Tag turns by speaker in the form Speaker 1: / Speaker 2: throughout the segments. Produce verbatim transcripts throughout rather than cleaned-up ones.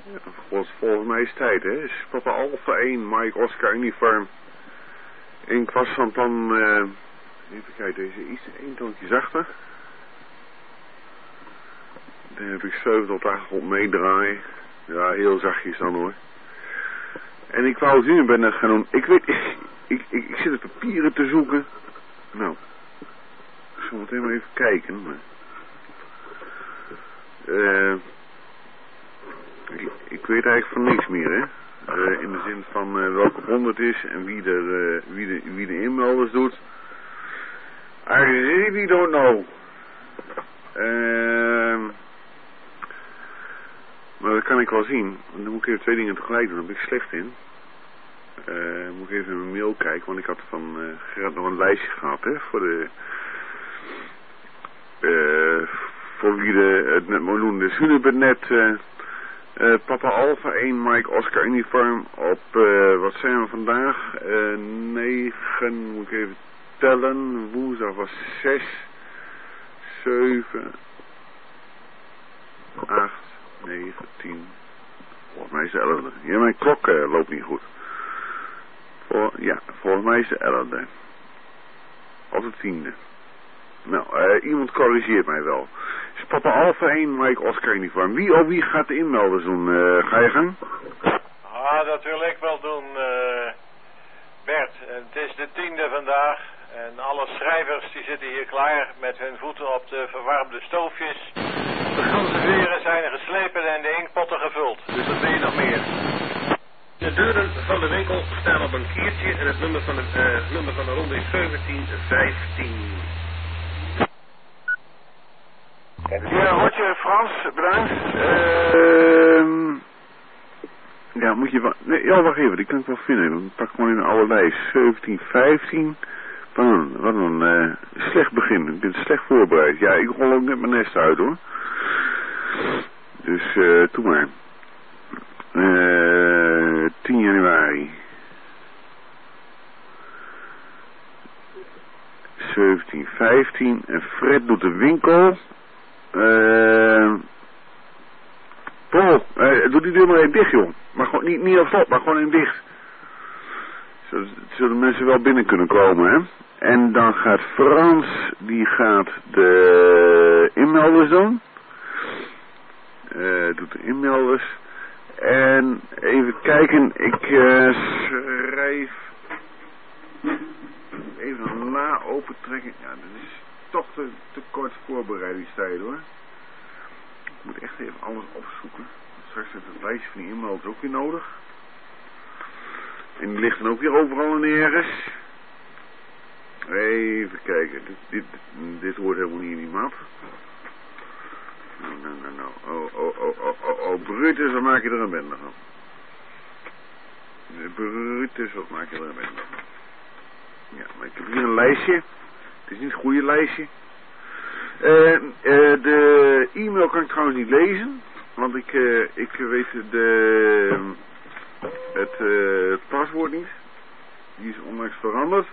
Speaker 1: Ja, volgens, volgens mij is het tijd, hè. Is Papa Alpha één, Mike Oscar Uniform. En ik was van plan, uh, even kijken, deze iets één toontje zachter. Dan heb ik zeven tot acht op meedraaien. Ja, heel zachtjes dan hoor. En ik wou het nu ben gaan doen. Ik weet, ik, ik, ik, ik zit de papieren te zoeken. Nou, ik zal meteen maar even kijken. Maar, uh, ik, ik weet eigenlijk van niks meer, hè. Uh, in de zin van uh, welke bron het is en wie, er, uh, wie, de, wie de inmelders doet. I really don't know. Uh, maar dat kan ik wel zien. Dan moet ik even twee dingen tegelijk doen, daar ben ik slecht in. Uh, moet ik even in mijn mail kijken, want ik had van uh, Gerard nog een lijstje gehad, hè, voor de... Uh, voor wie de, het net moet doen. Dus jullie hebben net... Uh, Uh, Papa Alpha één, Mike Oscar Uniform op, uh, wat zijn we vandaag? Uh, negen, moet ik even tellen, woensdag was zes, zeven, acht, negen, tien, volgens mij is de elfde. Ja, mijn klok uh, loopt niet goed. Voor, ja, volgens mij is de elfde. Of de tiende. Nou, uh, iemand corrigeert mij wel. Is Papa Alpha één, Mike Oscar Uniform. Wie of wie gaat de inmelders doen? Uh, ga je gang?
Speaker 2: Ah, dat wil ik wel doen, uh, Bert. Het is de tiende vandaag. En alle schrijvers die zitten hier klaar met hun voeten op de verwarmde stoofjes. De ganzenveren zijn geslepen en de inkpotten gevuld. Dus wat wil je nog meer?
Speaker 3: De deuren van de winkel staan op een kiertje en het nummer van de, uh, nummer van de ronde is zeventien vijftien.
Speaker 1: Ja, Rotje, Frans, bedankt. Uh, ja, moet je wel... Nee, ja, wacht even, die kan ik wel vinden. Dan pak ik gewoon in een oude lijst. zeventien vijftien. Wat een, wat een uh, slecht begin. Ik ben slecht voorbereid. Ja, ik rol ook net mijn nest uit, hoor. Dus, eh, uh, doe maar. Uh, tien januari. zeventien vijftien. En Fred doet de winkel. Uh, Paul, uh, doe die deur maar even dicht, joh. Maar gewoon niet, niet op slot, maar gewoon even dicht. Zodat, zodat mensen wel binnen kunnen komen, hè. En dan gaat Frans, die gaat de inmelders doen. Uh, doet de inmelders. En even kijken, ik uh, schrijf... Even een la opentrekken. Ja, dat is toch te, te kort voorbereidingstijd, hoor. Ik moet echt even alles opzoeken. Straks heeft het lijstje van die inmelders ook weer nodig. En die ligt dan ook weer overal en ergens. Even kijken. Dit, dit, dit hoort helemaal niet in die map. Nou, nou, nou, nou. Oh, oh, oh, oh, oh, oh. Brutus, dan maak je er een bende van. Brutus, wat maak je er een bende van. Ja, maar ik heb hier een lijstje. Het is niet het goede lijstje. Uh, uh, de e-mail kan ik trouwens niet lezen. Want ik, uh, ik weet de, het, uh, het paswoord niet. Die is onlangs veranderd.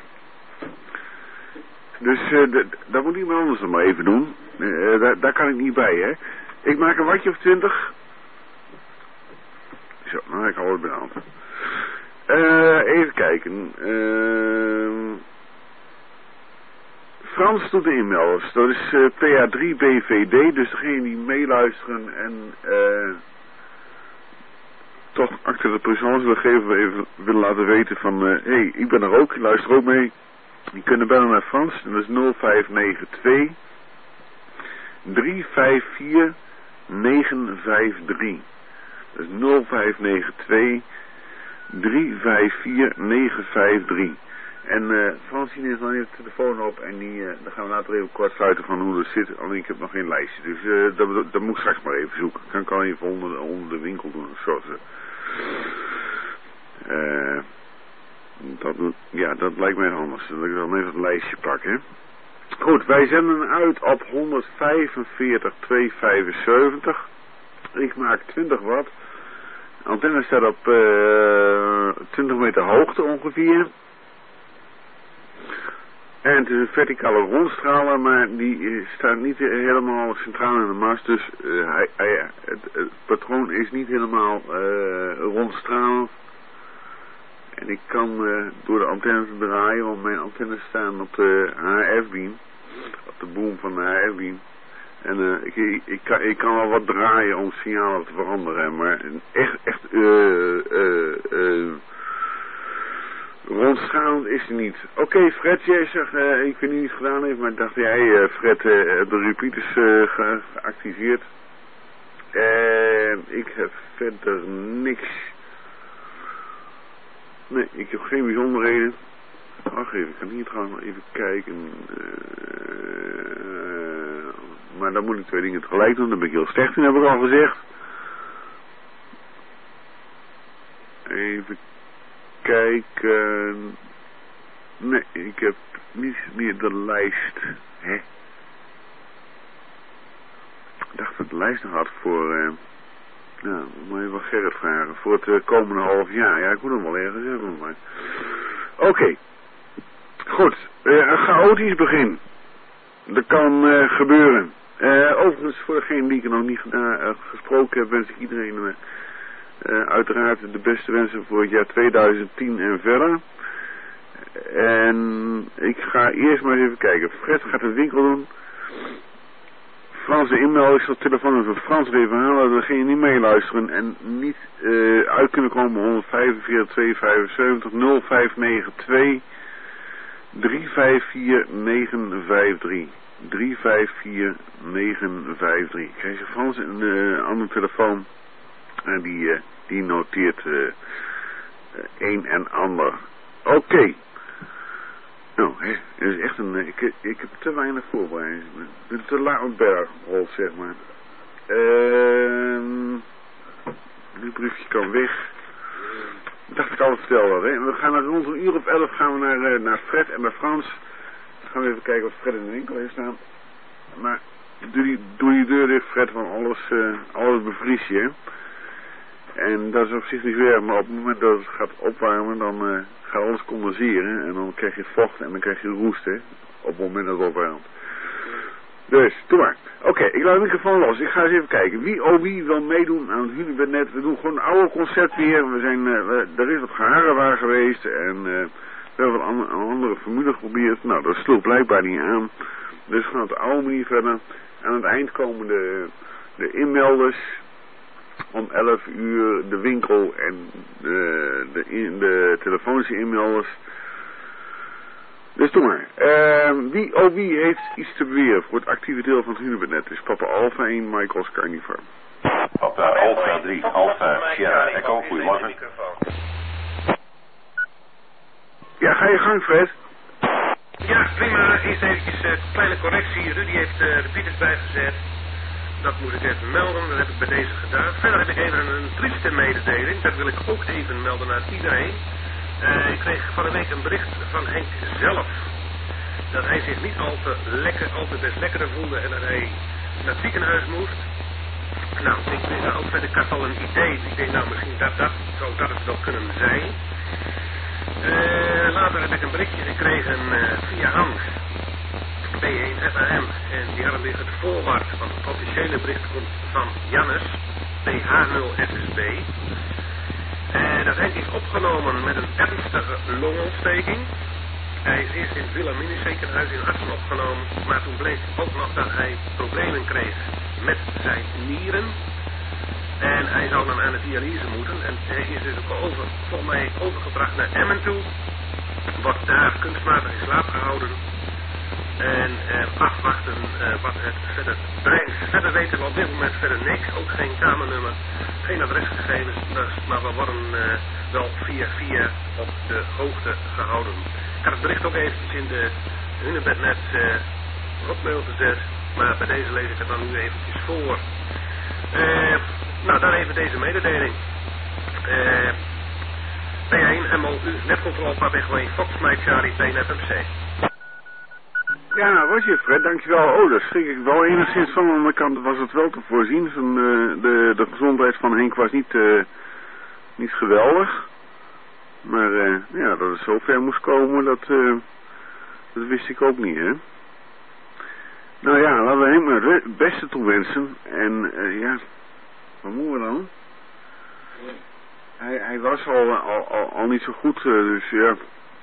Speaker 1: Dus uh, dat moet iemand anders dan maar even doen. Uh, daar, daar kan ik niet bij, hè. Ik maak een watje of twintig. Zo, nou heb ik al wat bedaald. Uh, even kijken. Uh, Frans doet de inmelders. Dat is uh, P A drie B V D. Dus degene die meeluisteren en uh, toch achter de présence willen geven, even willen laten weten van... Hé, uh, hey, ik ben er ook, ik luister ook mee. Die kunnen bellen naar Frans. En dat is nul vijf negen twee drie vijf vier negen vijf drie. Dat is nul vijf negen twee drie vijf vier negen vijf drie. En uh, Fransine is dan even de telefoon op en die, uh, dan gaan we later even kort sluiten van hoe dat zit. Alleen ik heb nog geen lijstje, dus uh, dat, dat moet ik straks maar even zoeken. Dan kan ik even onder, onder de winkel doen of zo. Uh, dat, ja, dat lijkt mij anders. Dat ik dan even het lijstje pak, hè. Goed, wij zenden uit op honderdvijfenveertig tweehonderdvijfenzeventig. Ik maak twintig watt. De antenne staat op uh, twintig meter hoogte ongeveer. En het is een verticale rondstraler, maar die staat niet helemaal centraal in de mast. Dus uh, hij, hij, het, het patroon is niet helemaal uh, rondstralend. En ik kan uh, door de antenne te draaien, want mijn antennes staan op de H F-beam. Op de boom van de H F-beam. En uh, ik, ik, ik, kan, ik kan wel wat draaien om signalen te veranderen. Maar echt, echt, uh, uh, uh, rondstralend is hij niet. Oké, okay, Fred, jij zegt, uh, ik weet niet wie het gedaan heeft, maar dacht jij, uh, Fred, uh, de repeaters uh, ge geactiveerd. En ik heb verder niks. Nee, ik heb geen bijzonderheden. Wacht even, ik kan hier trouwens even kijken. Uh, maar dan moet ik twee dingen tegelijk doen, daar ben ik heel slecht in, heb ik al gezegd. Even kijken. Nee, ik heb niet meer de lijst. Hè? Ik dacht dat de lijst nog had voor... Uh, nou, moet je wel Gerrit vragen. Voor het uh, komende half jaar. Ja, ik moet hem wel ergens hebben. Maar... Oké. Okay. Goed. Uh, een chaotisch begin. Dat kan uh, gebeuren. Uh, overigens, voor degene die ik nog niet uh, gesproken heb, wens ik iedereen uh, uh, uiteraard de beste wensen voor het jaar tweeduizend tien en verder. En ik ga eerst maar eens even kijken. Fred gaat de winkel doen. Frans de e-mail, ik zal het telefoonnummer van Frans even halen. Dan ga je niet meeluisteren en niet uh, uit kunnen komen honderdvijfenveertig tweehonderdvijfenzeventig nul vijf negen twee drie vijf vier negen vijf drie. drie vijf vier negen vijf drie. Ik krijg je Frans een uh, andere telefoon en die, uh, die noteert uh, uh, een en ander. Oké. Okay. Nou, hè, het is echt een... Uh, ik, ik heb te weinig voorbereid. Ik ben te laat op berg, zeg maar. Ehm... Uh, dit briefje kan weg. Dat dacht ik al vertellen. Hè. We gaan naar rond een uur of elf gaan we naar, uh, naar Fred en naar Frans. Dan gaan we even kijken of Fred in de winkel heeft staan. Maar doe die, doe die deur dicht, Fred, van alles, uh, alles bevries je. Hè. En dat is op zich niet weer, maar op het moment dat het gaat opwarmen, dan uh, gaat alles condenseren. En dan krijg je vocht en dan krijg je roest, hè. Op het moment dat het opwarmt. Dus, doe maar. Oké, okay, ik laat de microfoon los. Ik ga eens even kijken. Wie oh wie wil meedoen aan het Hunebednet. We doen gewoon een oude concept weer. We zijn, uh, we, er is wat geharrewaar geweest. En uh, we hebben wat an een andere formule geprobeerd. Nou, dat sloeg blijkbaar niet aan. Dus we gaan op de oude manier verder. Aan het eind komen de, de inmelders. Om elf uur de winkel en de, de, in, de telefonische inmelders. Dus doe maar. Uh, wie, oh wie heeft iets te beweren voor het actieve deel van het Hunebednet? Dus Papa Alpha één, Mike Oscar Uniform.
Speaker 4: Papa Alpha drie, Alpha Sierra Echo, goedemorgen.
Speaker 1: Ja, ga je gang, Fred.
Speaker 3: Ja, prima. Eerst eventjes een uh, kleine correctie. Rudy heeft uh, de Pieters bijgezet. Dat moet ik even melden, dat heb ik bij deze gedaan. Verder heb ik even een trieste mededeling. Dat wil ik ook even melden naar iedereen. Uh, ik kreeg van de week een bericht van Henk zelf. Dat hij zich niet al te lekker, al te best lekker voelde en dat hij naar het ziekenhuis moest. Nou, ik weet nou ook verder, ik had al een idee. Ik denk nou misschien dat dat, zou dat het wel kunnen zijn. Uh, later heb ik een berichtje gekregen uh, via Hans. B één F A M. En die hadden weer het voorwaarts van het officiële bericht komt van Jannes. B H nul S S B. En dat Henk is opgenomen met een ernstige longontsteking. Hij is eerst in het Wilhelmina ziekenhuis in Assen opgenomen. Maar toen bleek ook nog dat hij problemen kreeg met zijn nieren. En hij zou dan aan de dialyse moeten. En hij is dus ook over, volgens mij overgebracht naar Emmen toe. Wordt daar kunstmatig in slaap gehouden. En uh, afwachten uh, wat het verder brengt. Verder weten we op dit moment verder niks. Ook geen kamernummer, geen adresgegevens. Maar we worden uh, wel via via op de hoogte gehouden. Ik had het bericht ook eventjes in de Hunebednet uh, hotmail gezet. Maar bij deze lees ik het dan nu eventjes voor. Uh, nou, dan even deze mededeling. Uh, P één M O U, netcontrole Pabegway, Fox Mike Charlie, P N F M C.
Speaker 1: Ja, nou was je Fred, dankjewel. Oh, daar schrik ik wel enigszins van. Aan de andere kant was het wel te voorzien. Van, uh, de, de gezondheid van Henk was niet, uh, niet geweldig. Maar uh, ja, dat het zover moest komen, dat, uh, Dat wist ik ook niet, hè. Nou ja, laten we hem maar het beste toewensen. En uh, ja, wat moeten we dan? Hij, hij was al, al, al, al niet zo goed, uh, dus ja.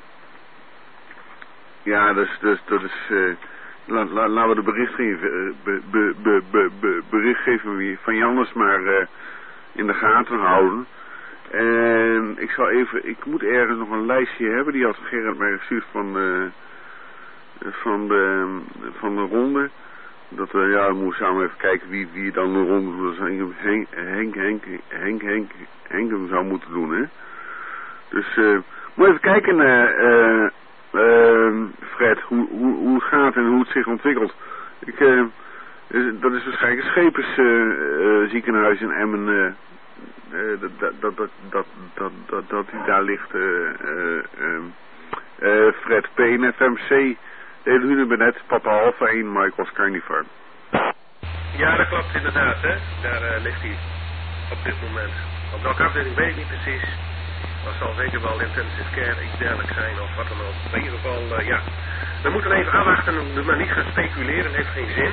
Speaker 1: Ja, dus, dus, dat is... Uh, la, la, laten we de berichtgeving, be, be, be, be, be, berichtgeving van Jannes maar uh, in de gaten houden. En ik zal even... Ik moet ergens nog een lijstje hebben. Die had Gerrit mij gestuurd van... Uh, van de, van de ronde. Dat we, ja, we moeten samen even kijken wie, wie dan de ronde doet. Henk, Henk, Henk, Henk, Henk, Henk, Henk hem zou moeten doen, hè. Dus, uh, moet even kijken, uh, uh, Fred, hoe, hoe, hoe het gaat en hoe het zich ontwikkelt. Ik, uh, dat is waarschijnlijk een schepensziekenhuis uh, uh, in Emmen, uh, uh, dat, dat, dat, dat, dat, dat, dat, dat die daar ligt, uh, uh, uh, uh, Fred P N F M C. De hele Hunebed, Papa Alpha één, Michael Scarnivar.
Speaker 3: Ja, dat klopt inderdaad, hè. Daar uh, ligt hij op dit moment. Op welke afdeling weet ik niet precies. Dat zal zeker wel intensive care, iets dergelijks zijn of wat dan ook. Maar in ieder geval, uh, ja. We moeten even afwachten, maar niet gaan speculeren, heeft geen zin.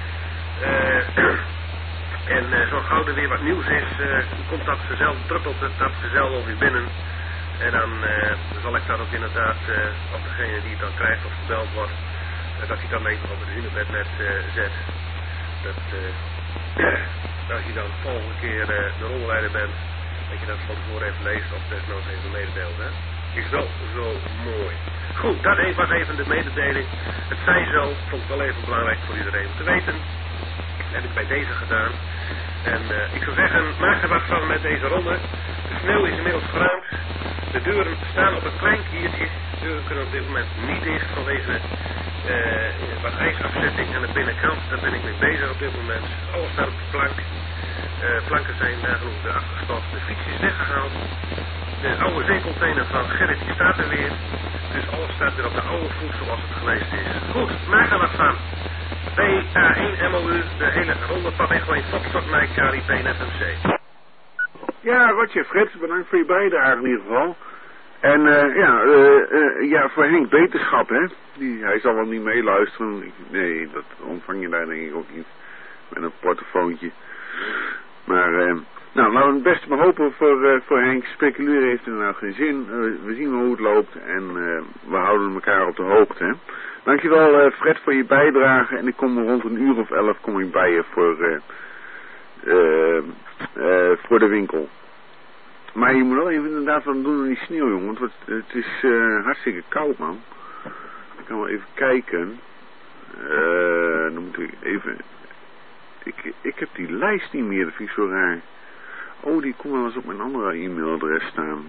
Speaker 3: Uh, en uh, zo gauw er weer wat nieuws is, uh, komt dat vanzelf, druppelt het dat vanzelf al weer binnen. En dan uh, zal ik dat ook inderdaad, uh, op degene die het dan krijgt of gebeld wordt, uh, dat hij dan even op het Hunebed net uh, zet. Dat, uh, als je dan de volgende keer uh, de rolleider bent, dat je dat van tevoren even leest of desnoods even mededeelt, hè. Is wel zo mooi. Goed, dat was even de mededeling. Het zij zo, vond ik wel even belangrijk voor iedereen om te weten. Dat heb ik bij deze gedaan. En uh, ik zou zeggen, maak er wat van met deze ronde. De sneeuw is inmiddels geruimd. De deuren staan op een klein kiertje. De deuren kunnen op dit moment niet dicht vanwege uh, wat ijsafzetting aan de binnenkant. Daar ben ik mee bezig op dit moment. Alles staat op de plank. Uh, planken zijn nagenoeg weer afgestoft. De fiets is weggehaald. De oude zeecontainer van Gerrit die staat er weer. Dus alles staat weer op de oude voet zoals het geweest is. Goed, maak er wat van. B A één M O U, de hele ronde pad Echo één Foxtrot Mike Kari P N F M C.
Speaker 1: Ja, Rotje, Fred, bedankt voor je bijdrage in ieder geval. En uh, ja, uh, uh, ja, voor Henk beterschap, hè. Die, hij zal wel niet meeluisteren. Ik, nee, dat ontvang je daar denk ik ook niet. Met een portofoontje. Maar, uh, nou, laten we het beste maar hopen voor, uh, voor Henk. Speculeren heeft inderdaad geen zin. Uh, we zien wel hoe het loopt en uh, we houden elkaar op de hoogte, hè. Dankjewel, uh, Fred, voor je bijdrage. En ik kom rond een uur of elf kom ik bij je voor, uh, uh, uh, voor de winkel. Maar je moet wel even inderdaad wat doen aan die sneeuw, jongen. Want het, het is uh, hartstikke koud, man. Ik kan wel even kijken. Uh, dan moet ik even... Ik, ik heb die lijst niet meer, dat vind ik zo raar. Oh, die kon wel eens op mijn andere e-mailadres staan.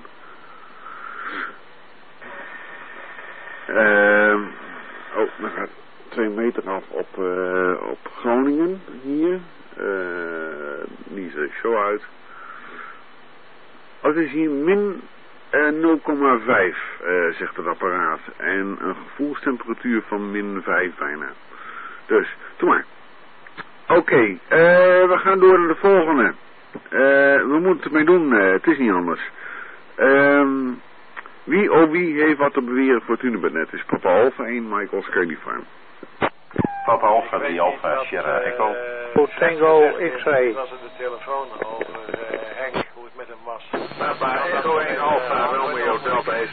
Speaker 1: Uh, oh, dan gaat twee meter af op, uh, op Groningen, hier. Uh, die ziet er zo uit. Oh, het is hier min uh, nul komma vijf, uh, zegt het apparaat. En een gevoelstemperatuur van min vijf bijna. Dus, doe maar. Oké, okay, uh, we gaan door naar de volgende. Uh, we moeten het mee doen, uh, het is niet anders. Um, wie oh wie heeft wat te beweren voor het Hunebed? Het is Papa Alpha één, Michael Scarnivar.
Speaker 4: Papa Alpha drie, Alpha Sierra Echo.
Speaker 5: Tango X-ray.
Speaker 2: Dat was het de telefoon over uh, Henk, hoe het met hem was.
Speaker 3: Papa Echo één, Alpha, Romeo Delta is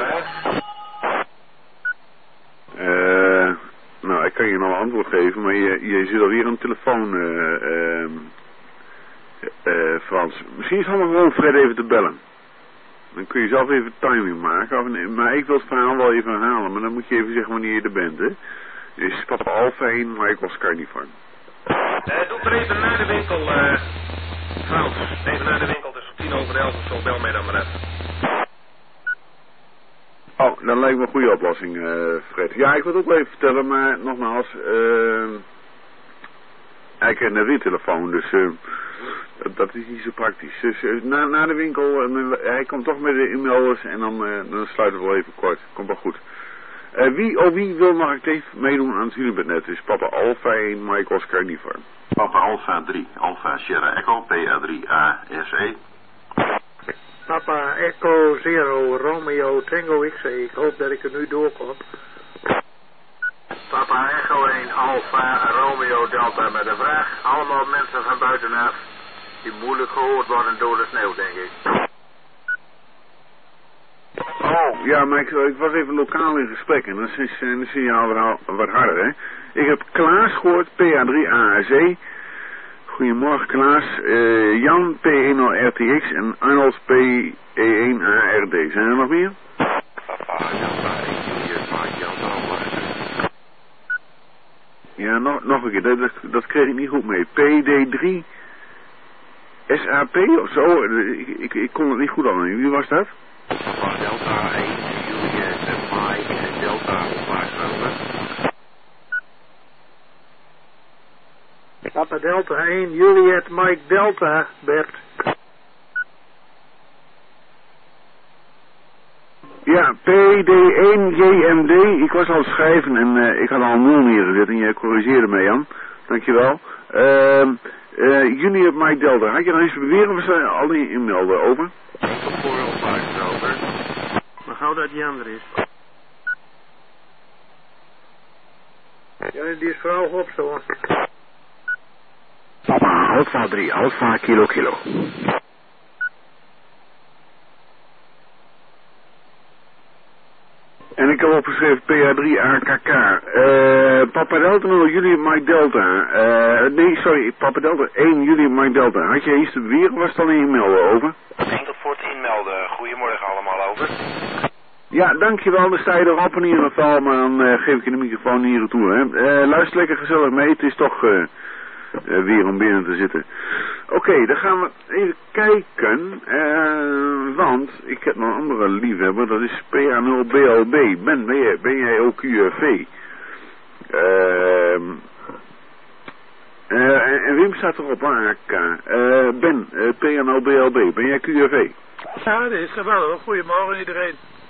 Speaker 1: Uh, nou, ik kan je nog een antwoord geven, maar je, je zit alweer aan de telefoon, uh, uh, uh, Frans. Misschien is het allemaal gewoon Fred even te bellen. Dan kun je zelf even timing maken. Of, nee, maar ik wil het verhaal wel even herhalen, maar dan moet je even zeggen wanneer je er bent, hè. Dus Papa Alpha één, Michael Scarnivar.
Speaker 3: Uh, doe er even naar de winkel, uh, Frans. Even naar de winkel, dus om tien over elf of zo, bel mij dan maar even.
Speaker 1: Oh, dat lijkt me een goede oplossing, uh, Fred. Ja, ik wil het ook wel even vertellen, maar nogmaals, uh, hij krijgt net weer telefoon, dus uh, dat, dat is niet zo praktisch. Dus uh, na, na de winkel, uh, hij komt toch met de e-mailers en dan, uh, dan sluiten we wel even kort. Komt wel goed. Uh, wie of wie wil nog actief meedoen aan het Hunebednet? Dus Papa Alpha één, Michael Scarnivar.
Speaker 4: Papa Alpha drie, Alpha Sierra Echo, P A drie A S E.
Speaker 5: Papa Echo Zero Romeo Tango X-ray. Ik hoop dat ik er nu doorkom.
Speaker 3: Alpha Romeo Delta met een vraag. Allemaal mensen van buitenaf die moeilijk gehoord worden door de sneeuw, denk ik.
Speaker 1: Oh, ja, maar ik, ik was even lokaal in gesprek en dan is het signaal wat, wat harder, hè. Ik heb Klaas gehoord, P A drie A A C. Goedemorgen Klaas. Uh, Jan, P één R T X en Arnold, P E één A R D. Zijn er nog meer? Ja, nog, nog een keer, dat, dat, dat kreeg ik niet goed mee. P D drie S A P of zo, ik, ik, ik kon het niet goed aan. Wie was dat?
Speaker 3: Delta één, Juliet, Mike, Delta,
Speaker 5: Papa Delta één, Juliet, Mike Delta, Bert.
Speaker 1: Ja, P D één J M D. Ik was al schrijven en uh, ik had al een nul neergezet en jij corrigeerde mij, Jan. Dankjewel. Uh, uh, Junior Mike Delta. Had je nog iets te beweren of was er al die inmelden? Over?
Speaker 3: over. Maar gauw dat die ander is.
Speaker 5: Ja, die is vooral op zo.
Speaker 3: Papa, Alpha drie, Alpha Kilo Kilo.
Speaker 1: En ik heb opgeschreven P A drie A K K. Uh, Papa Delta nul, jullie Mike Delta. Uh, nee, sorry, Papa Delta één, jullie Mike Delta. Had je iets te beweren of was het al in je melden, over?
Speaker 6: één tot veertien melden. Goedemorgen allemaal, over.
Speaker 1: Ja, dankjewel. Dan sta je erop in ieder geval, maar dan uh, geef ik je de microfoon hier naartoe. Hè. Uh, luister lekker gezellig mee. Het is toch uh, uh, weer om binnen te zitten. Oké, okay, dan gaan we even kijken. Uh, want ik heb nog een andere liefhebber. Dat is P A nul B L B. Ben, ben jij, ben jij ook Q R V? Uh, uh, en, en Wim staat erop A K. Uh, ben, uh, P A nul B L B. Ben jij Q R V?
Speaker 5: Ja, dat is er wel hoor. Goedemorgen iedereen.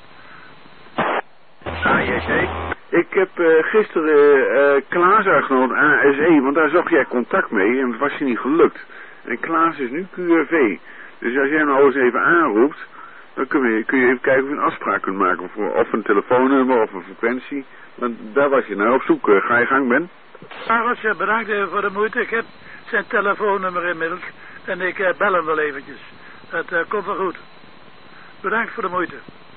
Speaker 3: A J C.
Speaker 1: Ik heb uh, gisteren uh, Klaas uitgenodigd, A S E, want daar zocht jij contact mee en het was je niet gelukt. En Klaas is nu Q R V. Dus als jij nou eens even aanroept, dan kun je, kun je even kijken of je een afspraak kunt maken voor of een telefoonnummer of een frequentie. Want daar was je nou op zoek. Uh, ga je gang, Ben?
Speaker 5: Ja, Roger, bedankt even voor de moeite. Ik heb zijn telefoonnummer inmiddels en ik uh, bel hem wel eventjes. Dat uh, komt wel goed. Bedankt voor de moeite.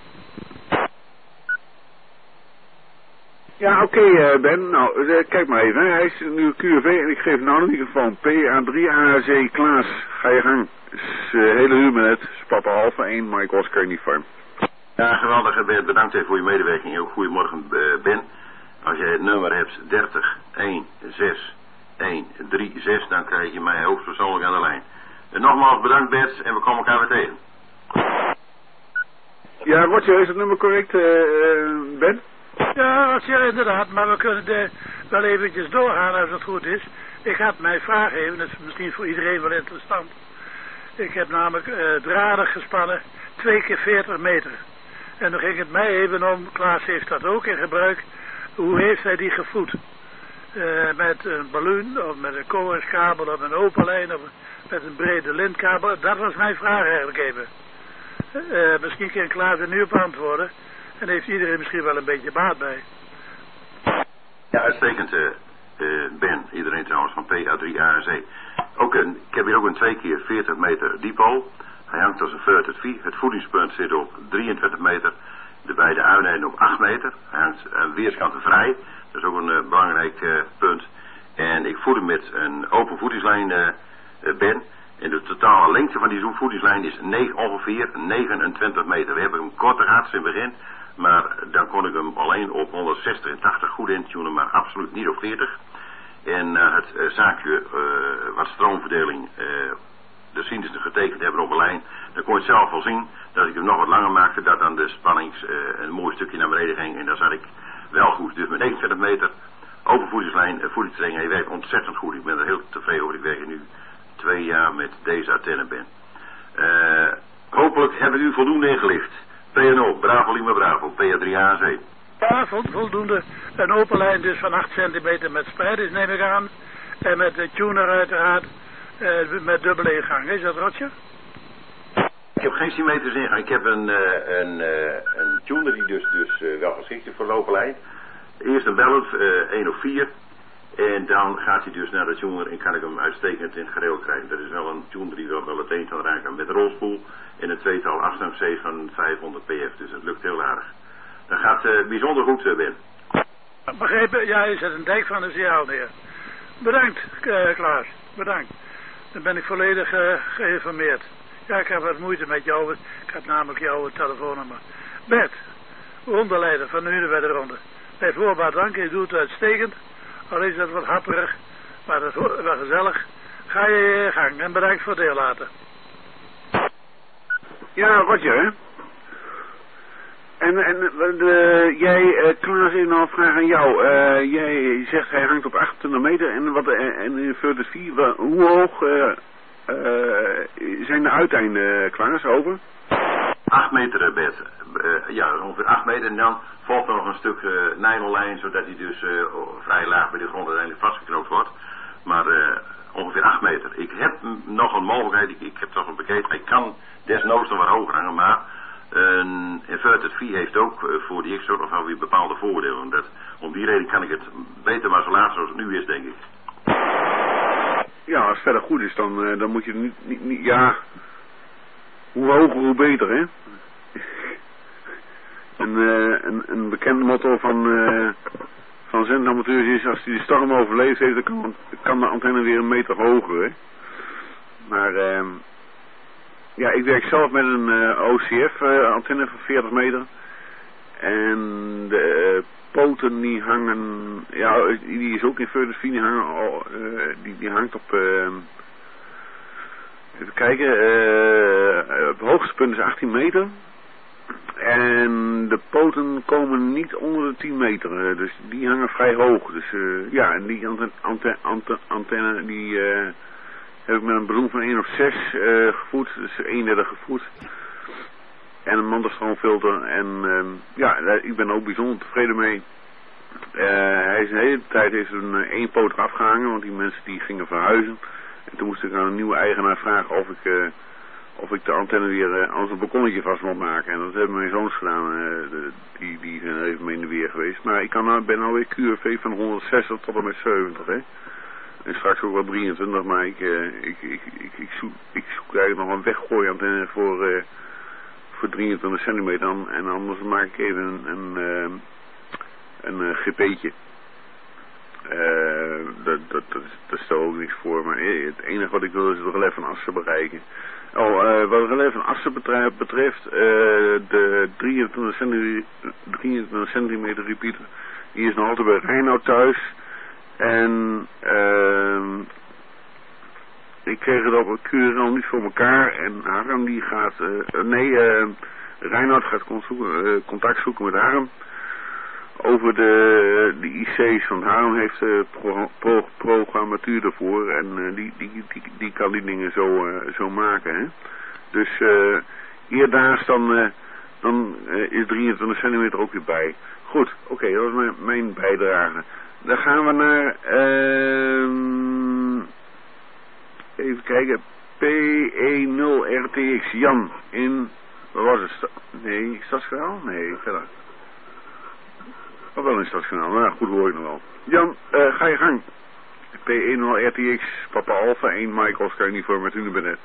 Speaker 1: Ja, oké okay, uh, Ben. Nou, uh, kijk maar even. Hè. Hij is nu Q R V en ik geef nou in ieder geval P A drie A C Klaas. Ga je gang. Is uh, hele uur met het. Papa Alpha één, Mike Oscar Uniform.
Speaker 4: Ja, geweldig Bert. Bedankt even voor je medewerking. En ook goedemorgen uh, Ben. Als jij het nummer hebt dertig een zes een drie zes, dan krijg je mij hoogstpersoonlijk aan de lijn. En nogmaals bedankt Bert en we komen elkaar weer tegen.
Speaker 1: Ja, Roger, is het nummer correct, uh, uh, Ben?
Speaker 5: Ja, Roger, inderdaad, maar we kunnen de, wel eventjes doorgaan als het goed is. Ik had mijn vraag even, dat is misschien voor iedereen wel interessant. Ik heb namelijk uh, draden gespannen, twee keer veertig meter. En dan ging het mij even om, Klaas heeft dat ook in gebruik, hoe heeft hij die gevoed? Uh, met een balloon, of met een koerskabel, of een open lijn, of met een brede lintkabel. Dat was mijn vraag eigenlijk even. Uh, misschien kan Klaas er nu op antwoorden. En heeft iedereen misschien wel een beetje baat bij.
Speaker 4: Ja, uitstekend uh, uh, Ben. Iedereen trouwens van P A drie A C. Ook een, ik heb hier ook een twee keer veertig meter diepool. Hij hangt als een verted vie. Het voedingspunt zit op drieëntwintig meter. De beide uiteinden op acht meter. Hij hangt aan weerskanten vrij. Dat is ook een uh, belangrijk uh, punt. En ik voed hem met een open voedingslijn uh, uh, Ben. En de totale lengte van die voedingslijn is negen, ongeveer negenentwintig meter. We hebben hem korter gehad in het begin. Maar dan kon ik hem alleen op honderdzestig en tachtig goed intunen, maar absoluut niet op veertig. En uh, het uh, zaakje uh, wat stroomverdeling, uh, de zieners getekend hebben op een lijn, dan kon je het zelf wel zien dat ik hem nog wat langer maakte, dat dan de spannings uh, een mooi stukje naar beneden ging. En daar zat ik wel goed. Dus met negenentwintig meter open voedingslijn, uh, voedingstreng, hij werkt ontzettend goed. Ik ben er heel tevreden over. Ik werk nu twee jaar met deze antenne Ben. Uh, hopelijk hebben u voldoende ingelicht. P N O, Bravo Lima Bravo, P A drie A C.
Speaker 5: Ja, voldoende. Een open lijn dus van acht centimeter met spreiders neem ik aan. En met de tuner uiteraard, uh, met dubbele ingang. Is dat Roger?
Speaker 4: Ik heb geen symmetrische ingang. Ik heb een, uh, een, uh, een tuner die dus, dus uh, wel geschikt is voor de open lijn. Eerst een balance, uh, één of vier. En dan gaat hij dus naar de tuner en kan ik hem uitstekend in het gereel krijgen. Dat is wel een tuner die wel, wel het eental raken met rolspoel. En een tweetal afstandszees van vijfhonderd pf. Dus dat lukt heel aardig. Dat gaat uh, bijzonder goed, uh, Ben.
Speaker 5: Begrepen? Ja, je zet een dijk van de zeehaal neer. Bedankt, uh, Klaas. Bedankt. Dan ben ik volledig uh, geïnformeerd. Ja, ik heb wat moeite met jou. Ik heb namelijk jouw telefoonnummer. Bert, rondeleider van de Unie bij de Ronde. Bij voorbaat dank, je doet het uitstekend. Al is dat wat happerig, maar dat is wel gezellig. Ga je je gang en bedankt voor het deel laten.
Speaker 1: Ja, Roger, hè? En, en de, jij, uh, Klaas, even nog een vraag aan jou. Uh, jij zegt hij hangt op achtentwintig meter en, wat, en in Further vier, hoe hoog uh, uh, zijn de uiteinden, Klaas, over?
Speaker 4: acht meter, Bert. Uh, ja, ongeveer acht meter. En dan volgt er nog een stuk uh, nylonlijn, zodat hij dus uh, vrij laag bij de grond uiteindelijk vastgeknoopt wordt. Maar uh, ongeveer acht meter. Ik heb nog een mogelijkheid, ik, ik heb toch een bekeken. Hij kan desnoods nog wat hoger hangen, maar een inverted V heeft ook uh, voor die X nog wel weer bepaalde voordelen. Omdat, om die reden kan ik het beter maar zo laat zoals het nu is, denk ik.
Speaker 1: Ja, als het verder goed is, dan, uh, dan moet je niet, niet, niet, ja, hoe hoger hoe beter, hè? Een, uh, een, een bekend motto van, uh, van zendamateurs is, als hij de storm overleefd heeft, dan kan, kan de antenne weer een meter hoger, hè? Maar, uh, ja, ik werk zelf met een uh, O C F uh, antenne van veertig meter. En de uh, poten die hangen, ja, die is ook in Further vier, die, hangen, uh, die, die hangt op, uh, even kijken, uh, het hoogste punt is achttien meter. En de poten komen niet onder de tien meter, dus die hangen vrij hoog. Dus uh, ja, en die antenne, antenne, antenne, antenne die uh, heb ik met een ballon van één op zes uh, gevoed, dus eenendertig gevoed. En een manderstroomfilter. En uh, ja, ik ben er ook bijzonder tevreden mee. Uh, hij is de hele tijd heeft een uh, één poot eraf gehangen, want die mensen die gingen verhuizen. En toen moest ik aan een nieuwe eigenaar vragen of ik... Uh, of ik de antenne weer uh, als een balkonnetje vast moet maken. En dat hebben mijn zoons gedaan. Uh, de, die, die zijn er even mee in de weer geweest. Maar ik kan nou, ben alweer Q R V van honderdzestig tot en met zeventig. Hè? En straks ook wel drieëntwintig. Maar ik, uh, ik, ik, ik, ik, zoek, ik zoek eigenlijk nog een weggooiantenne voor, uh, voor drieëntwintig centimeter. En anders maak ik even een, een, uh, een uh, G P'tje. Uh, dat, dat, dat, dat stel ook niks voor. Maar het enige wat ik wil is het relais van Assen bereiken. Oh, uh, wat het relais van Assen betreft, betreft uh, de drieëntwintig centimeter repeater, die is nog altijd bij Reinoud thuis. En uh, ik kreeg het op het Q R L niet voor elkaar. En Harm die gaat, uh, nee, uh, Reinoud gaat uh, contact zoeken met Harm over de, de I C's, want Harm heeft uh, pro, pro, programmatuur ervoor en uh, die, die, die, die kan die dingen zo, uh, zo maken. Hè? Dus uh, eerdaars dan, uh, dan uh, is drieëntwintig centimeter ook weer bij. Goed, oké, okay, dat was mijn, mijn bijdrage. Dan gaan we naar, uh, even kijken, P E nul R T X, Jan, in, wat was het? Nee, Stadskanaal? Nee, verder. Of wel in Stadskanaal, nou goed, hoor ik nog wel. Jan, uh, ga je gang. P E nul R T X, Papa Alpha één, Mike Oscar Uniform met u benet.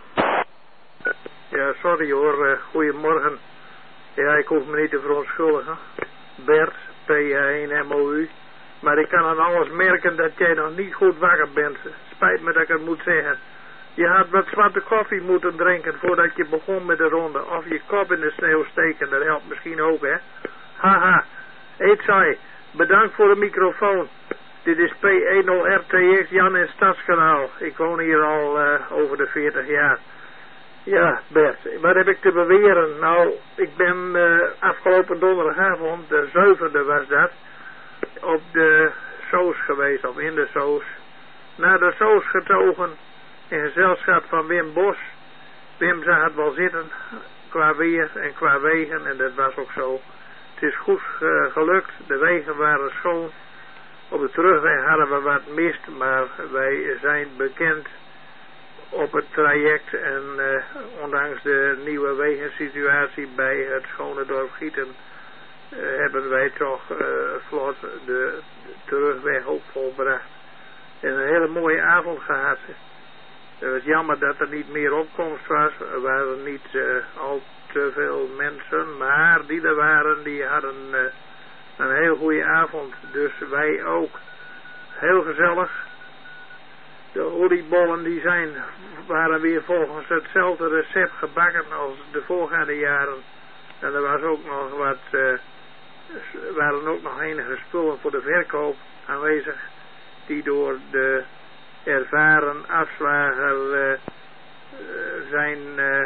Speaker 7: Ja, sorry hoor, uh, goedemorgen. Ja, ik hoef me niet te verontschuldigen. Bert, P één M O U. Maar ik kan aan alles merken dat jij nog niet goed wakker bent. Spijt me dat ik het moet zeggen. Je had wat zwarte koffie moeten drinken voordat je begon met de ronde. Of je kop in de sneeuw steken, dat helpt misschien ook, hè. Haha. Eet saai. Bedankt voor de microfoon. Dit is P E nul R T X, Jan in Stadskanaal. Ik woon hier al uh, over de veertig jaar. Ja, Bert, wat heb ik te beweren? Nou, ik ben uh, afgelopen donderdagavond, de zevende was dat, op de Soos geweest, of in de Soos. Naar de Soos getogen, in gezelschap van Wim Bos. Wim zag het wel zitten, qua weer en qua wegen, en dat was ook zo. Het is goed uh, gelukt, de wegen waren schoon. Op de terugweg hadden we wat mist, maar wij zijn bekend op het traject. En uh, ondanks de nieuwe wegensituatie bij het schone dorp Gieten uh, hebben wij toch uh, vlot de, de terugweg ook volbracht. En een hele mooie avond gehad. Het was jammer dat er niet meer opkomst was. Er waren niet uh, al te veel mensen, maar die er waren, die hadden uh, een heel goede avond. Dus wij ook. Heel gezellig. De oliebollen die zijn, waren weer volgens hetzelfde recept gebakken als de voorgaande jaren. En er was ook nog wat, uh, waren ook nog enige spullen voor de verkoop aanwezig, die door de ervaren afslager uh, uh, zijn uh,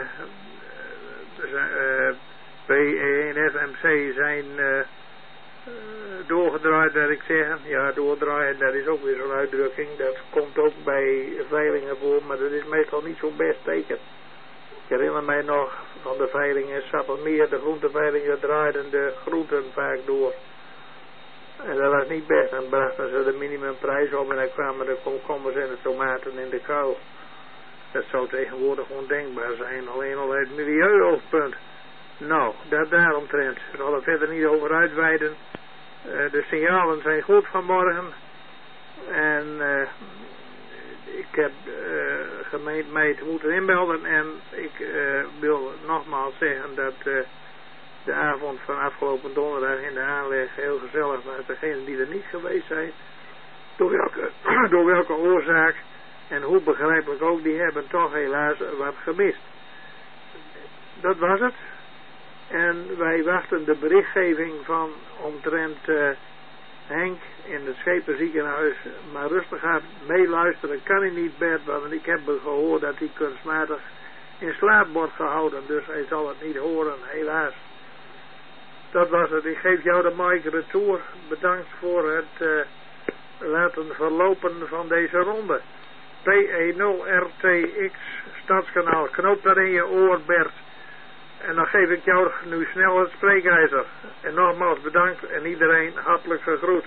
Speaker 7: uh, P E één F M C zijn uh, uh, doorgedraaid, wil ik zeggen. Ja, doordraaien, dat is ook weer zo'n uitdrukking. Dat komt ook bij veilingen voor, maar dat is meestal niet zo'n best teken. Ik herinner mij nog van de veilingen, Sappemeer, de groenteveilingen draaiden de groenten vaak door. En dat was niet best. Dan brachten ze de minimumprijs op en dan kwamen de komkommers en de tomaten in de kou. Dat zou tegenwoordig ondenkbaar zijn, alleen al uit milieuoogpunt. Nou, dat daaromtrent. We zullen er verder niet over uitweiden. Uh, de signalen zijn goed vanmorgen. En uh, ik heb uh, gemeend mij te moeten inbelden. En ik uh, wil nogmaals zeggen dat uh, de avond van afgelopen donderdag in de aanleg heel gezellig was. Degenen die er niet geweest zijn, door welke, door welke oorzaak en hoe begrijpelijk ook, die hebben toch helaas wat gemist. Dat was het. En wij wachten de berichtgeving van omtrent uh, Henk in het Schepenziekenhuis. Maar rustig aan meeluisteren kan hij niet, Bert, want ik heb gehoord dat hij kunstmatig in slaap wordt gehouden. Dus hij zal het niet horen, helaas. Dat was het. Ik geef jou de mic retour. Bedankt voor het uh, laten verlopen van deze ronde. P E nul R T X Stadskanaal. Knoop daar in je oor, Bert. En dan geef ik jou nu snel het spreekijzer. En nogmaals bedankt en iedereen hartelijk gegroet.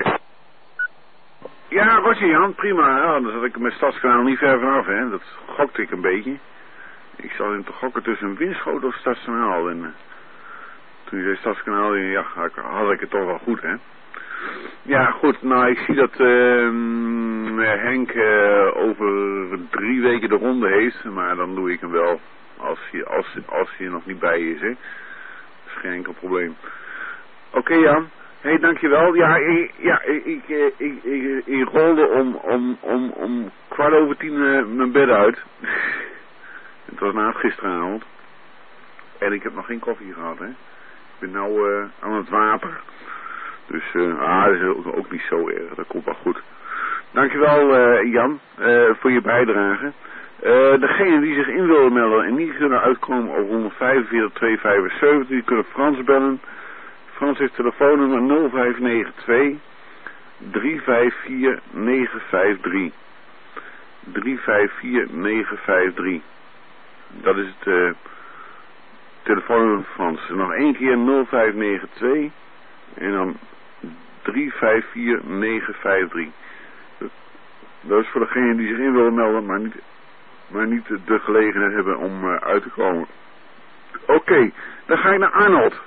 Speaker 1: Ja, Roger Jan, prima. Ja, dan zat ik met Stadskanaal niet ver vanaf, hè. Dat gokte ik een beetje. Ik zat in te gokken tussen Winschoten of Stadskanaal. En uh, toen je zei Stadskanaal, ja, had ik het toch wel goed, hè. Ja, goed, nou, ik zie dat uh, Henk uh, over drie weken de ronde heeft, maar dan doe ik hem wel. Als hij, als, als hij er nog niet bij is, hè. Dat is geen enkel probleem. Oké, okay, Jan. Hé, hey, dankjewel. Ja, ik, ja, ik, ik, ik, ik, ik rolde om, om, om, om kwart over tien uh, mijn bed uit. Het was na het gisteravond. En ik heb nog geen koffie gehad, hè. Ik ben nou uh, aan het water. Dus, uh, ah, dat is ook, ook niet zo erg. Dat komt wel goed. Dankjewel, uh, Jan, uh, voor je bijdrage. Uh, degene die zich in willen melden en niet kunnen uitkomen op honderdvijfenveertig tweehonderdvijfenzeventig, die kunnen Frans bellen. Frans heeft telefoonnummer nul vijf negen twee drie vijf vier negen vijf drie. drie vijf vier negen vijf drie. Dat is het uh, telefoonnummer van Frans. Nog één keer nul vijf negen twee en dan drie vijf vier negen vijf drie. Dat is voor degene die zich in willen melden, maar niet... maar niet de gelegenheid hebben om uh, uit te komen. Oké, okay, dan ga ik naar Arnold.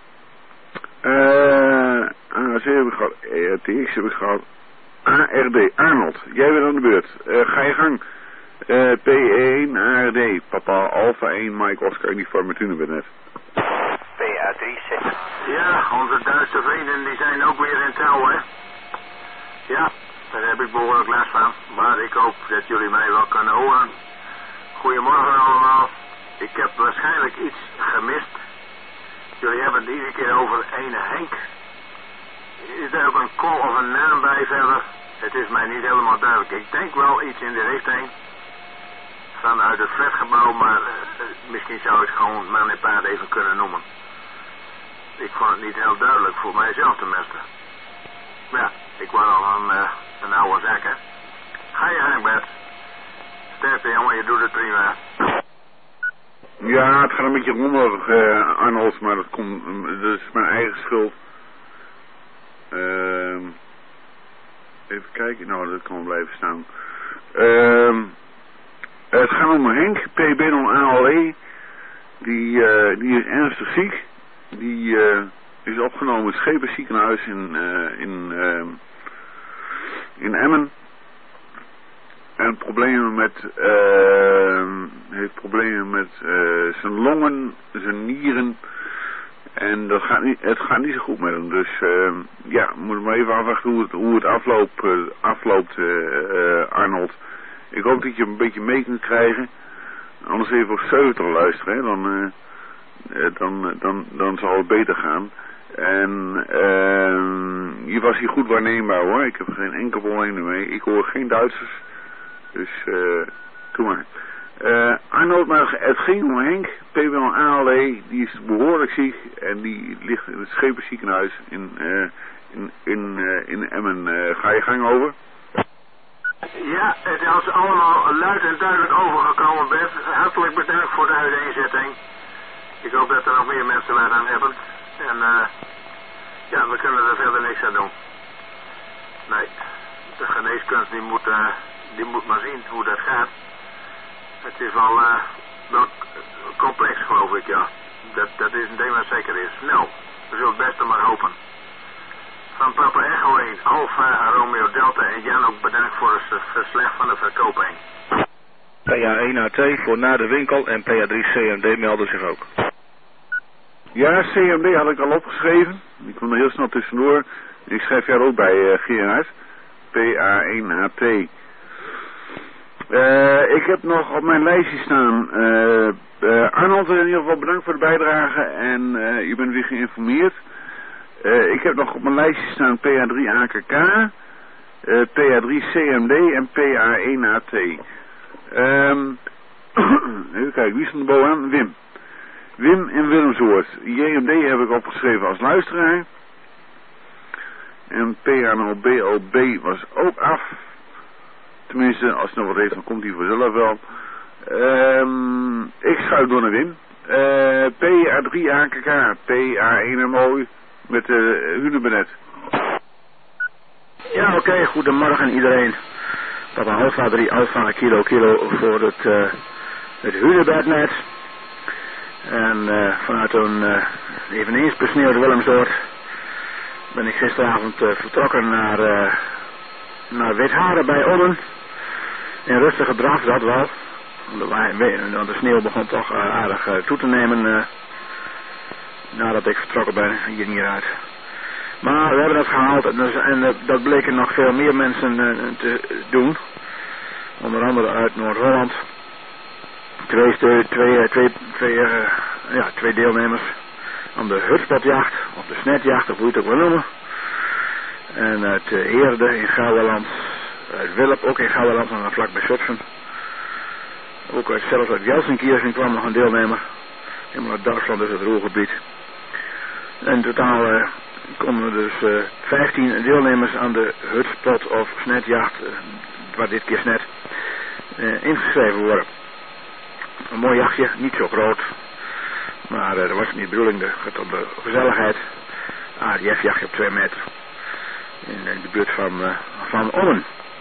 Speaker 1: Uh, A C heb ik gehad, R T X heb ik gehad, A R D, Arnold, jij bent aan de beurt. Uh, ga je gang. Uh, P één, A R D, Papa, Alpha één, Mike, Oscar, uniform met u net.
Speaker 6: P A drie zes.
Speaker 3: Ja, onze Duitse vrienden die zijn ook weer in touw, hè. Ja, daar heb ik behoorlijk last van, maar ik hoop dat jullie mij wel kunnen horen. Goedemorgen allemaal. Ik heb waarschijnlijk iets gemist. Jullie hebben het iedere keer over ene Henk. Is er ook een call of een naam bij verder? Het is mij niet helemaal duidelijk. Ik denk wel iets in de richting vanuit het flatgebouw, maar uh, misschien zou ik gewoon man en paard even kunnen noemen. Ik vond het niet heel duidelijk voor mijzelf tenminste. Ja, ik was al een, uh, een oude zak, hè. Ga je gang, Bert. Sterkte, jongen, je doet het prima.
Speaker 1: Ja, het gaat een beetje rommelig, uh, Arnold, maar dat komt, uh, dat is mijn eigen schuld. Uh, even kijken, nou, dat kan wel blijven staan. Uh, het gaat om Henk, P B nul A L E. Die, uh, die is ernstig ziek. Die uh, is opgenomen in het Scheperziekenhuis in, uh, in, uh, in Emmen. En problemen met, uh, heeft problemen met uh, zijn longen, zijn nieren. En dat gaat niet, het gaat niet zo goed met hem. Dus uh, ja, we moeten maar even afwachten hoe het, hoe het afloopt, uh, afloopt uh, uh, Arnold. Ik hoop dat je hem een beetje mee kunt krijgen. Anders even op zeventig luisteren, hè. Dan, uh, dan, dan, dan zal het beter gaan. En uh, je was hier goed waarneembaar hoor. Ik heb geen enkel probleem mee. Ik hoor geen Duitsers. Dus uh, doe maar. Uh, Arnold, maar het ging om Henk, P W L A L E, die is behoorlijk ziek en die ligt in het Scheperziekenhuis in, uh, in, in, uh, in Emmen. Uh, ga je gang over?
Speaker 8: Ja, het is allemaal luid en duidelijk overgekomen, Bert. Hartelijk bedankt voor de uiteenzetting. Ik hoop dat er nog meer mensen wat aan hebben. En uh, ja, we kunnen er verder niks aan doen. Nee, de geneeskunst die moet, uh, die moet maar zien hoe dat gaat. Het is wel, uh, wel complex, geloof ik, ja. Dat, dat is een ding wat zeker is. Nou, we zullen het beste maar hopen. Van Papa Echo één, Alpha, Romeo Delta en Jan ook bedankt voor het verslag van de verkoping.
Speaker 9: P A één A T voor na de winkel en P A drie C M D melden zich ook.
Speaker 1: Ja, C M D had ik al opgeschreven. Ik kwam er heel snel tussendoor. Ik schrijf jou ook bij, uh, Gerard. P A één A T. Uh, ik heb nog op mijn lijstje staan, uh, uh, Arnold, in ieder geval bedankt voor de bijdrage en uh, je bent weer geïnformeerd. Uh, ik heb nog op mijn lijstje staan P A drie A K K, uh, P A drie C M D en P A één A T. Um, even kijken, wie is er bovenaan? Wim. Wim in Willemsoort. J M D heb ik opgeschreven als luisteraar. En P A N L B L B was ook af. Tenminste, als hij nog wat heeft, dan komt hij vanzelf wel. Um, ik schuif door naar Wim. Uh, P A drie A K K, P A één M O met uh, Hunebenet.
Speaker 10: Ja, oké, okay, goedemorgen iedereen. Papa Alpha drie Alpha Kilo Kilo voor het, uh, het Hunebednet. En uh, vanuit een uh, eveneens besneeuwde Willemsoort ben ik gisteravond uh, vertrokken naar, uh, naar Witharen bij Odden. In rustige draf, dat wel. Want de sneeuw begon toch uh, aardig uh, toe te nemen uh, nadat ik vertrokken ben, hier niet uit. Maar we hebben het gehaald en, dus, en uh, dat bleken nog veel meer mensen uh, te doen. Onder andere uit Noord-Holland. Twee, twee, twee, twee, twee, uh, ja, twee deelnemers aan de hutspotjacht, of de snetjacht, of hoe je het ook wil noemen. En uit uh, Heerde in Gelderland. Uit Willep, ook in Gelderland, en vlak bij Zutphen. Ook uit, zelfs uit Gelsenkirchen kwam nog een deelnemer. Helemaal uit Duitsland, dus het Ruhrgebied. En in totaal uh, komen er dus uh, vijftien deelnemers aan de hutspot of snetjacht, uh, waar dit keer snet, uh, ingeschreven worden. Een mooi jachtje, niet zo groot. Maar uh, dat was niet de bedoeling, het gaat om de gezelligheid. A D F-jachtje op twee meter. In, in de buurt van, uh, van Ommen.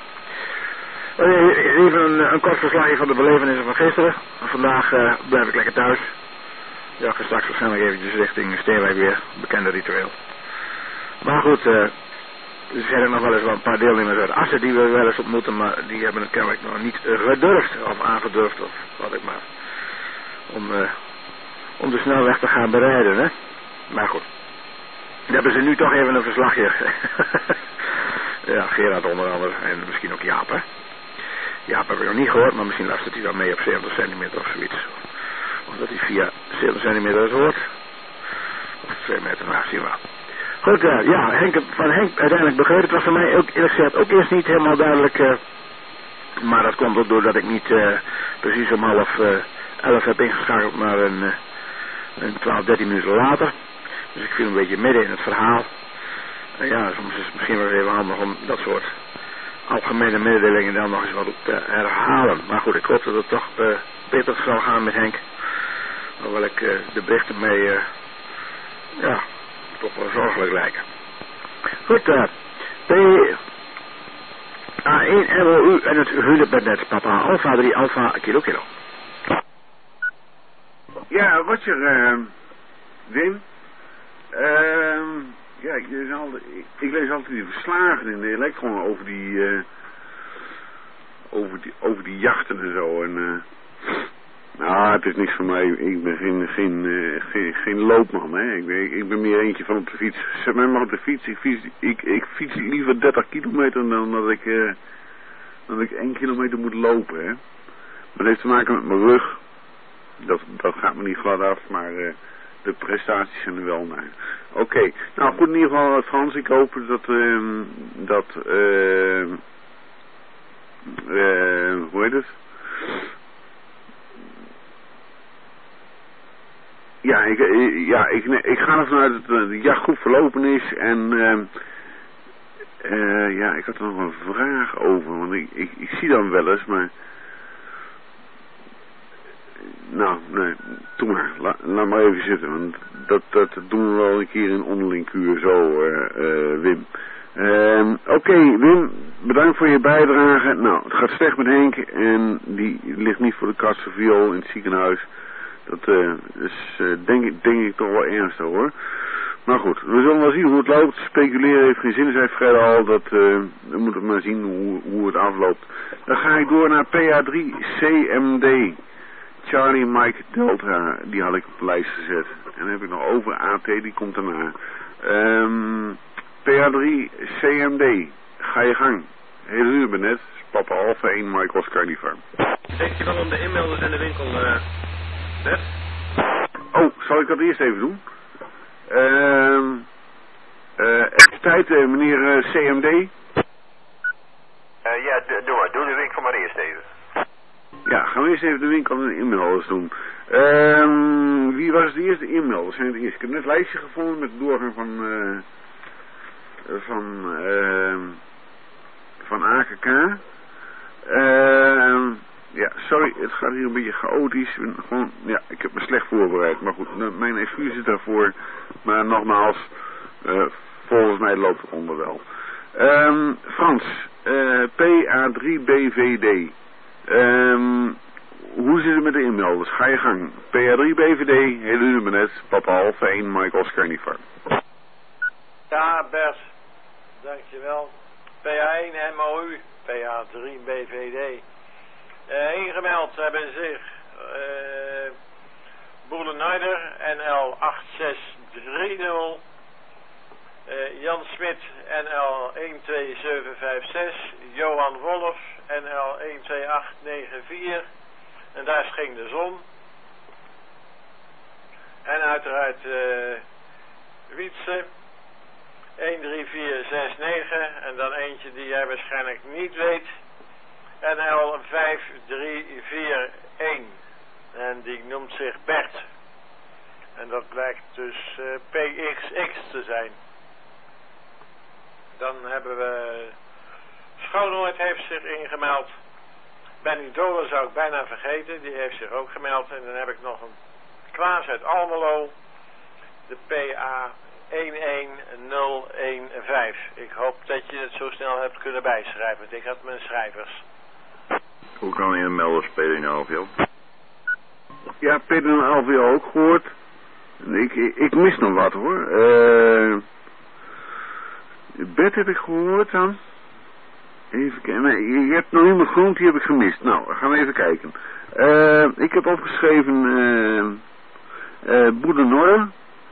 Speaker 10: Even een, een kort verslagje van de belevenissen van gisteren. Vandaag uh, blijf ik lekker thuis. Ja, ik ga straks waarschijnlijk eventjes richting Steenwijk weer. Bekende ritueel. Maar goed, uh, er zijn nog wel eens wel een paar deelnemers uit Assen die we wel eens ontmoeten. Maar die hebben het kennelijk nog niet gedurfd. Of aangedurfd of wat ik maar. Om, uh, om de snelweg te gaan bereiden, hè. Maar goed. Dan hebben ze nu toch even een verslagje. Ja, Gerard onder andere. En misschien ook Jaap, hè. Jaap heb ik nog niet gehoord, maar misschien luistert hij dan mee op zeventig centimeter of zoiets. Of dat hij via zeventig centimeter het hoort. Of twee meter, nou, zien we wel. Goed, uh, ja, Henk, van Henk uiteindelijk begrepen. Het was voor mij ook, eerlijk gezegd, ook eerst niet helemaal duidelijk. Uh, maar dat komt ook doordat ik niet uh, precies om half uh, elf heb ingeschakeld, maar een, uh, een twaalf, dertien minuten later. Dus ik viel een beetje midden in het verhaal. Uh, ja, soms is het misschien wel even handig om dat soort algemene mededelingen dan nog eens wat te herhalen. Maar goed, ik hoop dat het toch uh, beter zal gaan met Henk. Hoewel ik uh, de berichten mee, uh, ja, toch wel zorgelijk lijken. Goed, uh, P A één M O U en het Hunebednet, Papa Alpha drie Alpha Kilo Kilo.
Speaker 1: Ja, Roger, uh, Wim. ehm, ja, ik lees, altijd, ik, ik lees altijd die verslagen in de Elektron over die, uh, over die, over die jachten en zo. En, uh, nou, het is niks voor mij. Ik ben geen, geen, uh, geen, geen loopman, hè. Ik ben, ik, ik ben meer eentje van op de fiets. Zet mij maar op de fiets. Ik fiets, ik, ik fiets liever dertig kilometer dan dat ik, uh, dat ik één kilometer moet lopen, hè. Maar dat heeft te maken met mijn rug. Dat, dat gaat me niet glad af, maar uh, de prestaties zijn er wel naar. Oké, okay. Nou goed, in ieder geval Frans, ik hoop dat, uh, dat, uh, uh, hoe heet het? Ja, ik, ja, ik, ik ga ervan uit dat de jacht goed verlopen is en uh, uh, ja, ik had er nog een vraag over, want ik, ik, ik zie dan wel eens, maar nou, nee, doe maar, La, laat maar even zitten, want dat, dat doen we wel een keer in onderling kuur zo, uh, uh, Wim. Uh, Oké, okay, Wim, bedankt voor je bijdrage. Nou, het gaat slecht met Henk en die ligt niet voor de kastenviool in het ziekenhuis. Dat uh, is uh, denk, ik, denk ik toch wel ernstig hoor. Maar goed, we zullen wel zien hoe het loopt. Speculeren heeft geen zin, zei Fred al. Dat, uh, we moeten maar zien hoe, hoe het afloopt. Dan ga ik door naar P A drie C M D. Charlie Mike Delta, die had ik op de lijst gezet. En dan heb ik nog over A T, die komt daarna. Um, P A drie C M D, ga je gang. Hele uur ben net. Papa Alpha één, Mike Oscar Uniform.
Speaker 3: Denk je wel om de inmelders in de winkel, uh, Bert?
Speaker 1: Oh, zal ik dat eerst even doen? Ehm... Uh, uh, heb je tijd, uh, meneer uh, C M D?
Speaker 6: Uh, ja, doe maar. Doe de winkel maar eerst even.
Speaker 1: Ja, gaan we eerst even de winkel en de inmelders doen. Um, wie was de eerste inmelders? Zijn het eerst? Ik heb net een lijstje gevonden met de doorgang van uh, van uh, van A K K. Uh, ja, sorry, het gaat hier een beetje chaotisch. Gewoon, ja, ik heb me slecht voorbereid. Maar goed, mijn excuses daarvoor. Maar nogmaals, uh, volgens mij loopt het onder wel. Um, Frans, uh, P A drie B V D. Um, hoe zit het met de inmelders? Ga je gang. P A drie B V D, hele uur net. Papa Alpha één, Mike Oscar Uniform.
Speaker 2: Ja, Bert. Dankjewel. P A één M O U, P A drie B V D. Uh, ingemeld hebben zich uh, Boelenaider N L acht zes drie nul. Uh, Jan Smit N L een twee zeven vijf zes, Johan Wolf N L een twee acht negen vier en daar scheen de zon. En uiteraard uh, Wietse een drie vier zes negen en dan eentje die jij waarschijnlijk niet weet, N L vijf drie vier een en die noemt zich Bert en dat blijkt dus uh, P X X te zijn. Dan hebben we Schoonoord heeft zich ingemeld. Benny Dolen zou ik bijna vergeten, die heeft zich ook gemeld. En dan heb ik nog een Klaas uit Almelo, de P A een een nul een vijf. Ik hoop dat je het zo snel hebt kunnen bijschrijven, want ik had mijn schrijvers.
Speaker 4: Hoe kan je een melder spelen in L V O?
Speaker 1: Ja, Peter en L V O ook gehoord. Ik, ik, ik mis nog wat hoor. Eh... Uh... Bert heb ik gehoord dan. Even kijken. Nee, je hebt nog iemand genoemd, die heb ik gemist. Nou, gaan we even kijken. Uh, ik heb opgeschreven uh, uh, Boedenor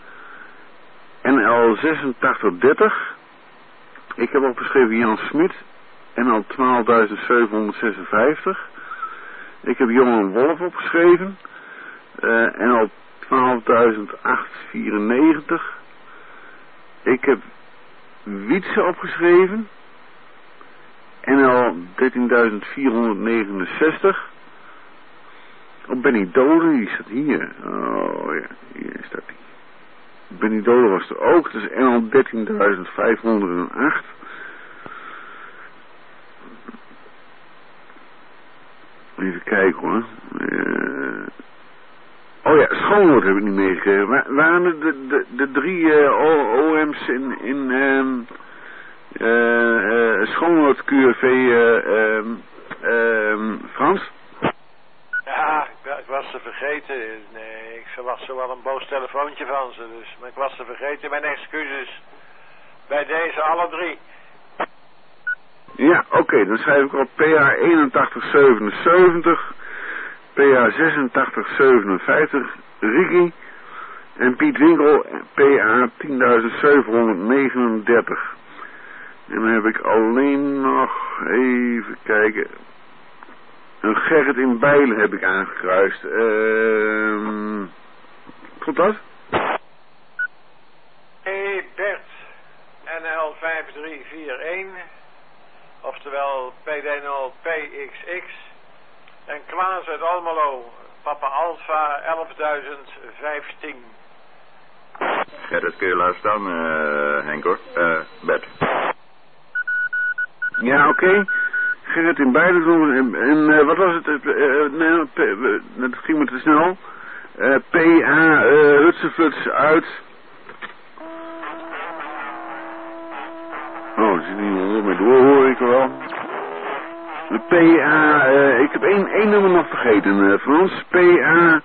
Speaker 1: N L zesentachtig dertig. Ik heb opgeschreven Jan Smit N L twaalfduizend zevenhonderdzesenvijftig. Ik heb Johan Wolf opgeschreven uh, N L twaalfduizend achthonderdvierennegentig. Ik heb Wietse opgeschreven N L dertienduizend vierhonderdnegenenzestig. Oh, Benny Dolen, die staat hier. Oh ja, hier staat die. Benny Dolen was er ook, dat is N L dertienduizend vijfhonderdacht. Even kijken hoor. Uh, oh ja, Schoonwoord heb ik niet meegekregen. Waar, waren er de, de, de drie uh, O M's in, in um, uh, uh, Schoonwoord Q R V uh, um, um, Frans?
Speaker 2: Ja, ik was was ze vergeten. Nee, ik verwacht zo wel een boos telefoontje van ze. Dus, maar ik was ze vergeten. Mijn excuses. Bij deze alle drie.
Speaker 1: Ja, oké. Okay, dan schrijf ik op P A eenentachtig zevenenzeventig. P A zesentachtig zevenenvijftig. Ricky. En Piet Winkel. P A tienduizend zevenhonderdnegenendertig. En dan heb ik alleen nog... Even kijken... Een Gerrit in Bijlen heb ik aangekruist. Ehm... Klopt dat?
Speaker 2: Hey Bert, N L vijf drie vier een, oftewel P D nul P X X. En Klaas uit Almelo, Papa Alpha elfduizend vijftien.
Speaker 6: Gerrit, kun je luisteren, uh, Henk hoor. Uh, Bert.
Speaker 1: Ja, oké. Okay. Gerrit in Bijlen doen. En, en uh, wat was het? Uh, nee, P, uh, dat ging me te snel. Uh, P A uh, Hutsefluts uit. Oh, er zit niet meer door, hoor ik wel. P A, uh, ik heb één, één nummer nog vergeten, uh, Frans. P A...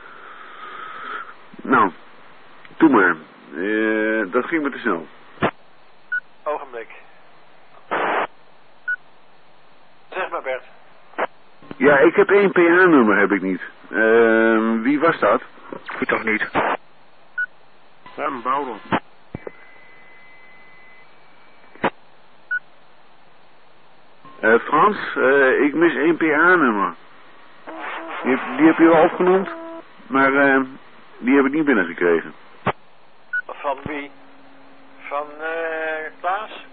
Speaker 1: Nou, doe maar. Uh, dat ging me te snel.
Speaker 2: Ogenblik. Zeg maar Bert.
Speaker 1: Ja, ik heb één P A-nummer, heb ik niet. Uh, wie was dat?
Speaker 9: Ik toch niet.
Speaker 10: Sam Bouwel.
Speaker 1: Uh, Frans, uh, ik mis één P A-nummer. Die, die heb je wel opgenoemd, maar uh, die heb ik niet binnengekregen.
Speaker 2: Van wie? Van uh, Klaas?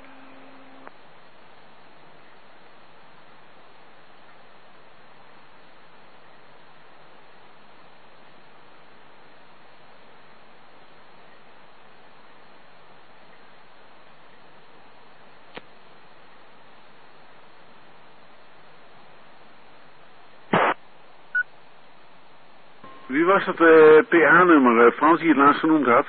Speaker 1: Wie was dat uh, P A-nummer, uh, Frans, die het laatst genoemd had?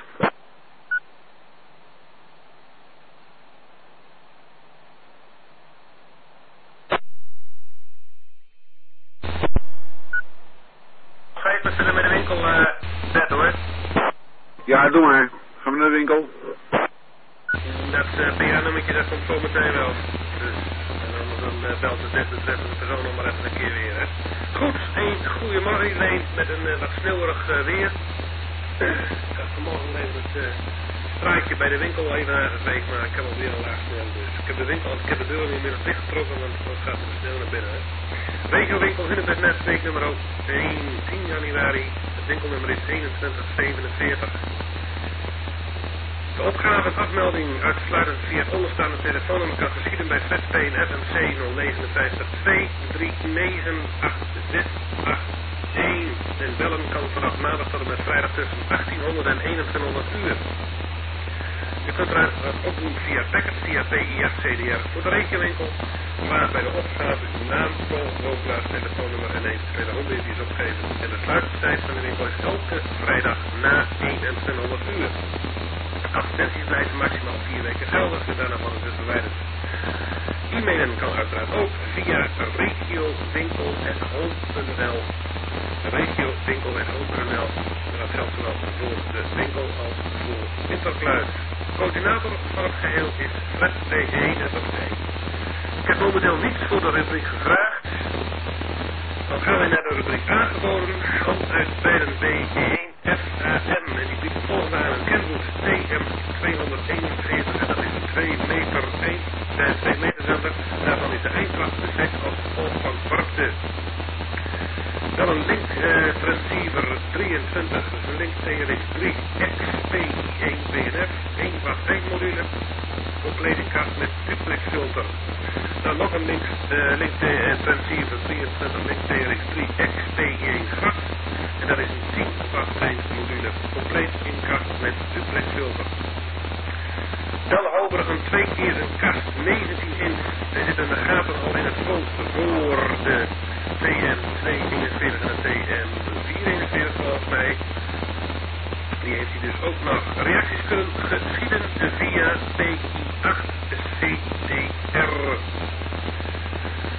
Speaker 3: Ga je met naar de winkel, uh, Bert hoor.
Speaker 1: Ja, doe maar. Gaan we naar de winkel?
Speaker 3: Dat uh, P A-nummertje, dat komt zo meteen wel. Dus, en anders dan uh, belt de desbetreffende persoon nog maar even een keer weer, hè. Goed, een goeiemorgen iedereen met een uh, wat sneeuwig uh, weer. Uh, ik had vanmorgen even het uh, straatje bij de winkel even aangeveegd, maar ik heb alweer een laag sneeuw. Dus ik heb de winkel, ik heb de deur inmiddels dichtgetrokken, want dan gaat de sneeuw naar binnen, hè. Regiowinkel Hunebednet, week nummer één, tien januari. Het winkelnummer is eenentwintig zevenenveertig. De opgave en afmelding uitsluitend via het onderstaande telefoonnummer kan geschieden bij Vetspeen F M C nul negen vijf twee drie negen acht zes acht een. En bellen kan vanaf maandag tot en met vrijdag tussen achttienhonderd en eenentwintighonderd uur. Je kunt eruit ook doen via packet, via P I F C D R voor de regiowinkel. Maar bij de opgave uw naam, call, woonplaats, telefoonnummer en eventuele honderdjes opgeven. En de sluitingstijd van de winkel is elke vrijdag na eenentwintighonderd uur. Advertenties blijven maximaal vier weken geldig en daarna worden ze verwijderd. E-mailen kan uiteraard ook via regiowinkel at home punt n l. regiowinkel at home punt n l. Dat geldt zowel voor de winkel als voor Interkluis. Coördinator van het geheel is Fred B E net op twee. Ik heb momenteel niets voor de rubriek gevraagd. Dan gaan wij naar de rubriek aangeboden. Hand uit beiden B één F A M. En die biedt volgende aan een Kenwood T M tweehonderdeenenveertig. En dat is een twee meter, twee meter zender. Daarvan is de eindkracht bezet als gevolg van warmte. Dan een link uh, transceiver drieëntwintig, dus een link T R X drie X P één B N F, één watt één module, compleet in kast met duplex filter. Dan nog een link, uh, link uh, transceiver drieëntwintig, link T R X drie X P één gas, en dat is een tien watt één module, compleet in kast met duplex filter. Dan overig een twee keer een kast negentien inch. Er zitten de gaten al in het voorste voor de T M tweehonderdeenenveertig en de T M vierhonderdeenenveertig volgens mij. Die heeft hij dus ook nog. Reacties kunnen geschieden via P I acht C D R.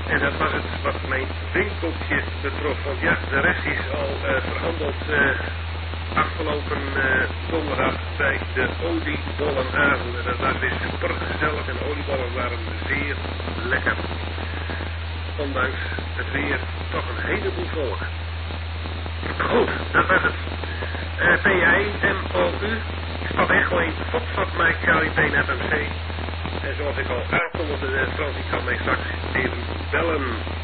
Speaker 3: En dat was het wat mijn winkeltje betrof. Want ja, de rest is al uh, verhandeld uh, afgelopen uh, donderdag bij de oliebollenavond. En dat was weer super gezellig en oliebollen waren zeer lekker. Ondanks het weer toch een heleboel volk. Goed, dat was het. Uh, P I M O U, Stad Echoing, Foxtrot Mike Charlie P F M C. En zoals ik al aankondigde, Frans, ik kan mij straks even bellen.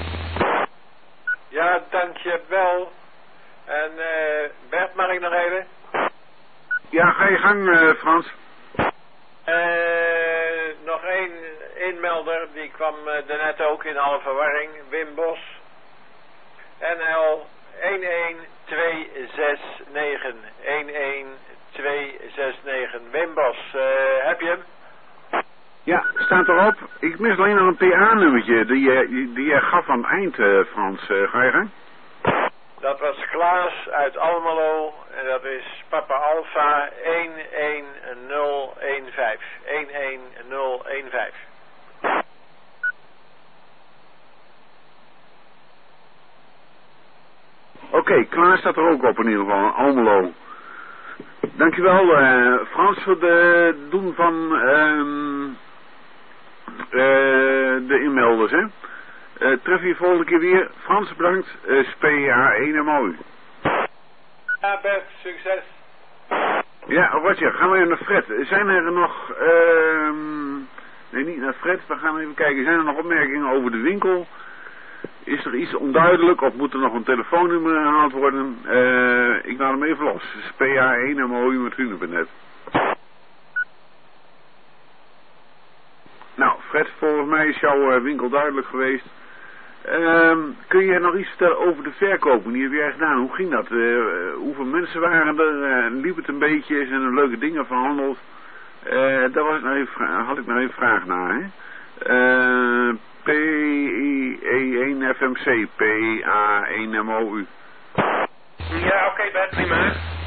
Speaker 2: Ja, dankjewel. En uh, Bert, mag ik nog even?
Speaker 1: Ja, ga je gang, uh, Frans.
Speaker 2: Uh, nog één inmelder, die kwam uh, daarnet ook in alle verwarring. Wim Bos. N L een een twee zes negen. een een twee zes negen. Wim Bos, uh, heb je hem?
Speaker 1: Ja, staat erop. Ik mis alleen nog een P A-nummertje die je, die je gaf aan het eind, uh, Frans. Uh, ga je gang?
Speaker 2: Dat was Klaas uit Almelo en dat is Papa Alpha een een nul een vijf. een een nul een vijf.
Speaker 1: Oké, okay, Klaas staat er ook op in ieder geval, Almelo. Dankjewel, uh, Frans, voor het doen van um, uh, de inmelders, hè. Uh, tref je volgende keer weer. Frans, bedankt. Uh, P A één M O U.
Speaker 2: Ja, Bert, succes.
Speaker 1: Ja, Roger, gaan we even naar Fred. Zijn er nog... Uh, nee, niet naar Fred. We gaan even kijken. Zijn er nog opmerkingen over de winkel? Is er iets onduidelijk of moet er nog een telefoonnummer herhaald worden? Uh, ik laat hem even los. P A één M O U met Hunebednet. Nou, Fred, volgens mij is jouw uh, winkel duidelijk geweest. Um, kun je nog iets vertellen over de verkopen? Die heb jij gedaan. Hoe ging dat? Uh, hoeveel mensen waren er? Uh, liep het een beetje? Zijn er leuke dingen verhandeld? Uh, daar was ik nog even, had ik nog even vraag naar. Hè? Uh, P I E één F M C. P A één M O U.
Speaker 3: Ja, oké, okay, Bert, prima.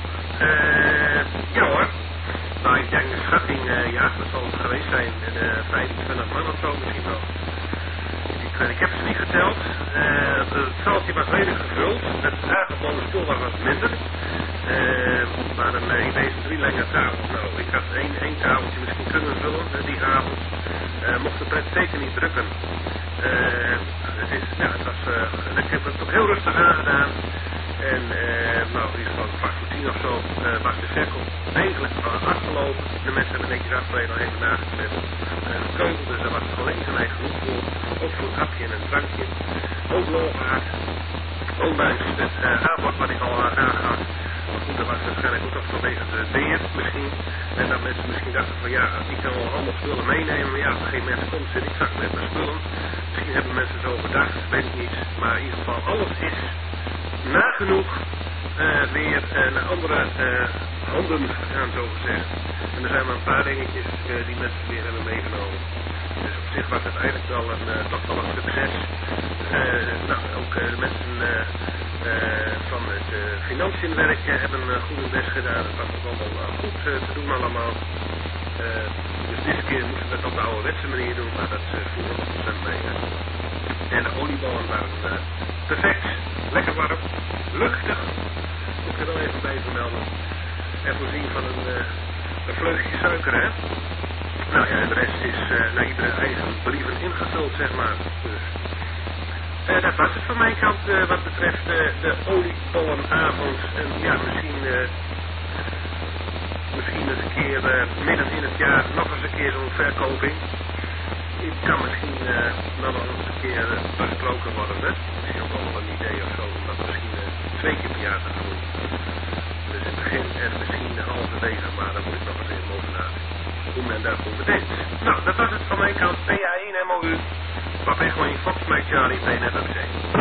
Speaker 3: Uh, ja hoor. Nou, ik denk de schatting, uh, ja, dat zal het geweest zijn. Uh, vijfentwintig man of zo misschien wel. Ik, ik heb ze niet geteld. Uh, het zaaltje was redelijk gevuld. Het aangeboden stoel was wat minder. Uh, maar dan uh, in deze drie lange tafels. Nou, ik had één, één tafeltje misschien kunnen vullen uh, die avond. Uh, mocht de pret zeker niet drukken. Uh, het, is, ja, het was, uh, ik heb het ook heel rustig aangedaan. En uh, nou, in ieder geval kwart voor tien of zo uh, was de verkoop eigenlijk uh, afgelopen. De mensen hebben netjes afgeleden al even nageknipt. Uh, kool, dus er was alleen gelijk genoeg voor. Ook voor een hapje en een drankje. Ook lol gehad. Ondanks het uh, aanbod wat ik al uh, aangaf. Maar goed, dat was waarschijnlijk ook nog vanwege de weer misschien. En dat mensen misschien dachten van ja, ik kan wel allemaal spullen meenemen. Maar ja, als er geen mensen komt, zit ik straks met mijn spullen. Misschien hebben mensen zo gedacht, weet ik niet. Maar in ieder geval, alles is nagenoeg uh, weer uh, naar andere uh, handen gegaan, zo gezegd. En er zijn maar een paar dingetjes uh, die mensen weer hebben meegenomen. Dus op zich was het eigenlijk wel een, uh, toch wel een succes. Uh, nou, ook uh, de mensen uh, uh, van het uh, financiënwerk uh, hebben uh, goed hun best gedaan. Het was ook allemaal uh, goed uh, te doen allemaal. Uh, dus deze keer moesten we het op de ouderwetse manier doen, maar dat uh, viel nog ontzettend mee. Uh. En de oliebollen waren uh, perfect, lekker warm, luchtig. Moet ik er wel even bij vermelden. En voorzien van een, uh, een vleugje suiker, hè. Nou ja, en de rest is uh, naar iedere eigen believen ingevuld, zeg maar. Dus, uh, dat was het van mijn kant uh, wat betreft uh, de oliebollenavond. En ja, misschien, uh, misschien eens een keer uh, midden in het jaar nog eens een keer zo'n verkoping. Het kan misschien uh, dan nog eens een keer uh, besproken worden, hè. Misschien ook wel een idee of zo, om dat misschien uh, twee keer per jaar te doen. Dus in het begin en misschien halverwege, maar dan moet ik nog eens even over nadenken. Hoe men daarvoor bedenkt. Nou, dat was het van mijn kant. P A één M O U. Papa gewoon je Fox, Mike Charlie, P N F M C.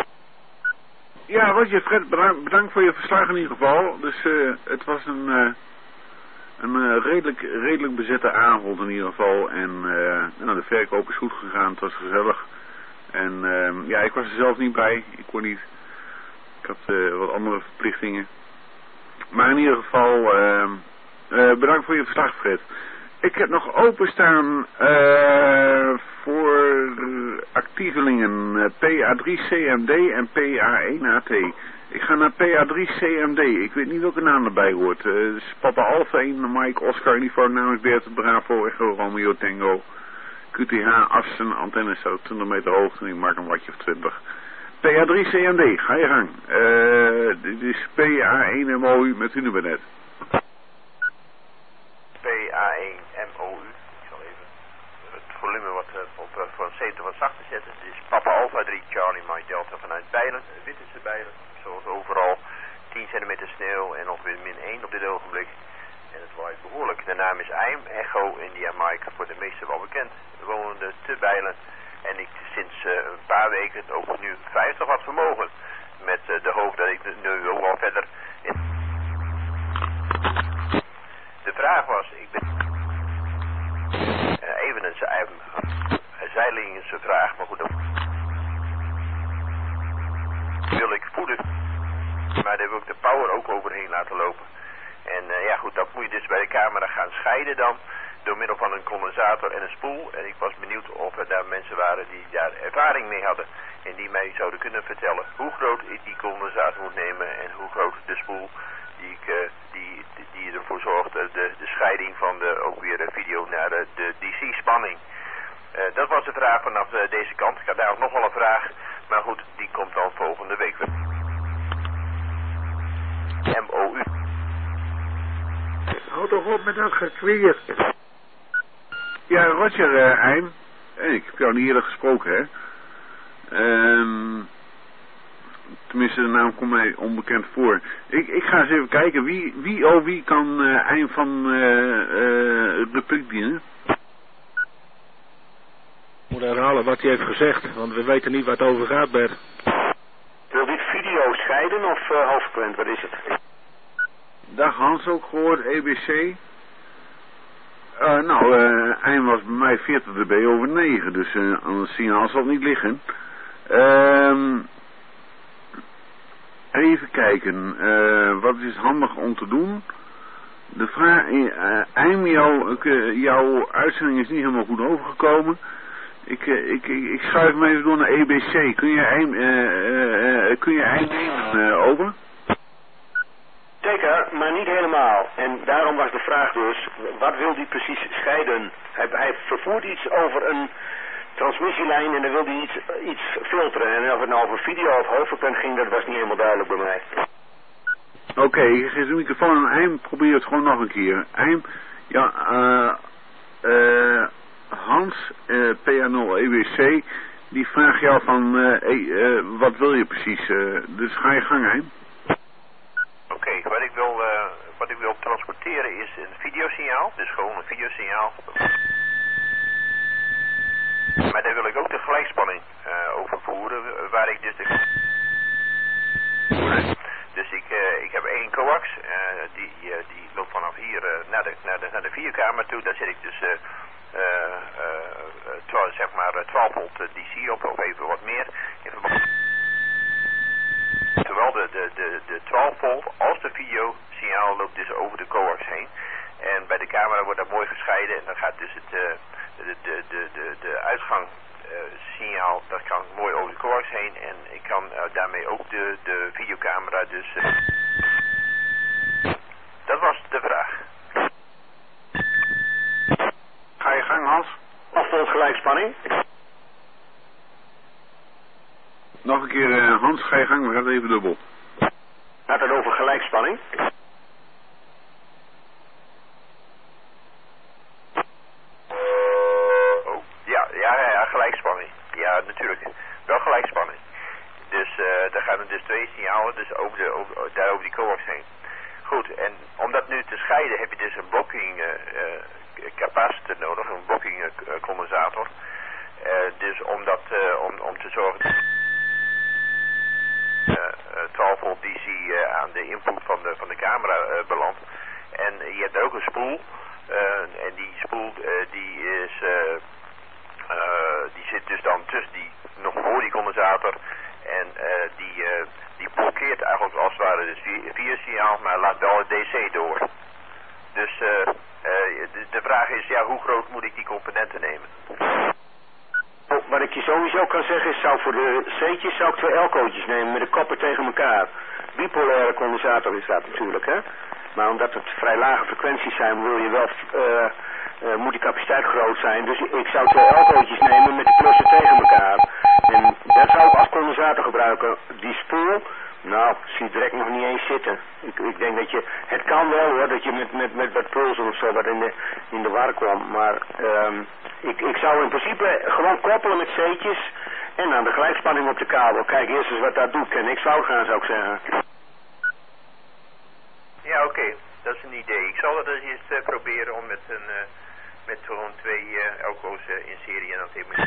Speaker 1: Ja, Roger, Fred, bedankt voor je verslag in ieder geval. Dus uh, het was een, uh, een uh, redelijk, redelijk bezette avond in ieder geval. En uh, nou, de verkoop is goed gegaan, het was gezellig. En uh, ja, ik was er zelf niet bij. Ik kon niet. Ik had uh, wat andere verplichtingen. Maar in ieder geval, uh, uh, bedankt voor je verslag, Fred. Ik heb nog openstaan uh, voor actievelingen P A drie C M D en P A één A T. Ik ga naar P A drie C M D. Ik weet niet welke naam erbij hoort. Uh, het is Papa Alpha één, Mike, Oscar, Uniform, namens Beert, Bravo, Echo, Romeo, Tango, Q T H, Assen, antenne staat twintig meter hoog en ik maak een wattje of twintig. P A drie C M D, ga je gang. Uh, dit is P A één M O U met Hunebednet.
Speaker 11: P A één M O U. Ik zal even het volume wat uh, op uh, van zeventig wat zachter zetten. Dit is Papa Alpha drie Charlie Mike Delta vanuit Bijlen. Wittense Bijlen, zoals overal. tien centimeter sneeuw en ongeveer min één op dit ogenblik. En het waait behoorlijk. De naam is Eim, Echo, India Mike, voor de meesten wel bekend. Wonende te Bijlen. En ik sinds uh, een paar weken ook nu vijftig watt vermogen. Met uh, de hoop dat ik nu ook al verder in... De vraag was, ik ben uh, even een, een, een zijlingense vraag, maar goed, dan wil ik voeden, maar daar wil ik de power ook overheen laten lopen. En uh, ja goed, dat moet je dus bij de camera gaan scheiden dan, door middel van een condensator en een spoel. En ik was benieuwd of er daar mensen waren die daar ervaring mee hadden en die mij zouden kunnen vertellen hoe groot ik die condensator moet nemen en hoe groot de spoel die, ik, uh, die, die, die ervoor zorgt, de, de scheiding van de, ook weer de video naar de, de D C-spanning. Uh, dat was de vraag vanaf uh, deze kant. Ik had daar ook nog wel een vraag, maar goed, die komt dan volgende week weer. M O U.
Speaker 7: Houd toch op met dat gekwier.
Speaker 1: Ja, Roger, uh, Eim. Ik heb jou niet eerder gesproken, hè. Um, tenminste, de naam komt mij onbekend voor. Ik, ik ga eens even kijken, wie, wie oh wie kan uh, Eim van uh, uh, het Republiek dienen?
Speaker 9: Ik moet herhalen wat hij heeft gezegd, want we weten niet waar het over gaat, Bert.
Speaker 8: Wil dit video scheiden of uh, hoofdpunt, wat is het?
Speaker 1: Dag Hans, ook gehoord, E B C. Uh, nou, uh, Eim was bij mij veertig dB over negen, dus uh, aan het signaal zal het niet liggen. Uh, even kijken, uh, wat is handig om te doen? De vraag, uh, Eim, jou, uh, jouw uitzending is niet helemaal goed overgekomen. Ik, uh, ik, ik, ik schuif me even door naar E B C. Kun je Eim, uh, uh, uh, kun je Eim nemen, uh, over?
Speaker 8: Zeker, maar niet helemaal. En daarom was de vraag dus, wat wil hij precies scheiden? Hij, hij vervoert iets over een transmissielijn en dan wil hij iets, iets filteren. En of het nou over video of hoofdpunt ging, dat was niet helemaal duidelijk bij mij.
Speaker 1: Oké, okay, je geeft de microfoon aan Eim, probeer het gewoon nog een keer. Eim, ja, uh, uh, Hans, uh, P A nul E W C, die vraagt jou van, uh, hey, uh, wat wil je precies? Uh, dus ga je gang, Eim.
Speaker 11: Oké, okay, wat ik wil, uh, wat ik wil transporteren is een videosignaal, dus gewoon een videosignaal. Maar daar wil ik ook de gelijkspanning uh, over voeren, waar ik dus de... Dus ik, uh, ik heb één coax, uh, die, uh, die loopt vanaf hier uh, naar, de, naar, de, naar de vierkamer toe. Daar zet ik dus uh, uh, uh, twaalf, zeg maar twaalf volt D C op, of even wat meer. In verband... Zowel de, de, de, de twaalf volt als de videosignaal loopt dus over de coax heen. En bij de camera wordt dat mooi gescheiden en dan gaat dus het, uh, de, de, de, de, de uitgang uh, signaal, dat kan mooi over de coax heen en ik kan uh, daarmee ook de, de videocamera dus... Uh... Dat was de vraag.
Speaker 1: Ga je gang, Hans?
Speaker 8: twaalf volt gelijkspanning.
Speaker 1: Nog een keer, uh, Hans, ga je gang, we gaan even dubbel.
Speaker 8: Gaat het over gelijkspanning?
Speaker 11: Oh, ja, ja, ja, gelijkspanning. Ja, natuurlijk. Wel gelijkspanning. Dus uh, daar gaan er dus twee signalen dus over de, over, daar over die coax heen. Goed, en om dat nu te scheiden heb je dus een blocking uh, uh, capacitor nodig, een blocking uh, condensator. Uh, dus om, dat, uh, om, om te zorgen... Uh, uh, twaalf volt D C uh, aan de input van de, van de camera uh, belandt. En uh, je hebt ook een spoel. Uh, en die spoel uh, die is, uh, uh, die zit dus dan tussen die, nog voor die condensator. En uh, die, uh, die blokkeert eigenlijk als het ware dus via signaal, maar laat wel het D C door. Dus uh, uh, de, de vraag is, ja, hoe groot moet ik die componenten nemen?
Speaker 12: wat ik je sowieso kan zeggen is, zou voor de C'tjes zou ik twee elkootjes nemen met de koppen tegen elkaar. Bipolaire condensator is dat natuurlijk, hè. Maar omdat het vrij lage frequenties zijn, wil je wel, uh, uh, moet die capaciteit groot zijn. Dus ik zou twee elkootjes nemen met de plussen tegen elkaar. En dat zou ik als condensator gebruiken. Die spoel, nou, zie direct nog niet eens zitten. Ik, ik denk dat je, het kan wel hoor, dat je met, met, met wat pulsen of zo wat in de, in de war komt. Maar um, ik, ik zou in principe gewoon koppelen met C'tjes en dan de gelijkspanning op de kabel. Kijk eerst eens wat dat doet. Kan niks fout gaan, zou ik zeggen.
Speaker 11: Ja, oké. Okay. Dat is een idee. Ik zal dat eens uh, proberen om met een uh, met gewoon twee uh, elko's uh, in serie en dan even.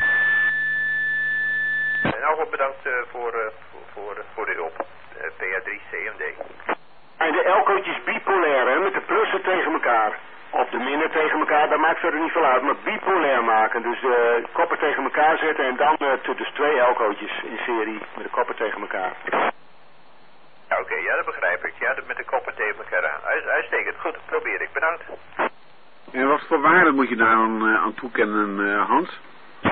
Speaker 11: En nou goed, bedankt uh, voor, uh, voor, voor, uh, voor de hulp. Uh, P A drie C M D.
Speaker 12: En de elkootjes bipolair, hè, met de plussen tegen elkaar. Of de minnen tegen elkaar, dat maakt verder niet veel uit. Maar bipolair maken, dus de koppen tegen elkaar zetten en dan uh, dus twee elkootjes in serie met de koppen tegen elkaar.
Speaker 11: Ja, oké, okay, ja, dat begrijp ik. Ja, dat met de koppen tegen elkaar. Uitstekend. Goed, probeer ik. Bedankt.
Speaker 1: En wat voor waarde moet je daar aan, uh, aan toekennen, uh, Hans?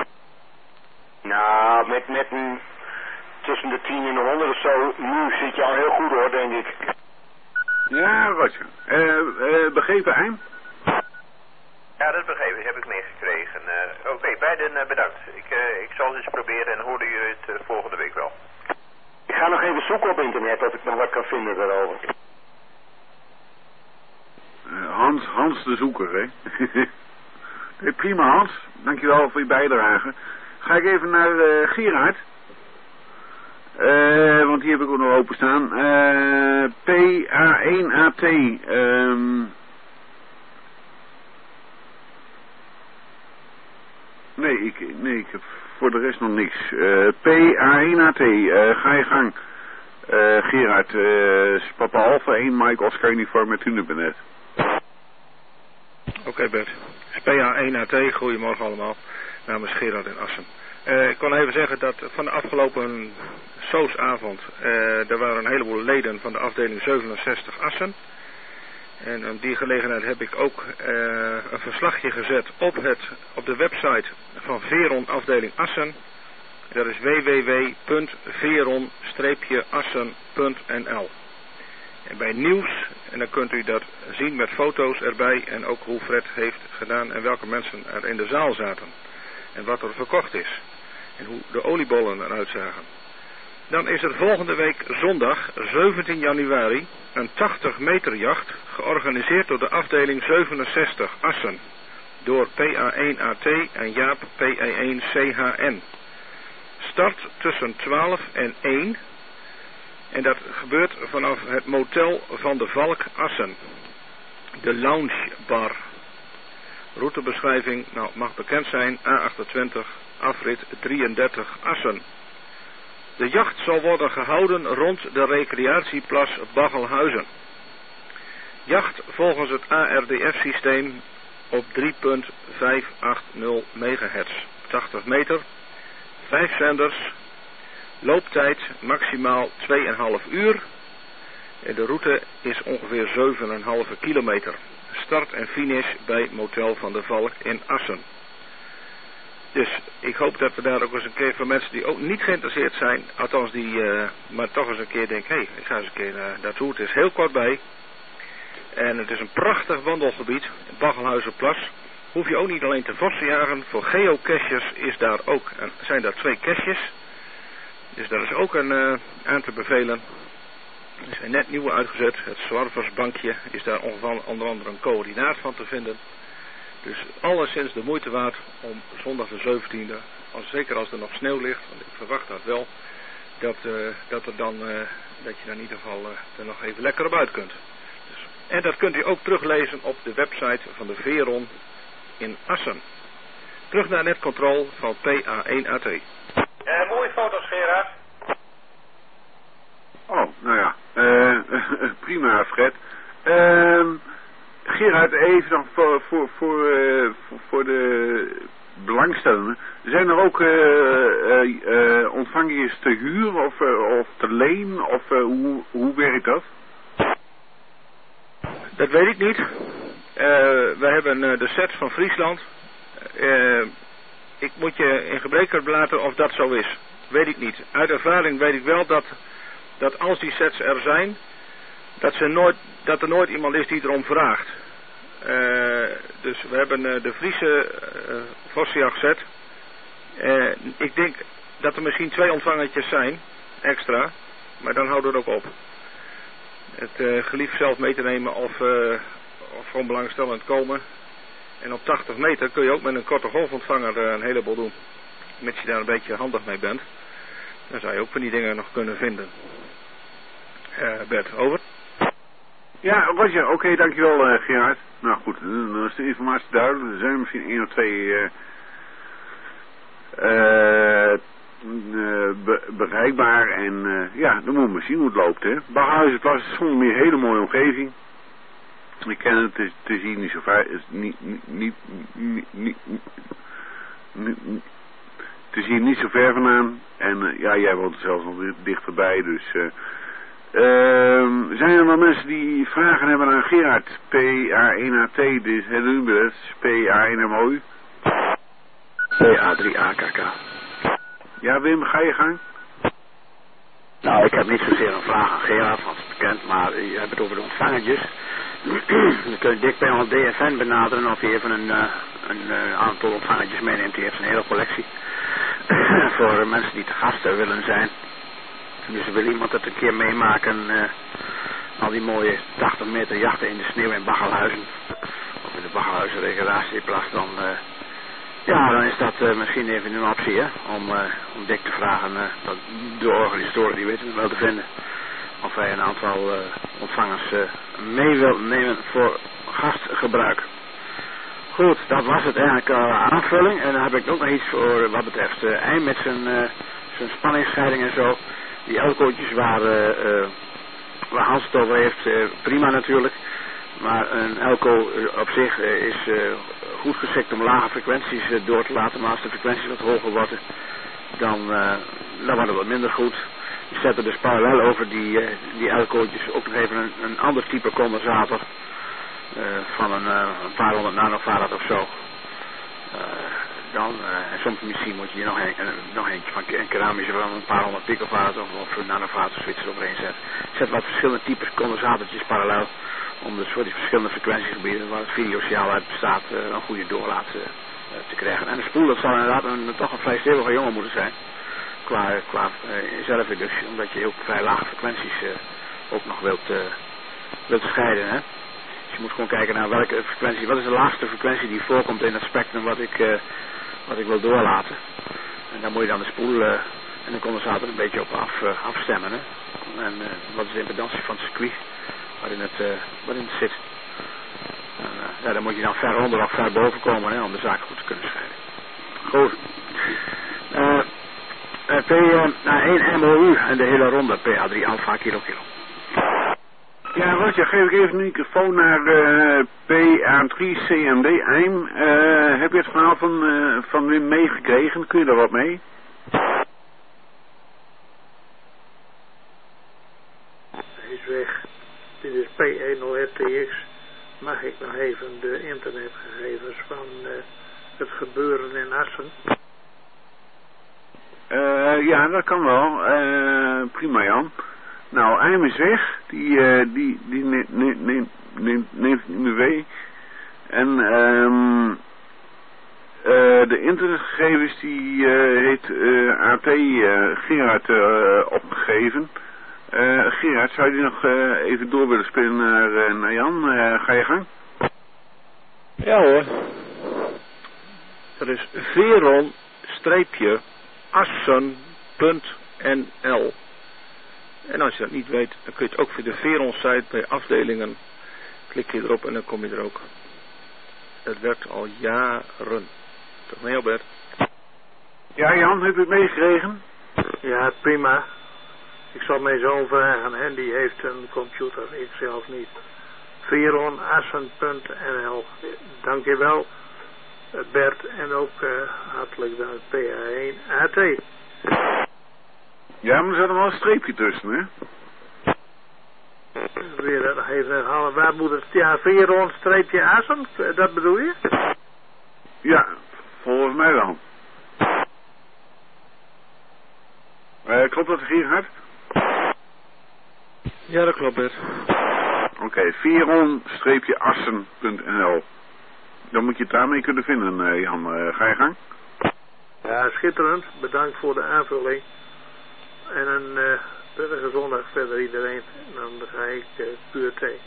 Speaker 12: Nou, met, met een tussen de tien en de honderd of zo, nu zit je al heel goed hoor, denk ik.
Speaker 1: Ja, Roger. Uh, uh, begrepen, Eim?
Speaker 11: Ja, dat begrepen. Heb ik meegekregen. Uh, Oké, okay, beiden uh, bedankt. Ik, uh, ik zal het eens proberen en horen jullie het uh, volgende week wel.
Speaker 12: Ik ga nog even zoeken op internet of ik nog wat kan vinden daarover.
Speaker 1: Uh, Hans, Hans de zoeker, hè? Hey, prima, Hans. Dankjewel voor je bijdrage. Ga ik even naar uh, Gerard. Uh, want die heb ik ook nog openstaan. Uh, P A één A T. Um... Nee, ik, nee, ik heb voor de rest nog niks. Uh, P A één A T. Uh, ga je gang. Uh, Gerard. Uh, Papa Alpha één Mike Oscar Uniform met Hunebed.
Speaker 9: Oké okay, Bert. P A één A T. Goedemorgen allemaal. Namens Gerard in Assen. Uh, ik kon even zeggen dat van de afgelopen soosavond, uh, er waren een heleboel leden van de afdeling zevenenzestig Assen. En op die gelegenheid heb ik ook uh, een verslagje gezet op, het, op de website van Veron afdeling Assen. Dat is w w w punt veron assen punt n l. En bij nieuws, en dan kunt u dat zien met foto's erbij en ook hoe Fred heeft gedaan en welke mensen er in de zaal zaten. En wat er verkocht is. En hoe de oliebollen eruit zagen. Dan is er volgende week zondag zeventien januari een tachtig meter jacht georganiseerd door de afdeling zevenenzestig Assen. Door P A één A T en Jaap P A één C H N. Start tussen twaalf en één. En dat gebeurt vanaf het motel van de Valk Assen. De Lounge Bar. Routebeschrijving, nou, mag bekend zijn, A achtentwintig, afrit drieëndertig Assen. De jacht zal worden gehouden rond de recreatieplas Baggelhuizen. Jacht volgens het A R D F-systeem op drie komma vijfhonderdachtig megahertz. tachtig meter, vijf zenders, looptijd maximaal twee komma vijf uur. En de route is ongeveer zeven komma vijf kilometer. Start en finish bij Motel van de Valk in Assen. Dus ik hoop dat we daar ook eens een keer voor mensen die ook niet geïnteresseerd zijn, althans die uh, maar toch eens een keer denken, hé, hey, ik ga eens een keer uh, naartoe. Het is heel kort bij. En het is een prachtig wandelgebied, Baggelhuizenplas. Hoef je ook niet alleen te vossenjagen. Voor geocaches is daar ook, uh, zijn daar twee caches. Dus daar is ook een uh, aan te bevelen. Er zijn net nieuwe uitgezet. Het Zwarversbankje is daar ongeveer onder andere een coördinaat van te vinden. Dus alleszins de moeite waard om zondag de zeventiende, als, zeker als er nog sneeuw ligt, want ik verwacht dat wel, dat, uh, dat, er dan, uh, dat je dan in ieder geval uh, er nog even lekker op uit kunt. Dus, en dat kunt u ook teruglezen op de website van de Veron in Assen. Terug naar netcontrole van P A één A T.
Speaker 2: Uh, mooie foto's, Gerard.
Speaker 1: Oh, nou ja, uh, prima Fred. Uh, Gerard, even nog voor, voor, voor, uh, voor, voor de belangstellenden. Zijn er ook uh, uh, uh, ontvangers te huur of, uh, of te leen? Of uh, hoe, hoe werkt dat?
Speaker 9: Dat weet ik niet. Uh, we hebben uh, de set van Friesland. Uh, ik moet je in gebreken laten of dat zo is. Weet ik niet. Uit ervaring weet ik wel dat, dat als die sets er zijn, dat, ze nooit, dat er nooit iemand is die erom vraagt. Uh, dus we hebben uh, de Friese uh, Vossiag set. Uh, ik denk dat er misschien twee ontvangertjes zijn, extra, maar dan houdt het ook op. Het uh, geliefd zelf mee te nemen of, uh, of gewoon belangstellend komen. En op tachtig meter kun je ook met een korte golfontvanger uh, een heleboel doen. Mits je daar een beetje handig mee bent. Dan zou je ook van die dingen nog kunnen vinden. Uh, Bert, over.
Speaker 1: Ja, Roger, oké, okay, dankjewel uh, Gerard. Nou goed, dan is de informatie duidelijk. Er zijn misschien één of twee uh, uh, uh, be bereikbaar. En uh, ja, dan moet we zien hoe het loopt. Hè. Baghuizenplas is zonder meer een hele mooie omgeving. Ik ken het, het is, het is hier niet zo ver. Is niet, niet, niet, niet, niet, niet, het is hier niet zo ver vandaan. En uh, ja, jij woont er zelfs nog dichterbij, dus... Uh, Uh, zijn er nog mensen die vragen hebben aan Gerard? P A één A T, dus het P A één M O U.
Speaker 10: P A drie A K K.
Speaker 1: Ja, Wim, ga je gang?
Speaker 10: Nou, ik heb niet zozeer een vraag aan Gerard, want het is bekend, maar je hebt het over de ontvangertjes. Dan kun je dik bij ons D F N benaderen of je even een, uh, een uh, aantal ontvangertjes meeneemt. Die heeft een hele collectie voor mensen die te gasten willen zijn. Dus wil iemand het een keer meemaken, uh, al die mooie tachtig meter jachten in de sneeuw in Baggelhuizen, of in de Baggelhuizen recreatieplas, dan, uh, ja, dan is dat uh, misschien even een optie, hè, om, uh, om Dick te vragen, uh, dat de organisatoren die weten het wel te vinden, of hij een aantal uh, ontvangers uh, mee wil nemen voor gastgebruik. Goed, dat was het eigenlijk uh, aanvulling, en dan heb ik ook nog iets voor wat betreft uh, Eim met zijn, uh, zijn spanningsscheiding en zo. Die elkootjes waar, uh, waar Hans het over heeft, uh, prima natuurlijk. Maar een elko uh, op zich uh, is uh, goed geschikt om lage frequenties uh, door te laten. Maar als de frequenties wat hoger worden, dan, uh, dan wordt het wat minder goed. Je zet er dus parallel over die, uh, die elkootjes ook nog even een, een ander type condensator. Uh, van een, uh, een paar honderd nanofarad of zo. Uh, Dan, uh, en soms misschien moet je er nog, een, uh, nog eentje van een keramische van een paar honderd picofarad of, of een nanofarad of zoiets eroverheen zetten. Zet wat verschillende types condensatortjes parallel om dus voor die verschillende frequentiegebieden waar het videosignaal uit bestaat uh, een goede doorlaat uh, te krijgen. En de spoel, dat zal inderdaad een, toch een vrij stevige jongen moeten zijn qua, qua uh, zelfreductie, omdat je ook vrij lage frequenties uh, ook nog wilt, uh, wilt scheiden, hè. Dus je moet gewoon kijken naar welke frequentie, wat is de laagste frequentie die voorkomt in het spectrum wat ik, uh, wat ik wil doorlaten. En daar moet je dan de spoel uh, en de condensator een beetje op af, uh, afstemmen. Hè? En uh, wat is de impedantie van het circuit waarin het, uh, waarin het zit. En, uh, ja, daar moet je dan ver onder of ver boven komen, hè, om de zaak goed te kunnen scheiden. Goed. Uh, uh, P één M O U en de hele ronde P A drie Alpha Kilo Kilo.
Speaker 1: Ja, Roger, geef ik even de microfoon naar uh, P A drie C M D Eim. Uh, heb je het verhaal van, uh, van Wim meegekregen? Kun je daar wat mee?
Speaker 7: Hij is weg. Dit is P één nul R T X. Mag ik nog even de internetgegevens van uh, het gebeuren in Assen?
Speaker 1: Uh, ja, dat kan wel. Uh, prima, Jan. Nou, Eim is weg. Die, uh, die, die neemt, neemt, neemt, neemt, neemt niet meer mee. En um, uh, de internetgegevens die uh, heeft uh, A T uh, Gerard uh, opgegeven. Uh, Gerard, zou je die nog uh, even door willen spelen naar, uh, naar Jan? Uh, ga je gang?
Speaker 9: Ja hoor. Dat is veron-assen punt n l. En als je dat niet weet, dan kun je het ook via de Veron site bij afdelingen. Klik je erop en dan kom je er ook. Het werkt al jaren. Toch mee, Albert?
Speaker 1: Ja, Jan, heb je het meegekregen?
Speaker 7: Ja, prima. Ik zal mijn zoon vragen en die heeft een computer, ik zelf niet. veron-assen punt n l. Dank je wel, Bert, en ook uh, hartelijk dank P A één A T.
Speaker 1: Ja, maar er zat er wel een streepje tussen, hè?
Speaker 7: Wil je dat nog even herhalen? Waar moet het? Ja, Veron streepje Assen? Dat bedoel je?
Speaker 1: Ja, volgens mij wel. Uh, klopt dat, Gerard?
Speaker 9: Ja, dat klopt, Bert.
Speaker 1: Oké, okay, veron assen punt n l. Dan moet je het daarmee kunnen vinden, uh, Jan. Uh, ga je gang?
Speaker 7: Ja, schitterend. Bedankt voor de aanvulling. En een uh, prettige zondag verder iedereen. Dan ga ik uh, puur thee.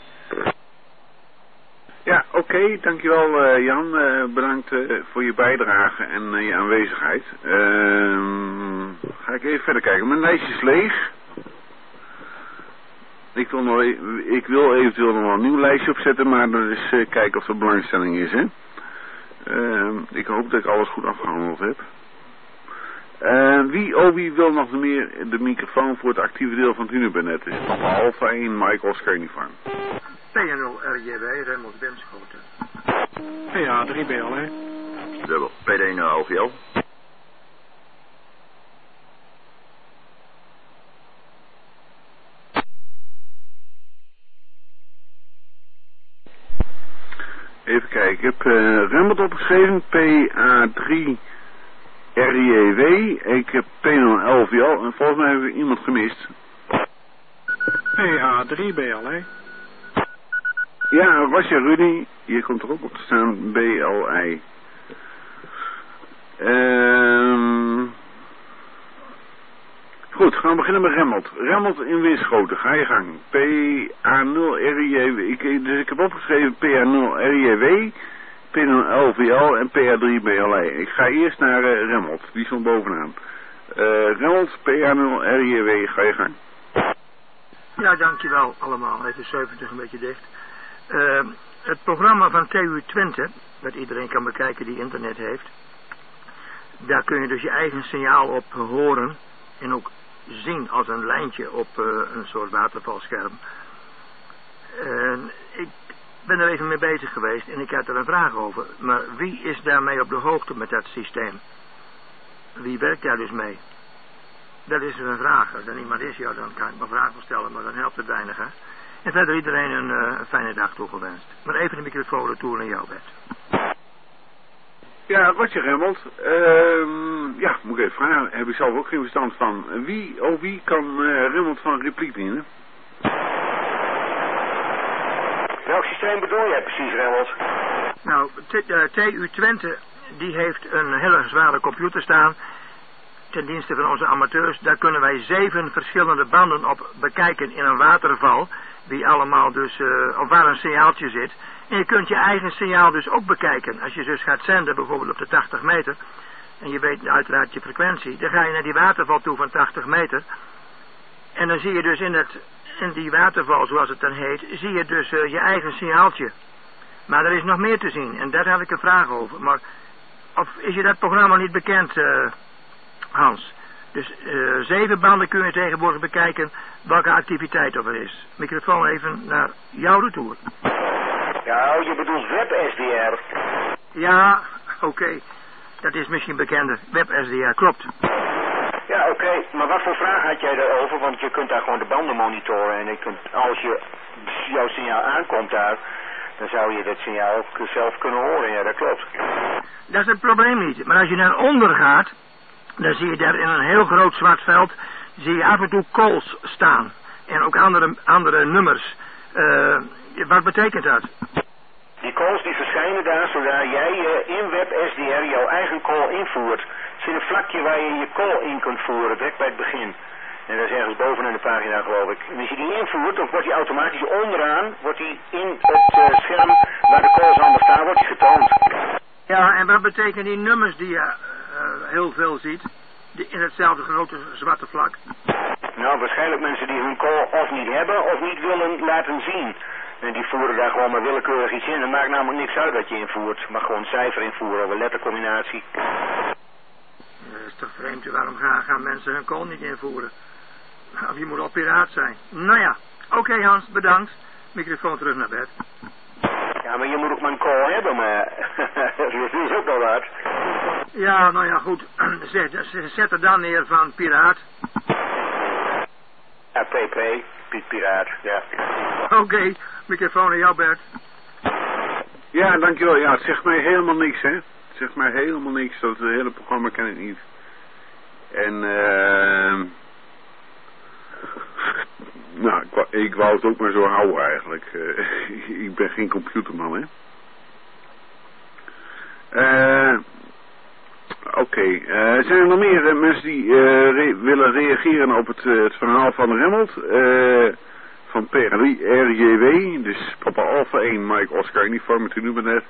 Speaker 1: Ja, oké. Okay, dankjewel uh, Jan. Uh, bedankt uh, voor je bijdrage en uh, je aanwezigheid. Uh, ga ik even verder kijken. Mijn lijstje is leeg. Ik wil, nog, ik wil eventueel nog wel een nieuw lijstje opzetten, maar dat is uh, kijken of er belangstelling is, hè. Uh, ik hoop dat ik alles goed afgehandeld heb. Uh, wie, oh wie wil nog meer de microfoon voor het actieve deel van het Unibernet? Is nog Alpha één, Mike Oscar Uniform.
Speaker 13: P nul R J W, Remmels Benschoten.
Speaker 5: P A drie B L, hè?
Speaker 6: Dubbel, P D één L V L.
Speaker 1: Even kijken, ik heb uh, Remmelt opgeschreven, P A drie R J W, ik heb P nul L V L en volgens mij hebben we iemand gemist.
Speaker 5: P A drie B L, hè?
Speaker 1: Ja, was je Rudy? Hier komt er ook op te staan, B L I. Ehm... Goed, gaan we beginnen met Remmelt. Remmelt in Winschoten, ga je gang. P A nul R J W. Ik, dus ik heb opgeschreven P A nul R J W, P nul L V L en P A drie B L I. Ik ga eerst naar uh, Remmelt, die stond bovenaan. Uh, Remmelt, P A nul R J W, ga je gang.
Speaker 13: Ja, dankjewel allemaal. Het is zeventig een beetje dicht. Uh, het programma van T U Twente, dat iedereen kan bekijken die internet heeft, daar kun je dus je eigen signaal op horen en ook zien als een lijntje op uh, een soort watervalscherm. Uh, ik ben er even mee bezig geweest en ik had er een vraag over. Maar wie is daarmee op de hoogte met dat systeem? Wie werkt daar dus mee? Dat is een vraag. Als er niemand is, ja, dan kan ik mijn vraag wel stellen, maar dan helpt het weinig, hè. En verder iedereen een, uh, een fijne dag toegewenst. Maar even de microfoon retour naar jou, Bert.
Speaker 1: Ja, wat je Remmelt. Uh, ja, moet ik even vragen. Heb ik zelf ook geen verstand van. Wie, oh wie kan uh, Remmelt van repliek dienen?
Speaker 12: Welk systeem bedoel jij precies, Remmelt?
Speaker 13: Nou, T U Twente, die heeft een hele zware computer staan ten dienste van onze amateurs. Daar kunnen wij zeven verschillende banden op bekijken in een waterval, die allemaal dus, uh, op waar een signaaltje zit. En je kunt je eigen signaal dus ook bekijken. Als je dus gaat zenden, bijvoorbeeld op de tachtig meter, en je weet uiteraard je frequentie, dan ga je naar die waterval toe van tachtig meter. En dan zie je dus in, het, in die waterval, zoals het dan heet, zie je dus uh, je eigen signaaltje. Maar er is nog meer te zien, en daar had ik een vraag over. Maar of is je dat programma niet bekend, uh, Hans? Dus uh, zeven banden kun je tegenwoordig bekijken welke activiteit er is. Microfoon even naar jouw retour.
Speaker 12: Ja, je bedoelt WebSDR.
Speaker 13: Ja, oké. Okay. Dat is misschien bekender. WebSDR, klopt.
Speaker 12: Ja, oké. Okay. Maar wat voor vraag had jij daarover? Want je kunt daar gewoon de banden monitoren. En je kunt, als je jouw signaal aankomt daar, dan zou je dat signaal ook zelf kunnen horen. Ja, dat klopt.
Speaker 13: Dat is het probleem niet. Maar als je naar onder gaat, dan zie je daar in een heel groot zwart veld, zie je af en toe calls staan. En ook andere, andere nummers. Uh, wat betekent dat?
Speaker 12: Die calls die verschijnen daar zodra jij uh, in WebSDR jouw eigen call invoert. Er zit een vlakje waar je je call in kunt voeren, direct bij het begin. En dat is ergens bovenaan de pagina, geloof ik. En als je die invoert, dan wordt die automatisch onderaan, wordt die in het uh, scherm waar de calls allemaal staan, wordt die getoond.
Speaker 13: Ja, en wat betekenen die nummers die je uh, heel veel ziet, die in hetzelfde grote zwarte vlak?
Speaker 12: Nou, waarschijnlijk mensen die hun call of niet hebben of niet willen laten zien. En die voeren daar gewoon maar willekeurig iets in. Het maakt namelijk niks uit wat je invoert. Maar gewoon cijfer invoeren of een lettercombinatie.
Speaker 13: Dat is toch vreemd. Waarom gaan, gaan mensen hun call niet invoeren? Of je moet al piraat zijn. Nou ja, oké okay, Hans, bedankt. Microfoon terug naar bed.
Speaker 12: Ja, maar je moet ook maar een call hebben, maar dat is ook wel wat.
Speaker 13: Ja, nou ja, goed. Zet, zet er dan neer van piraat.
Speaker 12: Ja, P P, Piet Piraat, ja.
Speaker 13: Oké, okay, microfoon naar jou, Bert.
Speaker 1: Ja, dankjewel. Ja, het zegt mij helemaal niks, hè. Het zegt mij helemaal niks. Dat hele programma ken ik niet. En, eh... Uh, Nou, ik wou, ik wou het ook maar zo houden eigenlijk. Uh, ik ben geen computerman, hè. Uh, Oké, okay. uh, zijn er nog meer uh, mensen die uh, re willen reageren op het, uh, het verhaal van Remmelt? Uh, van P R J W, dus Papa Alpha één, Mike Oscar uniform met u nu net.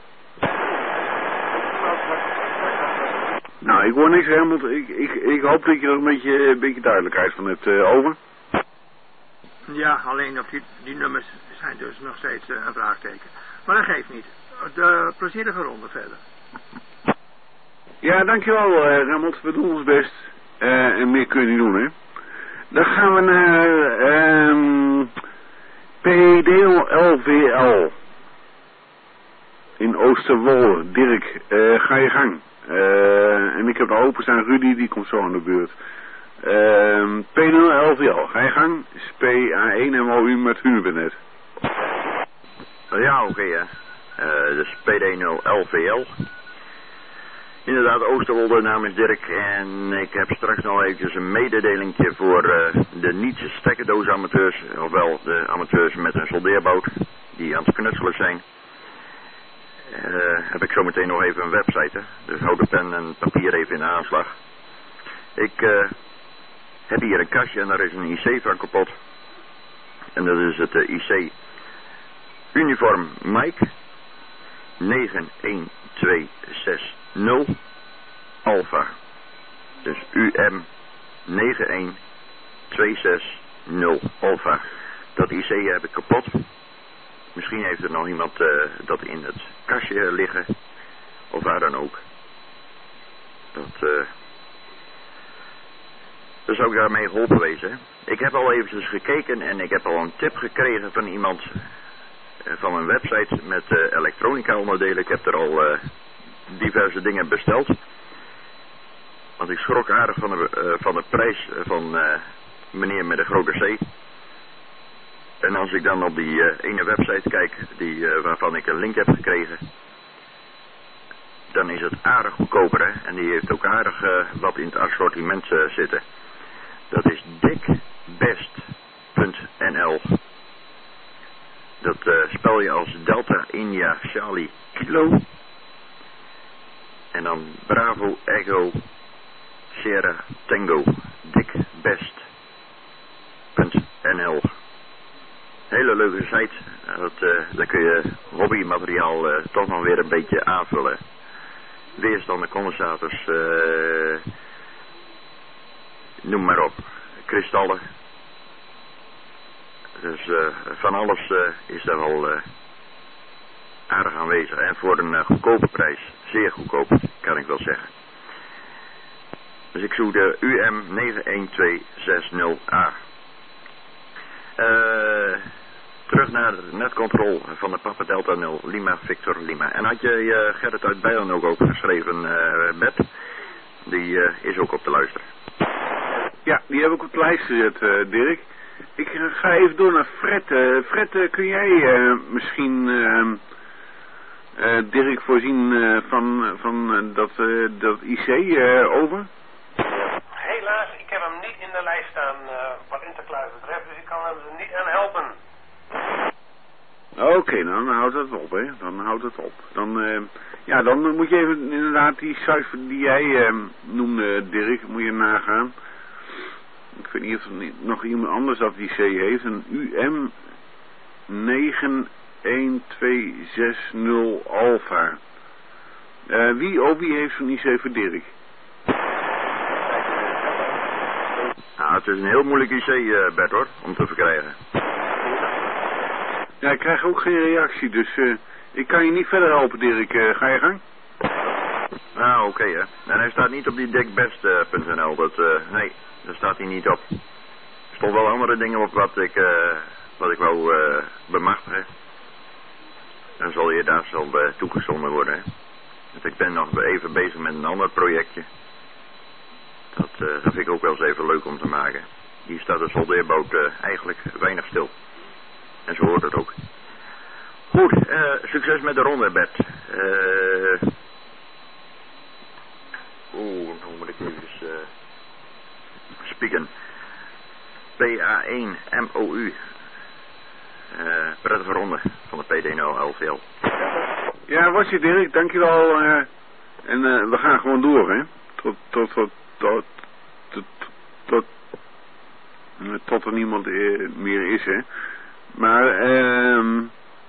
Speaker 1: Nou, ik hoor niks, Remmelt. Ik, ik, ik hoop dat je er een beetje, een beetje duidelijkheid van hebt. Uh, over.
Speaker 13: Ja, alleen op die, die nummers zijn dus nog steeds uh, een vraagteken. Maar dat geeft niet. De plezierige ronde verder.
Speaker 1: Ja, dankjewel uh, Remmelt. We doen ons best. Uh, en meer kun je niet doen, hè. Dan gaan we naar um, P D L V L. In Oosterwolde. Dirk, uh, ga je gang. Uh, en ik heb de openstaan Rudy, die komt zo aan de beurt. Uh, P D L V L, ga je gang. Is P A één M O U met Hunebenet.
Speaker 6: Ja, oké, okay, ja. Uh, dus P D nul L V L. Inderdaad, Oosterwolde, naam is Dirk. En ik heb straks nog eventjes een mededelingje voor uh, de niet-stekkerdoos-amateurs. Ofwel de amateurs met een soldeerbout die aan het knutselen zijn. Uh, heb ik zo meteen nog even een website, hè. Dus houd de pen en papier even in de aanslag. Ik uh, heb hier een kastje en daar is een I C van kapot. En dat is het uh, I C Uniform Mike negen een twee zes nul Alpha. Dus U M negen een twee zes nul Alpha. Dat I C heb ik kapot. Misschien heeft er nog iemand uh, dat in het kastje liggen. Of waar dan ook. Dat, uh, dat zou ik daarmee geholpen wezen. Ik heb al eventjes gekeken en ik heb al een tip gekregen van iemand uh, van een website met uh, elektronica onderdelen. Ik heb er al uh, diverse dingen besteld. Want ik schrok aardig van de, uh, van de prijs van uh, meneer met de grote C. En als ik dan op die uh, ene website kijk, die, uh, waarvan ik een link heb gekregen, dan is het aardig goedkoper, hè. En die heeft ook aardig uh, wat in het assortiment uh, zitten. Dat is dikbest punt n l. Dat uh, spel je als Delta India Charlie Kilo. En dan Bravo Echo Sierra Tango. dikbest punt n l. Hele leuke site. Dat, uh, daar kun je hobbymateriaal uh, toch nog weer een beetje aanvullen. Weerstanden, condensators, uh, noem maar op. Kristallen. Dus uh, van alles uh, is daar wel uh, aardig aanwezig. En voor een uh, goedkope prijs. Zeer goedkoop, kan ik wel zeggen. Dus ik zoek de U M negen een twee zes nul A. Uh, terug naar de netcontrol van de Papa Delta nul, Lima Victor Lima. En had je uh, Gerrit uit Bijlen ook opgeschreven, uh, Bert? Die uh, is ook op te luisteren.
Speaker 1: Ja, die heb ik op de lijst gezet, uh, Dirk. Ik uh, ga even door naar Fred. Uh, Fred, uh, kun jij uh, misschien uh, uh, Dirk voorzien uh, van, van uh, dat, uh, dat I C uh, over?
Speaker 3: Helaas, ik heb hem niet in de lijst staan uh, wat Interclass betreft, dus ik kan hem er niet aan helpen.
Speaker 1: Oké, okay, nou, dan houdt het op, hè. Dan houdt het op. Dan, uh, ja, dan moet je even inderdaad die cijfer die jij uh, noemde, Dirk, moet je nagaan. Ik weet niet of er nog iemand anders dat die C heeft. Een U M negen een twee zes nul Alpha. Uh, wie, oh, wie heeft zo'n I C voor Dirk?
Speaker 6: Nou, het is een heel moeilijk I C, uh, Bert, hoor, om te verkrijgen.
Speaker 1: Ja, ik krijg ook geen reactie, dus uh, ik kan je niet verder helpen, Dirk. Uh, ga je gang?
Speaker 6: Nou, oké, okay, hè. En hij staat niet op die dikbest punt n l. Dat, uh, nee, daar staat hij niet op. Er stonden wel andere dingen op wat ik, uh, wat ik wou uh, bemachtigen. Dan zal je daar zal uh, toegezonden worden, hè. Want ik ben nog even bezig met een ander projectje. Dat, uh, dat vind ik ook wel eens even leuk om te maken. Hier staat de soldeerboot uh, eigenlijk weinig stil. En zo hoort het ook. Goed, uh, succes met de ronde, Bert. Uh... Oeh, nou moet ik even uh, spieken. P A één M O U. Uh, prettige ronde van de P D nul L V L.
Speaker 1: Ja, was je Dirk, dankjewel. Uh, en uh, we gaan gewoon door, hè. Tot, tot, tot, tot, tot, tot, tot, tot er niemand uh, meer is, hè. Maar, um,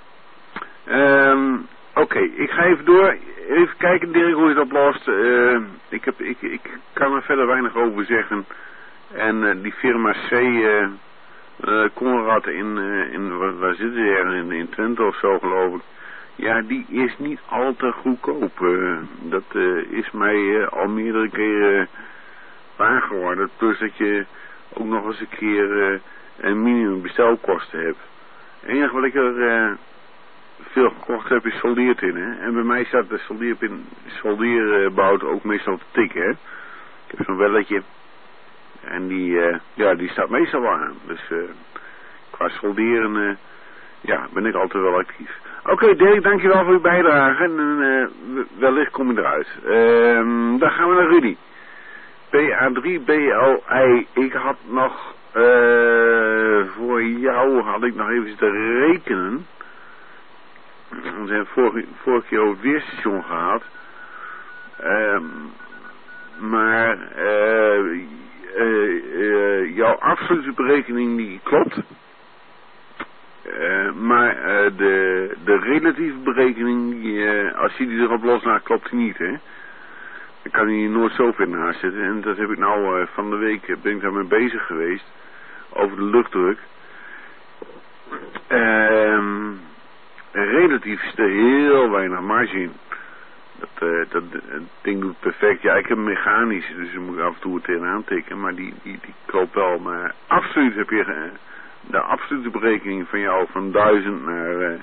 Speaker 1: um, oké, okay, ik ga even door. Even kijken, Dirk, hoe je het oplost. Uh, ik, heb, ik, ik kan er verder weinig over zeggen. En uh, die firma C, uh, uh, Conrad in, uh, in waar, waar zitten ze ergens in, in Twente of zo, geloof ik. Ja, die is niet al te goedkoop. Uh, dat uh, is mij uh, al meerdere keren waar geworden. Plus dat je ook nog eens een keer uh, een minimum bestelkosten hebt. Het enige wat ik er uh, veel gekocht heb is soldeertin. Hè? En bij mij staat de soldeerpin, soldeerbout ook meestal te tikken. Hè? Ik heb zo'n welletje. En die, uh, ja, die staat meestal wel aan. Dus uh, qua solderen uh, ja, ben ik altijd wel actief. Oké, okay, Dirk, dankjewel voor uw bijdrage. En uh, wellicht kom je eruit. Uh, dan gaan we naar Rudy. P A drie B L I. Ik had nog... Uh, voor jou had ik nog even te rekenen. We hebben vorige, vorige keer over het weerstation gehad. Uh, maar... Uh, Uh, uh, jouw absolute berekening die klopt. Uh, maar uh, de, de relatieve berekening, die, uh, als je die erop loslaat, klopt die niet, hè. Dan kan je nooit zoveel naast zitten. En dat heb ik nou uh, van de week, ben ik daarmee bezig geweest. Over de luchtdruk. Uh, relatief is er heel weinig marge in. Dat, uh, dat het ding doet perfect. Ja, ik heb een mechanische, dus dan moet ik af en toe het tegenaan tikken. Maar die, die, die klopt wel. Maar absoluut heb je uh, de absolute berekening van jou van duizend naar uh,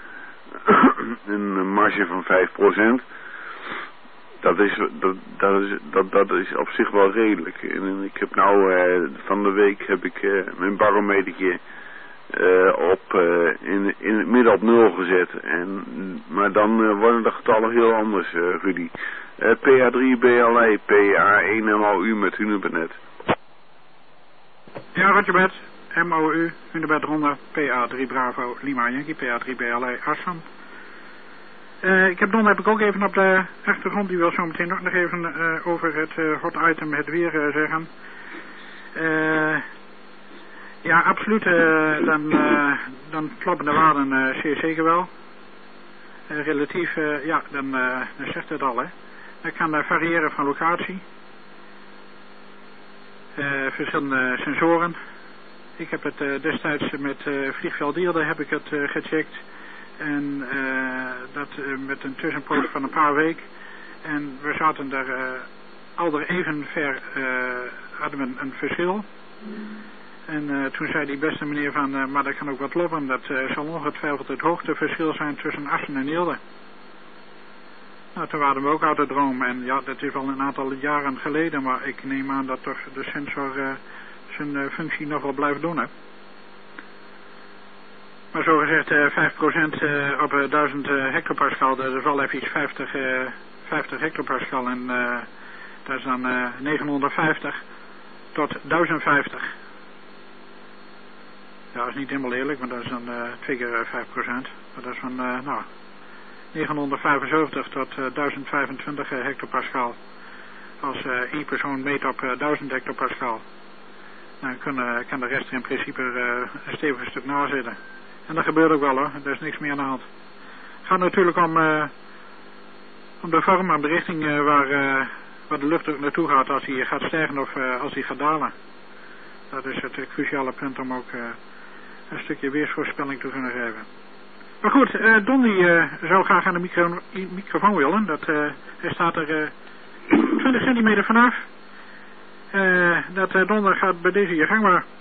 Speaker 1: een marge van vijf procent. Dat is, dat, dat, is, dat, dat is op zich wel redelijk. En ik heb nou uh, van de week heb ik uh, mijn barometertje Uh, op, uh, in, in het midden op nul gezet. En, maar dan uh, worden de getallen heel anders, uh, Rudy. Uh, P A drie B L I, P A één M O U met Hunebed.
Speaker 14: Ja, Roger, M O U, Hunebed Ronde, P A drie Bravo, Lima Yankee, P A drie B L I, Assam. Uh, ik heb dan heb ik ook even op de achtergrond, die wil zo meteen ook nog even uh, over het uh, hot item, het weer uh, zeggen. Eh... Uh, Ja, absoluut. Uh, dan, uh, dan kloppen de waarden uh, zeer zeker wel. Uh, relatief, uh, ja, dan, uh, dan zegt het al, hè. Dat kan uh, variëren van locatie. Uh, verschillende sensoren. Ik heb het uh, destijds met uh, Vliegveld Dierde heb ik het uh, gecheckt. En uh, dat uh, met een tussenpoos van een paar weken. En we zaten daar uh, al er even ver, uh, hadden we een, een verschil. En uh, toen zei die beste meneer van, uh, maar dat kan ook wat lopen, dat uh, zal ongetwijfeld het hoogteverschil zijn tussen Assen en Eelde. Nou, toen waren we ook uit de droom en ja, dat is al een aantal jaren geleden, maar ik neem aan dat toch de sensor uh, zijn uh, functie nog wel blijft doen, hè. Maar zo gezegd, uh, vijf procent uh, op uh, duizend uh, hectopascal, dat is wel even iets vijftig, uh, vijftig hectopascal en uh, dat is dan uh, negenhonderdvijftig tot duizend vijftig. Ja, dat is niet helemaal eerlijk, maar dat is dan uh, twee keer uh, vijf procent. Maar dat is van, uh, nou, negenhonderdvijfenzeventig tot uh, duizend vijfentwintig uh, hectopascal. Als uh, één persoon meet op uh, duizend hectopascal. Dan kan, uh, kan de rest er in principe uh, een stevig stuk na zitten. En dat gebeurt ook wel, hoor. Er is niks meer aan de hand. Het gaat natuurlijk om, uh, om de vorm en de richting uh, waar, uh, waar de luchtdruk naartoe gaat als hij gaat stijgen of uh, als hij gaat dalen. Dat is het uh, cruciale punt om ook uh, een stukje weersvoorspelling te kunnen geven. Maar goed, uh, Don die uh, zou graag aan de micro microfoon willen. Dat, uh, hij staat er uh, twintig centimeter vanaf. Uh, dat uh, Don gaat bij deze je gang maar.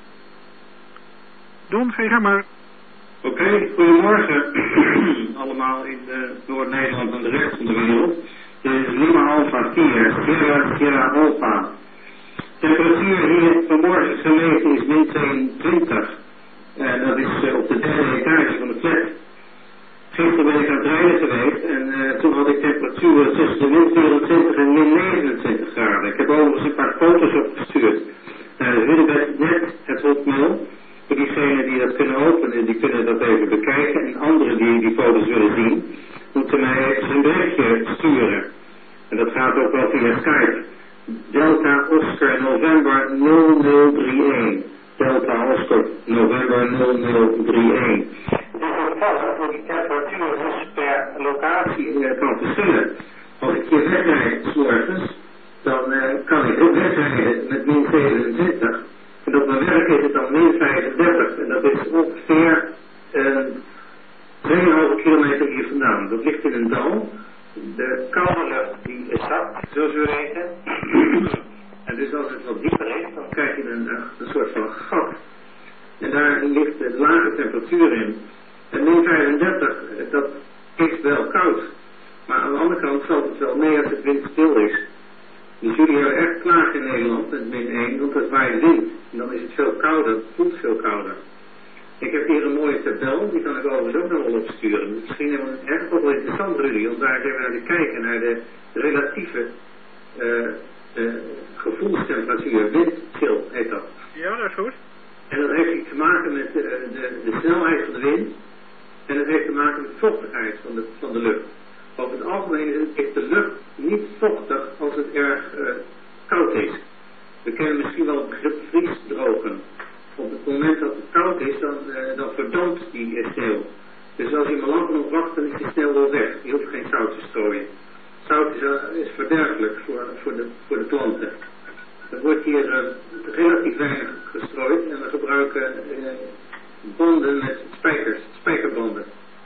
Speaker 14: Don, ga je gang maar.
Speaker 15: Oké, okay, goedemorgen allemaal in uh, Noord-Nederland en de rest van de wereld. Dit is Lima Alpha vier, Sierra Sierra Alpha. Temperatuur hier vanmorgen gemeten is min tweeëntwintig. En dat is uh, op de derde etage van de flat. Gisteren ben ik aan het rijden geweest en uh, toen had ik temperaturen tussen de min vierentwintig en min negenentwintig graden. Ik heb overigens een paar foto's opgestuurd naar het Hunebed net het hotmail. Voor diegenen die dat kunnen openen, die kunnen dat even bekijken. En anderen die die foto's willen zien, moeten mij even een berichtje sturen. En dat gaat ook wel via Skype. Delta Oscar November nul nul drie één. Delta Oscar November nul nul drie één. Het is opvallend dat die temperatuur dus per locatie uh, kan verschillen. Als ik hier wegrijd 's morgens, dan uh, kan ik ook wegrijden met min zevenentwintig. En op mijn werk is het dan min vijfendertig. En dat is ongeveer uh, twee komma vijf kilometer hier vandaan. Dat ligt in een dal. De koude lucht die is zakt, zoals we weten. En dus als het wat dieper is, dan krijg je een, een soort van gat. En daar ligt de lage temperatuur in. En min vijfendertig, dat is wel koud. Maar aan de andere kant valt het wel mee als het windstil is. Dus jullie hebben echt klaar in Nederland met min één, want het waait wind. En dan is het veel kouder, het voelt veel kouder. Ik heb hier een mooie tabel, die kan ik overigens ook nog wel opsturen. Misschien hebben we echt wel interessant, Rudy, om daar even naar te kijken, naar de relatieve uh, uh, gevoelstemperatuur, windchill heet dat.
Speaker 14: Ja, dat is goed.
Speaker 15: En dat heeft iets te maken met uh, de, de snelheid van de wind. En dat heeft te maken met de vochtigheid van de, van de lucht. Over het algemeen is de lucht niet vochtig als het erg uh, koud is. We kennen misschien wel het begrip vriesdrogen. Op het moment dat het koud is, dan, uh, dan verdampt die uh, sneeuw. Dus als je maar lang genoeg wacht, dan is die sneeuw wel weg. Je hoeft geen zout te strooien. Zout is, uh, is verderfelijk voor, voor, de, voor de planten. Er wordt hier uh, relatief weinig gestrooid en we gebruiken uh, banden met spijkers, spijkerbanden.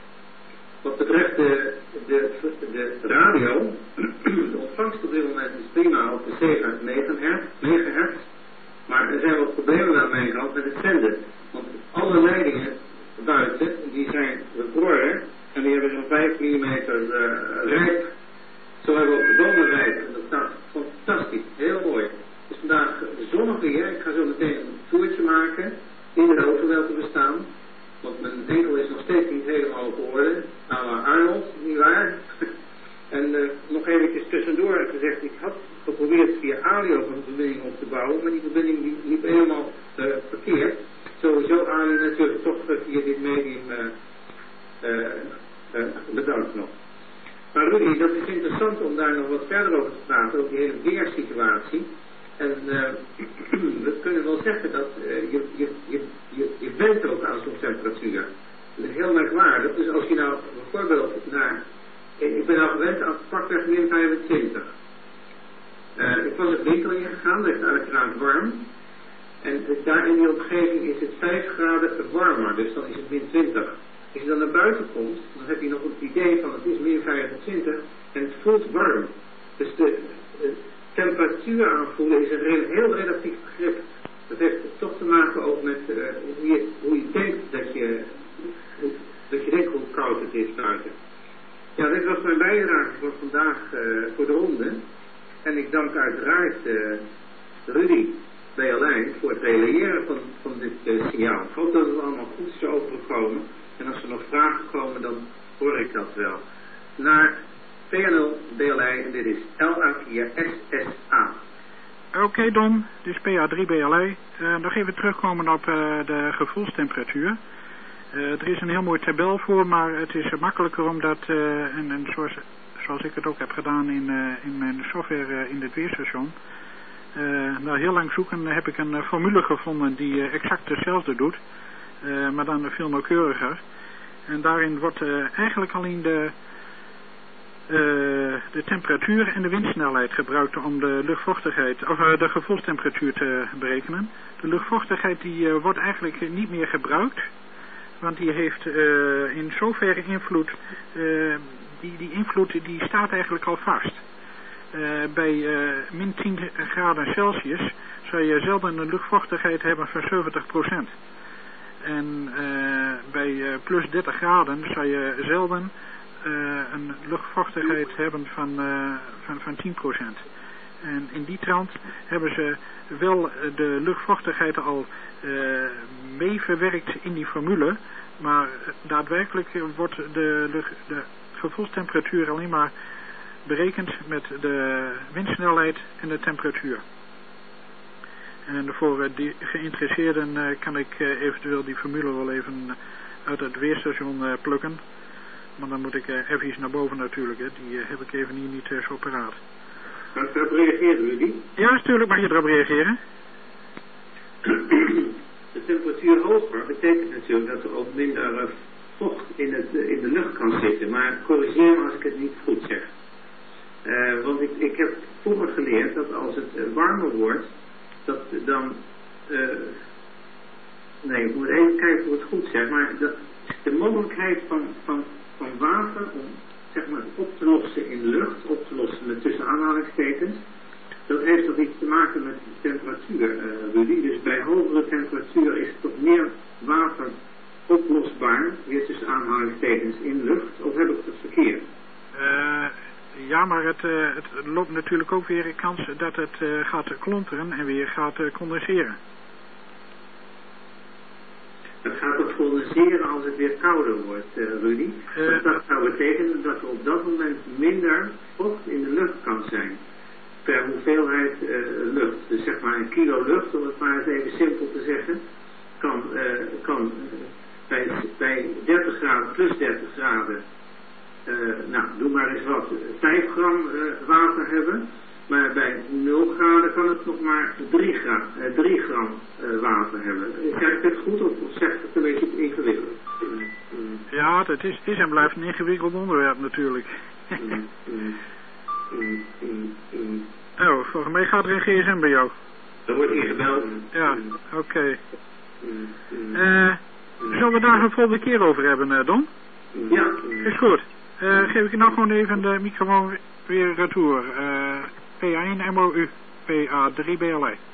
Speaker 15: Wat betreft de, de, de radio, de ontvangst op dit moment is prima op de zeven megahertz. Maar er zijn wat problemen aan mijn kant met het zenden. Want alle leidingen buiten, die zijn bevroren en die hebben zo'n vijf millimeter uh, rijp. Zo hebben we op de bomen rijp. En dat staat fantastisch, heel mooi. Het is vandaag zonnig weer. Ik ga zo meteen een toertje maken in de auto wel te bestaan. Want mijn enkel is nog steeds niet helemaal op orde. Nou, Arnold, nietwaar? En uh, nog eventjes tussendoor gezegd, ik had geprobeerd via Ali ook een verbinding op te bouwen, maar die verbinding die liep helemaal uh, verkeerd. Sowieso Ali natuurlijk toch uh, via dit medium uh, uh, uh, bedankt nog. Maar Rudy, dat is interessant om daar nog wat verder over te praten, over die hele weersituatie. En uh, we kunnen wel zeggen dat uh, je, je, je, je, je bent ook aan zo'n temperatuur. Dat is heel merkwaardig. Dus als je nou bijvoorbeeld naar... Ik ben al gewend aan pakweg min vijfentwintig. Uh, ik was het winkel ingegaan, dat is uiteraard warm. En daar in die omgeving is het vijf graden warmer, dus dan is het min twintig. Als je dan naar buiten komt, dan heb je nog het idee van het is min vijfentwintig en het voelt warm. Dus de... de temperatuur aanvoelen is een heel, heel relatief begrip. Dat heeft toch te maken ook met uh, hoe, je, hoe je denkt dat je, dat je denkt hoe koud het is buiten. Ja, dit was mijn bijdrage voor vandaag uh, voor de ronde. En ik dank uiteraard uh, Rudy Beelijn voor het realiseren van, van dit uh, signaal. Ik hoop dat het allemaal goed is overgekomen. En als er nog vragen komen, dan hoor ik dat wel. Naar P N L B L I en dit is L A vier S S A.
Speaker 14: Oké okay, Don, dit is P A drie B L I. Uh, nog even terugkomen op uh, de gevoelstemperatuur. Uh, er is een heel mooi tabel voor, maar het is makkelijker omdat, uh, en, en zoals, zoals ik het ook heb gedaan in, uh, in mijn software uh, in dit weerstation. Uh, na heel lang zoeken heb ik een uh, formule gevonden die uh, exact hetzelfde doet, uh, maar dan veel nauwkeuriger. En daarin wordt uh, eigenlijk alleen de... Uh, de temperatuur en de windsnelheid gebruikt om de luchtvochtigheid, of uh, de gevoelstemperatuur te berekenen. De luchtvochtigheid die uh, wordt eigenlijk niet meer gebruikt, want die heeft uh, in zoverre invloed, uh, die, die invloed die staat eigenlijk al vast. Uh, bij uh, min tien graden Celsius zou je zelden een luchtvochtigheid hebben van zeventig procent. En uh, bij uh, plus dertig graden zou je zelden Uh, een luchtvochtigheid hebben van, uh, van, van tien procent. En in die trant hebben ze wel de luchtvochtigheid al uh, mee verwerkt in die formule, maar daadwerkelijk wordt de, lucht, de gevoelstemperatuur alleen maar berekend met de windsnelheid en de temperatuur. En voor uh, die geïnteresseerden uh, kan ik uh, eventueel die formule wel even uit het weerstation uh, plukken. Maar dan moet ik uh, even iets naar boven natuurlijk, hè. Die uh, heb ik even hier niet uh, zo paraat.
Speaker 15: Kan ik erop reageren, Rudy?
Speaker 14: Ja, natuurlijk mag je erop reageren.
Speaker 15: De temperatuur hoger betekent natuurlijk dat er ook minder uh, vocht in, het, uh, in de lucht kan zitten. Maar corrigeer me als ik het niet goed zeg. Uh, want ik, ik heb vroeger geleerd dat als het uh, warmer wordt, dat dan... Uh, nee, ik moet even kijken hoe het goed zeg. Maar dat de mogelijkheid van, van, van water om zeg maar op te lossen in lucht, op te lossen met tussen aanhalingstekens, dat heeft toch iets te maken met de temperatuur, uh, Rudy. Dus bij hogere temperatuur is toch meer water oplosbaar, weer tussen aanhalingstekens, in lucht, of heb ik het verkeerd?
Speaker 14: Uh, ja, maar het, uh, het loopt natuurlijk ook weer een kans dat het uh, gaat klonteren en weer gaat uh, condenseren.
Speaker 15: Het gaat toch condenseren als het weer kouder wordt, uh, Rudy? Uh, dus dat zou betekenen dat er op dat moment minder vocht in de lucht kan zijn. Per hoeveelheid uh, lucht. Dus zeg maar een kilo lucht, om het maar eens even simpel te zeggen, kan, uh, kan uh, bij, bij dertig graden, plus dertig graden, uh, nou doe maar eens wat, vijf gram uh, water hebben. Maar bij nul graden kan het nog maar drie gram, uh, drie gram uh, water hebben. Kijk ik het goed of zegt het een beetje ingewikkeld?
Speaker 14: Ja, het is, is en blijft een ingewikkeld onderwerp natuurlijk. Oh, volgens mij gaat er een gsm bij jou.
Speaker 15: Er wordt ingebeld.
Speaker 14: Ja, oké. Okay. Uh, zullen we daar een volgende keer over hebben, uh, Don?
Speaker 15: Ja.
Speaker 14: Is goed. Uh, geef ik je nou gewoon even de microfoon weer retour. Uh, P A één M O U, P A drie B L I.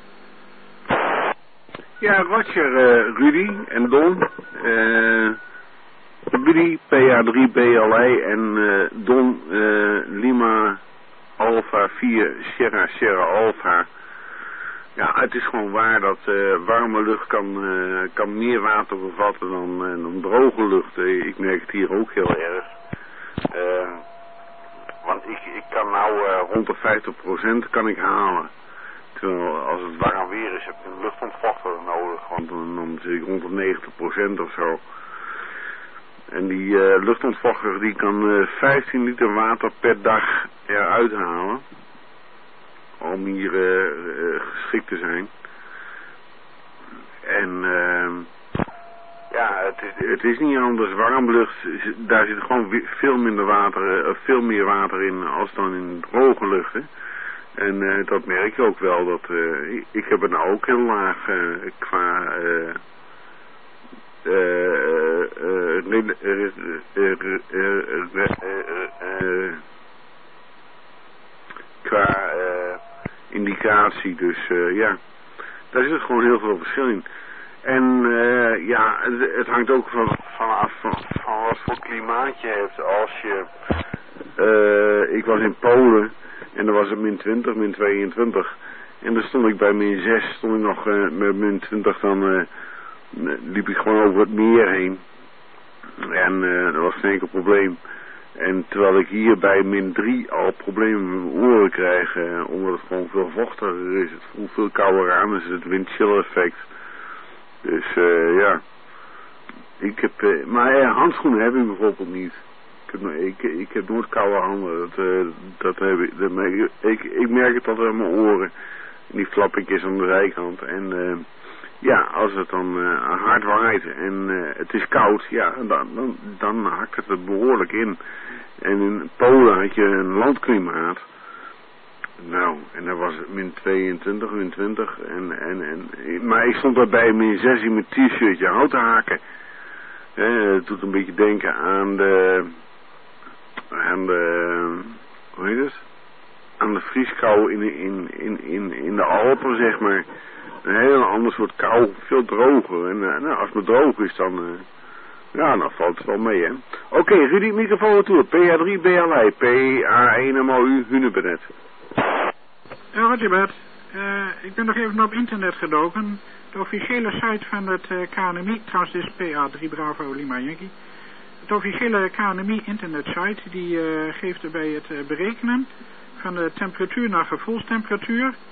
Speaker 1: Ja, Roger, uh, Rudy en Don. Uh, Rudy, P A drie B L I en uh, Don, uh, Lima Alpha vier Sierra Sierra Alpha. Ja, het is gewoon waar dat uh, warme lucht kan, uh, kan meer water bevatten dan, uh, dan droge lucht. Uh, ik merk het hier ook heel erg. Uh, want ik, ik kan nou uh, rond de vijftig procent kan ik halen. Terwijl als het warm weer is, heb ik een luchtontvochter nodig. Want dan, dan zit ik rond de negentig procent of zo. En die uh, luchtontvochter die kan uh, vijftien liter water per dag eruit halen. Om hier uh, uh, geschikt te zijn. En uh, ja, het is, het is niet anders. Warmlucht, daar zit gewoon veel minder water, uh, veel meer water in als dan in droge lucht. Hè. En uh, dat merk je ook wel. Dat, uh, ik, ik heb het nou ook heel laag uh, qua... Uh, qua uh, indicatie, dus uh, ja, daar zit gewoon heel veel verschil in. En uh, ja, het, het hangt ook van, vanaf van, van wat voor klimaat je hebt. Als je, uh, ik was in Polen en dan was het min twintig, min tweeëntwintig. En dan stond ik bij min zes, stond ik nog uh, met min twintig, dan uh, liep ik gewoon over het meer heen. En uh, dat was geen enkel probleem. En terwijl ik hier bij min drie al problemen met mijn oren krijg, uh, omdat het gewoon veel vochtiger is. Het voelt veel kouder aan, dus het wind-chill effect. Dus uh, ja, ik heb, uh, maar uh, handschoenen heb ik bijvoorbeeld niet. Ik heb, ik, ik heb nooit koude handen, dat, uh, dat heb ik, dat merk ik, ik, ik merk het altijd aan mijn oren. En die flappingjes aan de zijkant. En uh, ja, als het dan uh, hard waait en uh, het is koud, ja, dan, dan, dan hakt het er behoorlijk in. En in Polen had je een landklimaat. Nou, en daar was het min tweeëntwintig, min twintig. En, en, en, maar ik stond daarbij min zes in mijn t-shirtje hout te haken. Eh, het doet een beetje denken aan de... aan de... hoe heet het? Aan de vrieskou in, in, in, in, in de Alpen, zeg maar. Een heel ander soort kou, veel droger. En uh, nou, als het droog is, dan... Uh, ja, dan valt het wel mee, hè. Oké, okay, Rudy, microfoon retour. P A drie B L I, P A één M O U, Hunebed.
Speaker 14: Ja, wat je bent. Uh, ik ben nog even op internet gedoken. De officiële site van het uh, K N M I, trouwens dit is P A drie Bravo Lima Yankee. Het officiële K N M I internetsite, die uh, geeft er bij het uh, berekenen van de temperatuur naar gevoelstemperatuur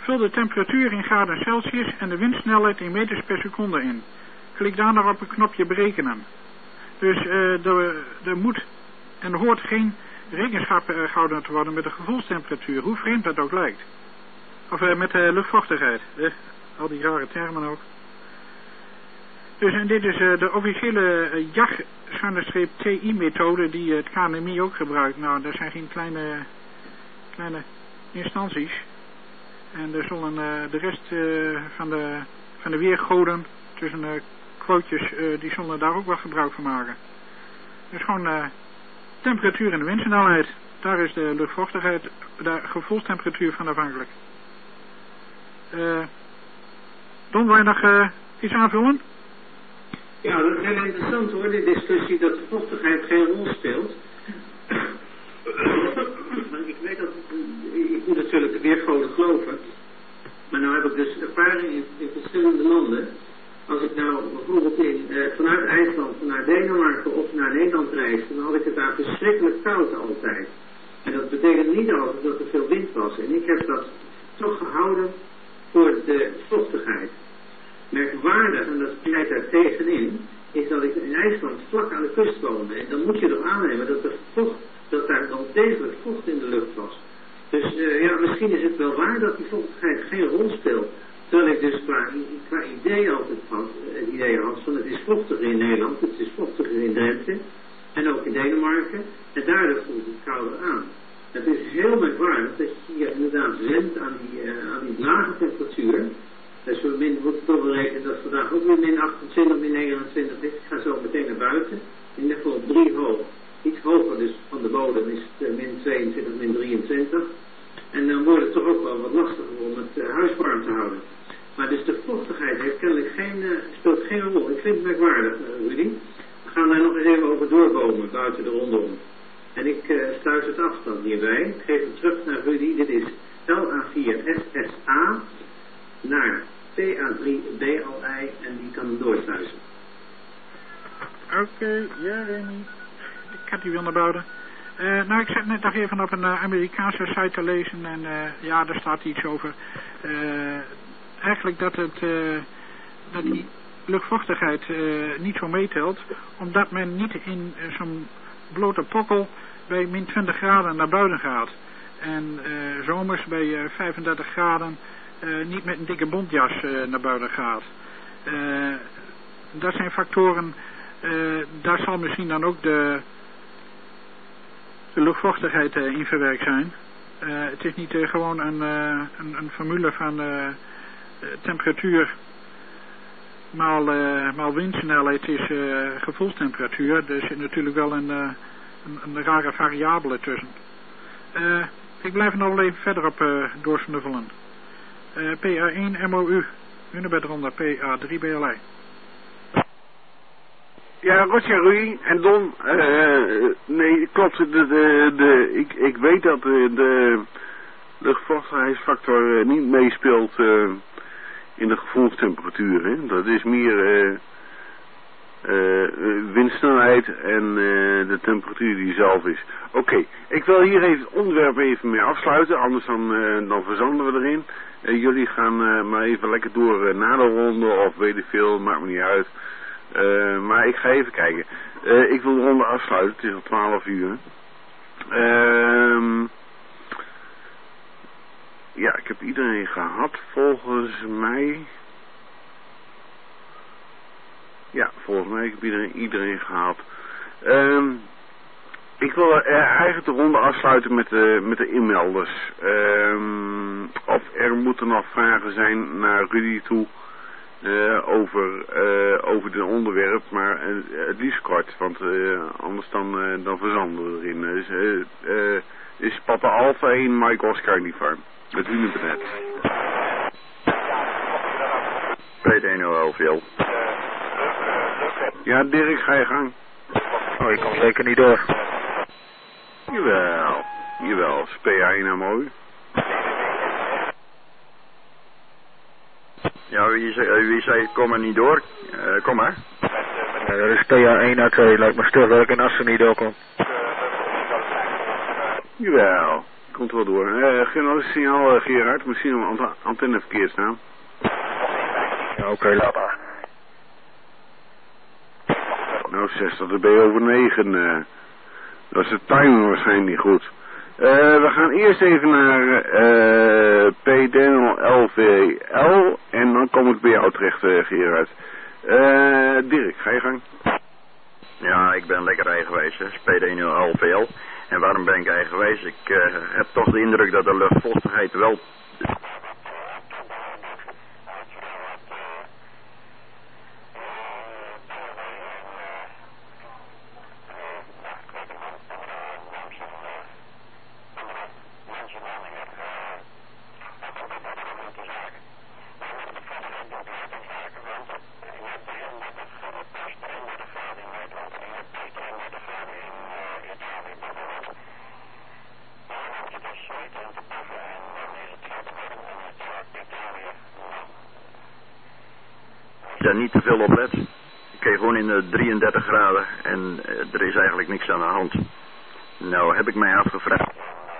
Speaker 14: Vul de temperatuur in graden Celsius en de windsnelheid in meters per seconde in. Klik daarna op het knopje berekenen. Dus uh, er, er moet en er hoort geen rekenschap uh, gehouden te worden met de gevoelstemperatuur, hoe vreemd dat ook lijkt. Of uh, met de uh, luchtvochtigheid. Uh, al die rare termen ook. Dus en dit is uh, de officiële uh, J A G-T I-methode die uh, het K N M I ook gebruikt. Nou, dat zijn geen kleine, kleine instanties. En er zullen uh, de rest uh, van, de, van de weergoden tussen uh, quotejes, uh, die zullen daar ook wel gebruik van maken. Dus gewoon uh, temperatuur en de windsnelheid. Daar is de luchtvochtigheid, de gevoelstemperatuur van afhankelijk. Uh, Don, wil je nog uh, iets aanvullen?
Speaker 15: Ja, dat is heel interessant hoor, die discussie dat de vochtigheid geen rol speelt. Ik weet dat, ik moet natuurlijk de weergoden geloven, maar nou heb ik dus ervaring in, in verschillende landen. Als ik nou bijvoorbeeld in, eh, vanuit IJsland naar Denemarken of naar Nederland reisde, dan had ik het daar verschrikkelijk koud altijd. En dat betekent niet altijd dat er veel wind was. En ik heb dat toch gehouden voor de vochtigheid. Merkwaardig, en dat pleit daar tegenin, is dat ik in IJsland vlak aan de kust woonde. En dan moet je toch aannemen dat, er vocht, dat daar wel degelijk vocht in de lucht was. Dus uh, ja, misschien is het wel waar dat die vochtigheid geen rol speelt. Terwijl ik dus qua, qua idee altijd had, het idee had van het is vochtiger in Nederland, het is vochtiger in Drenthe en ook in Denemarken. En daardoor voelt het kouder aan. Het is heel merkwaardig dat je hier inderdaad went aan die, uh, aan die lage temperatuur. Dus we min, wordt toch berekend dat vandaag ook weer min achtentwintig, min negenentwintig is. Ik ga zo meteen naar buiten. In ieder geval drie hoog. Iets hoger dus van de bodem is het uh, min tweeëntwintig, min drieëntwintig. En dan wordt het toch ook wel wat lastiger om het uh, huis warm te houden. Maar dus de vochtigheid heeft kennelijk geen, uh, speelt geen rol. Ik vind het merkwaardig, uh, Rudy. We gaan daar nog eens even over doorbomen, buiten de rondom. En ik uh, sluit het af dan hierbij. Ik geef hem terug naar Rudy. Dit is L A vier S S A naar P A drie B L I en die kan hem doorsluizen.
Speaker 14: Oké, okay, ja Remy. Ik had die wil naar buiten. Uh, nou, ik zat net nog even op een uh, Amerikaanse site te lezen en uh, ja, daar staat iets over. Uh, eigenlijk dat het, uh, dat die luchtvochtigheid uh, niet zo meetelt, omdat men niet in uh, zo'n blote pokkel bij min twintig graden naar buiten gaat. En uh, zomers bij uh, vijfendertig graden uh, niet met een dikke bontjas uh, naar buiten gaat. Uh, dat zijn factoren, uh, daar zal misschien dan ook de, de luchtvochtigheid uh, in verwerkt zijn. Uh, het is niet uh, gewoon een, uh, een, een formule van uh, temperatuur maal, uh, maal windsnelheid is uh, gevoelstemperatuur. Er zit natuurlijk wel een, uh, een, een rare variabele tussen. Uh, ik blijf er nog wel even verder op uh, doorsnuffelen. Uh, P A één M O U, Hunebed Ronda, P A drie B L I.
Speaker 1: Ja, Roger, Rudy en Don, uh, nee, klopt, de, de, de, ik, ik weet dat de, de luchtvochtigheidsfactor uh, niet meespeelt uh, in de gevoelstemperatuur, hè. Dat is meer uh, uh, windsnelheid en uh, de temperatuur die zelf is. Oké, okay, ik wil hier even het onderwerp even mee afsluiten, anders dan, uh, dan verzanden we erin. Uh, jullie gaan uh, maar even lekker door uh, na de ronde of weet ik veel, maakt me niet uit. Uh, maar ik ga even kijken. Uh, ik wil de ronde afsluiten, het is al twaalf uur. Uh, ja, ik heb iedereen gehad volgens mij. Ja, volgens mij heb ik iedereen, iedereen gehad. Uh, ik wil uh, eigenlijk de ronde afsluiten met de, met de inmelders. Uh, of er moeten nog vragen zijn naar Rudy toe. Uh, over, uh, over dit onderwerp, maar uh, het liefst kort, want uh, anders dan, uh, dan verzanden we erin. Dus, uh, uh, is Papa Alpha één, Mike Oscar Uniform. Het Hunebed.
Speaker 6: P D nul L V L.
Speaker 1: Ja, Dirk, ga je gang.
Speaker 10: Oh, ik kom zeker niet door.
Speaker 1: Jawel, jawel, P A één mooi.
Speaker 6: Ja, wie zei, wie zei kom er niet door? Uh, kom maar.
Speaker 10: Ja, dat is P A één A twee, lijkt me stuk werken als ze niet doorkomt.
Speaker 1: Jawel, Komt wel door. Uh, Geen signaal, uh, Gerard. Misschien een ant antenne verkeerd staan.
Speaker 6: Ja, oké, okay, laat maar.
Speaker 1: Nou, zestig dB over negen. Uh, dat is de timing waarschijnlijk niet goed. Uh, we gaan eerst even naar uh, P D nul L V L en dan kom ik bij jou terecht, uh, Gerard. Uh, Dirk, ga je gang.
Speaker 6: Ja, ik ben lekker eigenwijs, hè. P D nul L V L. En waarom ben ik eigenwijs? Ik uh, heb toch de indruk dat de luchtvochtigheid wel... daar niet te veel op let. Ik kreeg gewoon in de drieëndertig graden en uh, er is eigenlijk niks aan de hand. Nou heb ik mij afgevraagd.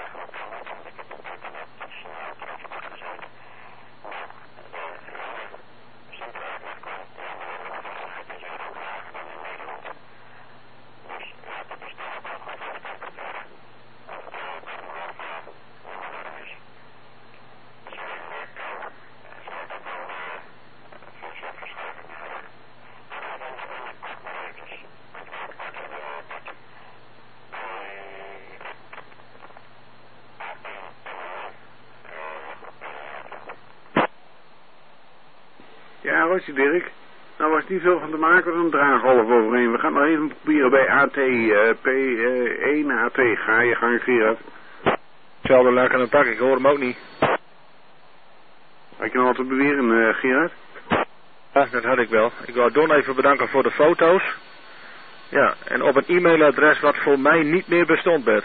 Speaker 1: Ja, wat je Dirk. Nou was niet veel van te maken met een draaggolf overheen. We gaan nog even proberen bij A T, uh, P één A T. Ga je gang, Gerard.
Speaker 9: Hetzelfde lekker een pak, ik hoor hem ook niet.
Speaker 1: Had je nog wat te beweren, uh, Gerard?
Speaker 9: Ja, dat had ik wel. Ik wou Don even bedanken voor de foto's. Ja, en op een e-mailadres wat voor mij niet meer bestond, Bert.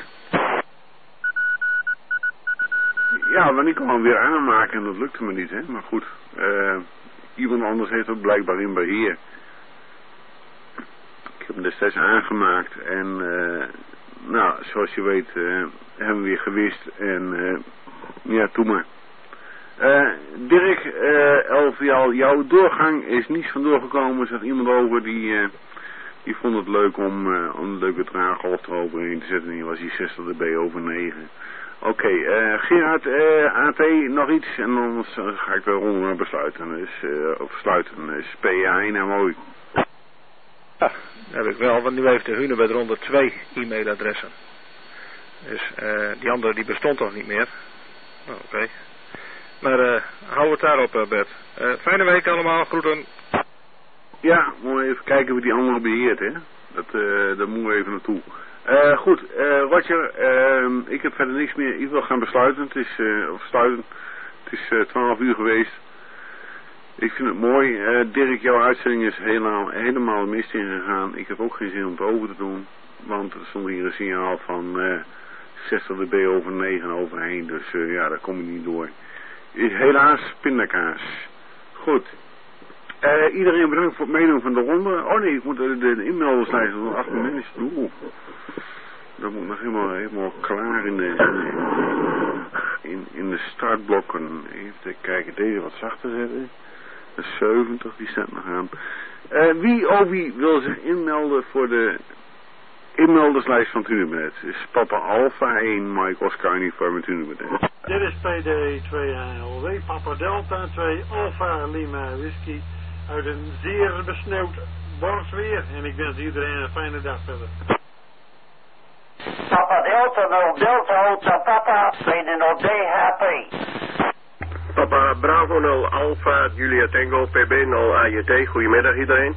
Speaker 1: Ja, want ik kon hem weer aanmaken en dat lukte me niet, hè. Maar goed, uh, iemand anders heeft het blijkbaar in beheer. Ik heb hem destijds aangemaakt en, uh, nou, zoals je weet, uh, hebben we weer gewist en, uh, ja, doe maar. Uh, Dirk, uh, L V L, jouw doorgang is niets van doorgekomen. Er zat iemand over die, uh, die vond het leuk om, uh, om een leuke draaggolf eroverheen te zetten. En die was die zestig dB over negen. Oké, okay, uh, Gerard, uh, A T, nog iets en anders uh, ga ik de ronde besluiten. Dus, uh, of sluiten. Dus P A één en mooi.
Speaker 9: Ja, dat heb ik wel, want nu heeft de Hunebed ronde twee e-mailadressen. Dus uh, die andere die bestond toch niet meer. Oh, oké. Okay. Maar uh, hou het daarop, uh, Bert. Uh, fijne week allemaal, groeten.
Speaker 1: Ja, moeten we even kijken wie die andere beheert, hè. Dat, uh, daar moeten we even naartoe. Uh, goed, uh, Roger, uh, ik heb verder niks meer. Ik wil gaan besluiten. Het is, uh, of sluiten. Het is uh, twaalf uur geweest. Ik vind het mooi. Uh, Dirk, jouw uitzending is helemaal, helemaal mist ingegaan. Ik heb ook geen zin om het over te doen. Want er stond hier een signaal van uh, zestig dB over negen overheen. Dus uh, ja, daar kom ik niet door. Helaas, pindakaas. Goed. Uh, iedereen bedankt voor het meedoen van de ronde. Oh nee, ik moet de, de e-maillijst van acht mensen doen. Dat moet nog helemaal, helemaal klaar in de, in, in de startblokken. Even kijken, deze wat zachter zetten. De zeventig, die staat nog aan. Uh, wie, oh wie wil zich inmelden voor de inmelderslijst van Tunemet? Is Papa Alpha één, Mike Oscar Uniform Tunemet.
Speaker 5: Dit is P D twee L W, Papa Delta twee, Alpha Lima Whisky. Uit een zeer besneeuwd borstweer. En ik wens iedereen een fijne dag verder.
Speaker 16: Papa Delta nul Delta Hotel Papa, tweede nul D H P.
Speaker 12: Papa Bravo nul Alpha Julia Tango P B nul A J T. Goedemiddag iedereen.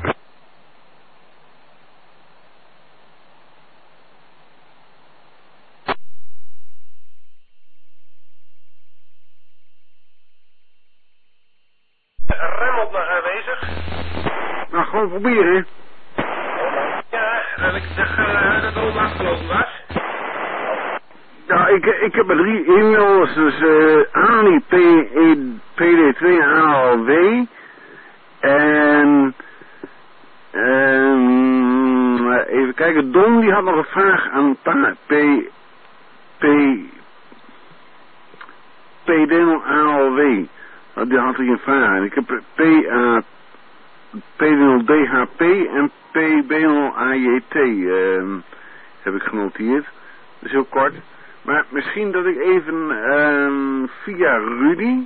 Speaker 3: Remmelt nog aanwezig?
Speaker 1: Nou, gewoon proberen.
Speaker 3: Ja, en ik zeg uh, dat het al afgelopen was.
Speaker 1: Nou, ik, ik heb maar drie e-mails, dus uh, Ali P D twee A L W en um, even kijken, Don die had nog een vraag aan pa, P, P, D nul A L W. Die had ik in vragen. Ik heb P A P D nul D H P en P B nul A J T uh, heb ik genoteerd. Dat is heel kort. Maar misschien dat ik even uh, via Rudy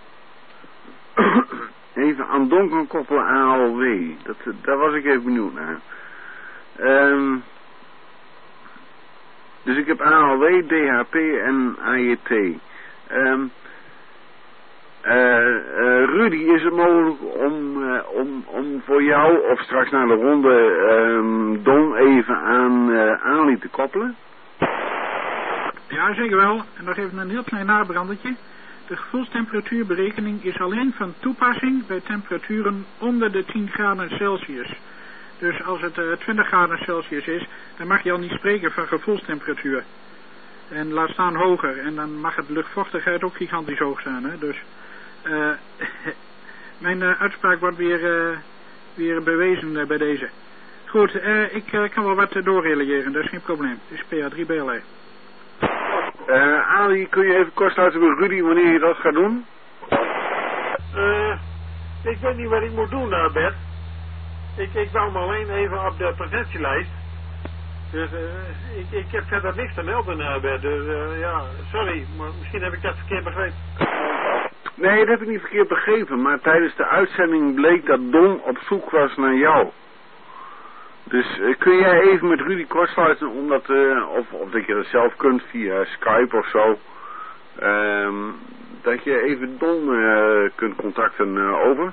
Speaker 1: even aan Don kan koppelen A L W. Dat, daar was ik even benieuwd naar. Um, dus ik heb A L W, D H P en A J T. Um, Uh, uh, Rudy, is het mogelijk om, uh, om, om voor jou of straks na de ronde um, Don even aan uh, Ali te koppelen?
Speaker 14: Ja, zeker wel. En nog even een heel klein nabrandetje. De gevoelstemperatuurberekening is alleen van toepassing bij temperaturen onder de tien graden Celsius. Dus als het uh, twintig graden Celsius is, dan mag je al niet spreken van gevoelstemperatuur. En laat staan hoger. En dan mag het luchtvochtigheid ook gigantisch hoog zijn. Hè? Dus uh, mijn uh, uitspraak wordt weer, uh, weer bewezen uh, bij deze. Goed, uh, ik uh, kan wel wat uh, doorreageren. Dat is geen probleem. Het is P A drie B L E.
Speaker 1: Uh, Ali, kun je even kort sluiten met Rudy wanneer je dat gaat doen?
Speaker 7: Uh, ik weet niet wat ik moet doen, uh, Bert. Ik, ik wou me alleen even op de presentielijst. Dus uh, ik, ik heb verder niks te melden, uh, Bert. Dus uh, ja, sorry, maar misschien heb ik dat verkeerd begrepen.
Speaker 1: Nee, dat heb ik niet verkeerd begrepen. Maar tijdens de uitzending bleek dat Don op zoek was naar jou. Dus uh, kun jij even met Rudy kortsluiten, omdat, uh, of, of dat je dat zelf kunt via Skype of zo. Um, dat je even Don uh, kunt contacten uh, over.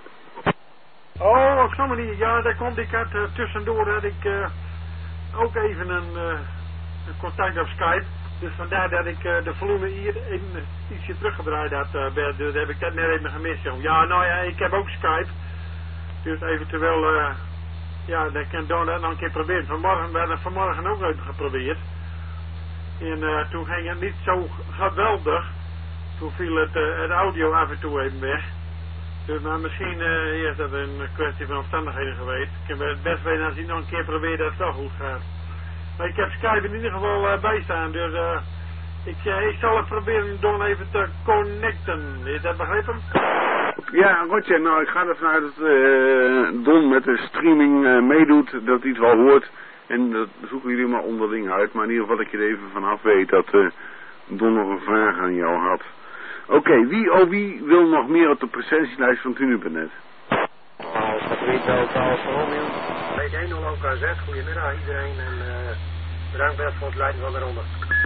Speaker 7: Oh, op zo'n manier. Ja, daar komt ik uit. Uh, tussendoor had ik uh, ook even een, uh, een contact op Skype. Dus vandaar dat ik uh, de volume hier even uh, ietsje teruggedraaid had, uh, Bert. Dus heb ik dat net even gemist. Joh. Ja, nou ja, ik heb ook Skype. Dus eventueel, uh, ja, dan kan Don dat nog een keer proberen. Vanmorgen, we hebben vanmorgen ook even geprobeerd. En uh, toen ging het niet zo geweldig. Toen viel het, uh, het audio af en toe even weg. Dus maar misschien uh, is dat een kwestie van omstandigheden geweest. Ik kan het best weten als hij nog een keer probeert dat het wel goed gaat. Maar ik heb Skype in ieder geval uh, bijstaan. Dus uh, ik, uh, ik zal het proberen Don even te connecten. Is dat begrepen?
Speaker 1: Ja, Roger, nou ik ga ervan uit dat uh, Don met de streaming uh, meedoet, dat hij het wel hoort. En dat zoeken jullie maar onderling uit. Maar in ieder geval dat je er even vanaf weet dat uh, Don nog een vraag aan jou had. Oké, okay, wie oh wie wil nog meer op de presentielijst van Tunupernet?
Speaker 12: Als Patrick Delta Alfa Romeo. P D nul O K Z, goedemiddag iedereen en uh, bedankt Bert voor het leiden van de ronde.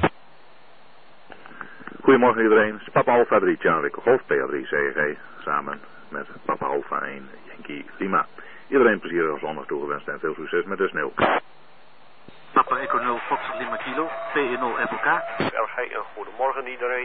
Speaker 17: Goedemorgen iedereen, Papa Alfa drie, Tjanrik, Golf P A drie C G, samen met Papa Alfa één, Yankee Lima. Iedereen plezierig zondag toegewenst en veel succes met de sneeuw.
Speaker 18: Papa Echo nul, Fox Lima Kilo, P E nul F L K.
Speaker 11: L G en goedemorgen iedereen.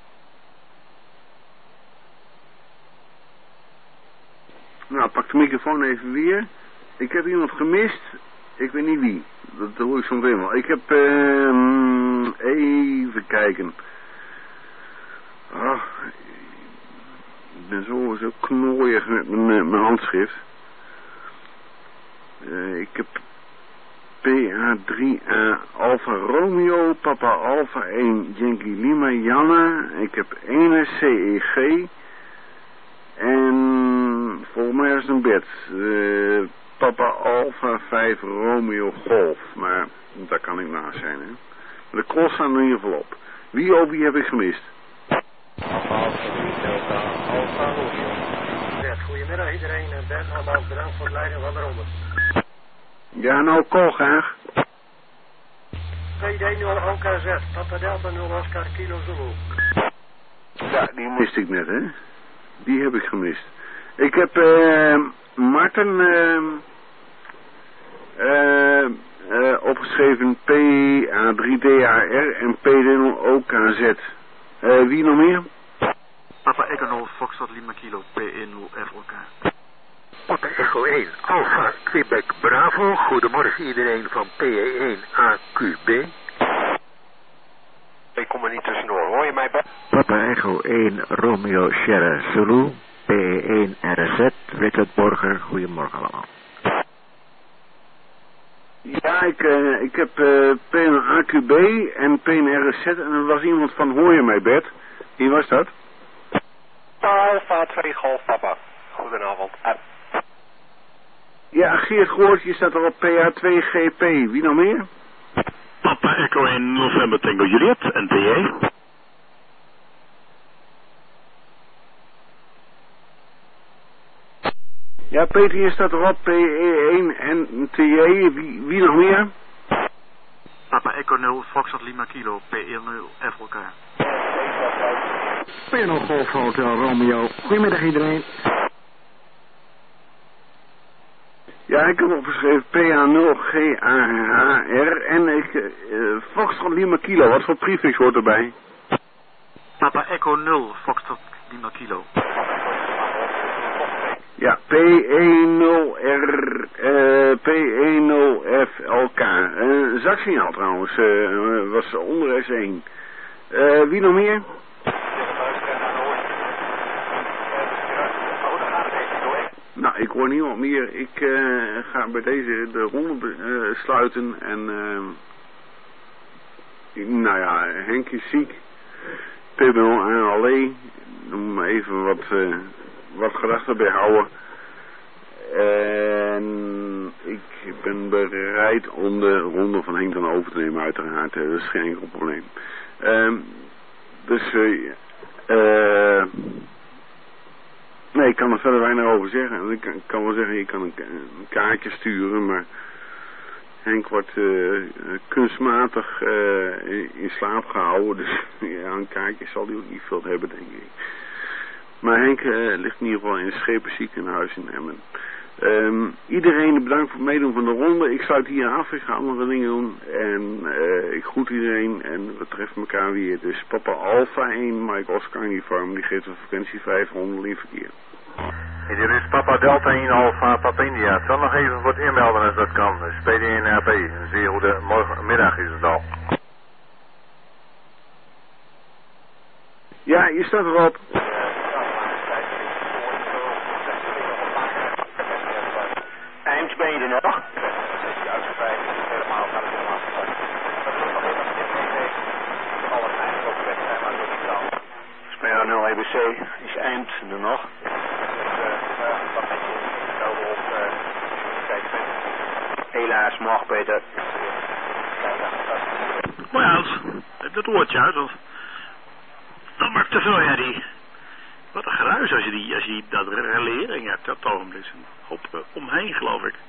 Speaker 1: Nou, pak de microfoon even weer. Ik heb iemand gemist. Ik weet niet wie. Dat hoor ik zo meteen wel. Ik heb... Uh, even kijken. Oh, ik ben zo, zo knooiig met mijn, mijn handschrift. Uh, ik heb P A drie A Alfa Romeo, Papa Alfa één, Yankee Lima, Janne. Ik heb één C E G. En volgens mij is het een bed. Uh, Papa Alfa vijf Romeo Golf. Maar daar kan ik naast zijn, hè. De cross staan er in ieder geval op. Wie of wie heb ik gemist?
Speaker 12: Papa Alfa drie Delta Alfa Romeo. Bert, goedemiddag iedereen. Bert, allemaal bedankt voor het leiden van de ronde.
Speaker 1: Ja, nou, call graag.
Speaker 12: P D nul O K Z, Papa Delta nul Oscar Kilo Zulu.
Speaker 1: Ja, die miste ik net, hè. Die heb ik gemist. Ik heb uh, Martin uh, uh, uh, opgeschreven P A drie D A R en P D nul O K Z. Uh, wie nog meer?
Speaker 18: Papa Echo nul, Foxtrot Lima Kilo, P E nul F L K.
Speaker 19: Papa Echo één, Alpha Quebec Bravo. Goedemorgen iedereen van P E één A Q B.
Speaker 11: Ik kom er niet tussendoor, hoor je mij?
Speaker 19: Papa Echo één, Romeo Sierra Zulu, P E één R Z, Richard Borger, goedemorgen allemaal.
Speaker 1: Ja, ik, uh, ik heb uh, P N A Q B en P N R Z en er was iemand van, hoor je mij Bert? Wie was dat?
Speaker 3: Alfa twee Golf Papa. Goedenavond. Uit.
Speaker 1: Ja, Geert Goort, je staat er op P A twee G P. Wie nog meer?
Speaker 20: Papa Echo in November Tango Juliet, N T J.
Speaker 1: Ja, Peter, je staat erop P E één en T J. Wie, wie nog meer?
Speaker 18: Papa Echo nul, Foxtrot Lima Kilo, P E nul F L K.
Speaker 10: P nul Golf Hotel Romeo. Goedemiddag iedereen.
Speaker 1: Ja, ik heb opgeschreven P A nul G A H R en ik, uh, Foxtrot Lima Kilo. Wat voor prefix hoort erbij?
Speaker 18: Papa Echo nul, Foxtrot Lima Kilo.
Speaker 1: Ja, P E nul R, uh, P E nul F L K. Uh, zaksignaal trouwens, uh, was onder S één. Uh, wie nog meer? Nou, ik hoor niemand meer. Ik uh, ga bij deze de ronde uh, sluiten en uh, nou ja, Henk is ziek. P B L en alleen. Noem even wat, uh, wat gedachten bij houden. En ik ben bereid om de ronde van Henk dan over te nemen, uiteraard. Dat is geen enkel probleem. Uh, dus uh, uh, nee, ik kan er verder weinig over zeggen. Ik kan, ik kan wel zeggen, je kan een, een kaartje sturen, maar Henk wordt uh, kunstmatig uh, in slaap gehouden. Dus ja, een kaartje zal hij ook niet veel hebben, denk ik. Maar Henk uh, ligt in ieder geval in het Schepenziekenhuis in Emmen. Um, iedereen bedankt voor het meedoen van de ronde. Ik sluit hier af, ik ga andere dingen doen. En uh, ik groet iedereen en we treffen elkaar weer. Dus Papa Alpha één, Mike Oscar Uniform, die geeft een frequentie vijfhonderd in verkeer.
Speaker 21: Hey, dit is Papa Delta één Alpha Papa India. Ik zal nog even voor het inmelden als dat kan. Dus P D één R P. Een zeer goede morgenmiddag is het al.
Speaker 1: Ja, je staat erop.
Speaker 12: Eind, ben je er nog? P A nul E B C, is Eind er nog? Helaas, mag Peter.
Speaker 20: Maar ja, dat hoort je uit, want dat maakt te veel herrie. Wat een geruis als je, die, als je die, dat relering hebt, dat ogenblik. Een hoop uh, omheen, geloof ik.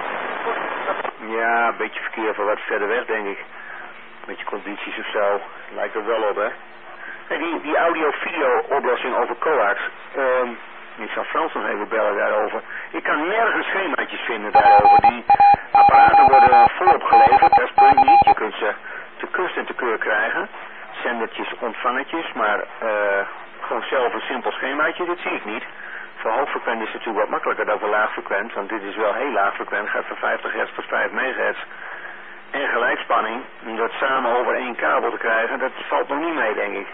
Speaker 12: Ja, een beetje verkeer van wat verder weg, denk ik. Een beetje condities of zo. Lijkt er wel op, hè. Hey, die, die audio-video oplossing over coax. Um, ik zal Frans nog even bellen daarover. Ik kan nergens schemaatjes vinden daarover. Die apparaten worden volop geleverd, dat is het punt niet. Je kunt ze te kust en te keur krijgen. Zendertjes, ontvangertjes, maar uh, gewoon zelf een simpel schemaatje, dat zie ik niet. Voor hoogfrequent is het natuurlijk wat makkelijker dan voor laagfrequent, want dit is wel heel laagfrequent, gaat van vijftig hertz tot vijf megahertz. En gelijkspanning, om dat samen over één kabel te krijgen, dat valt nog niet mee, denk ik.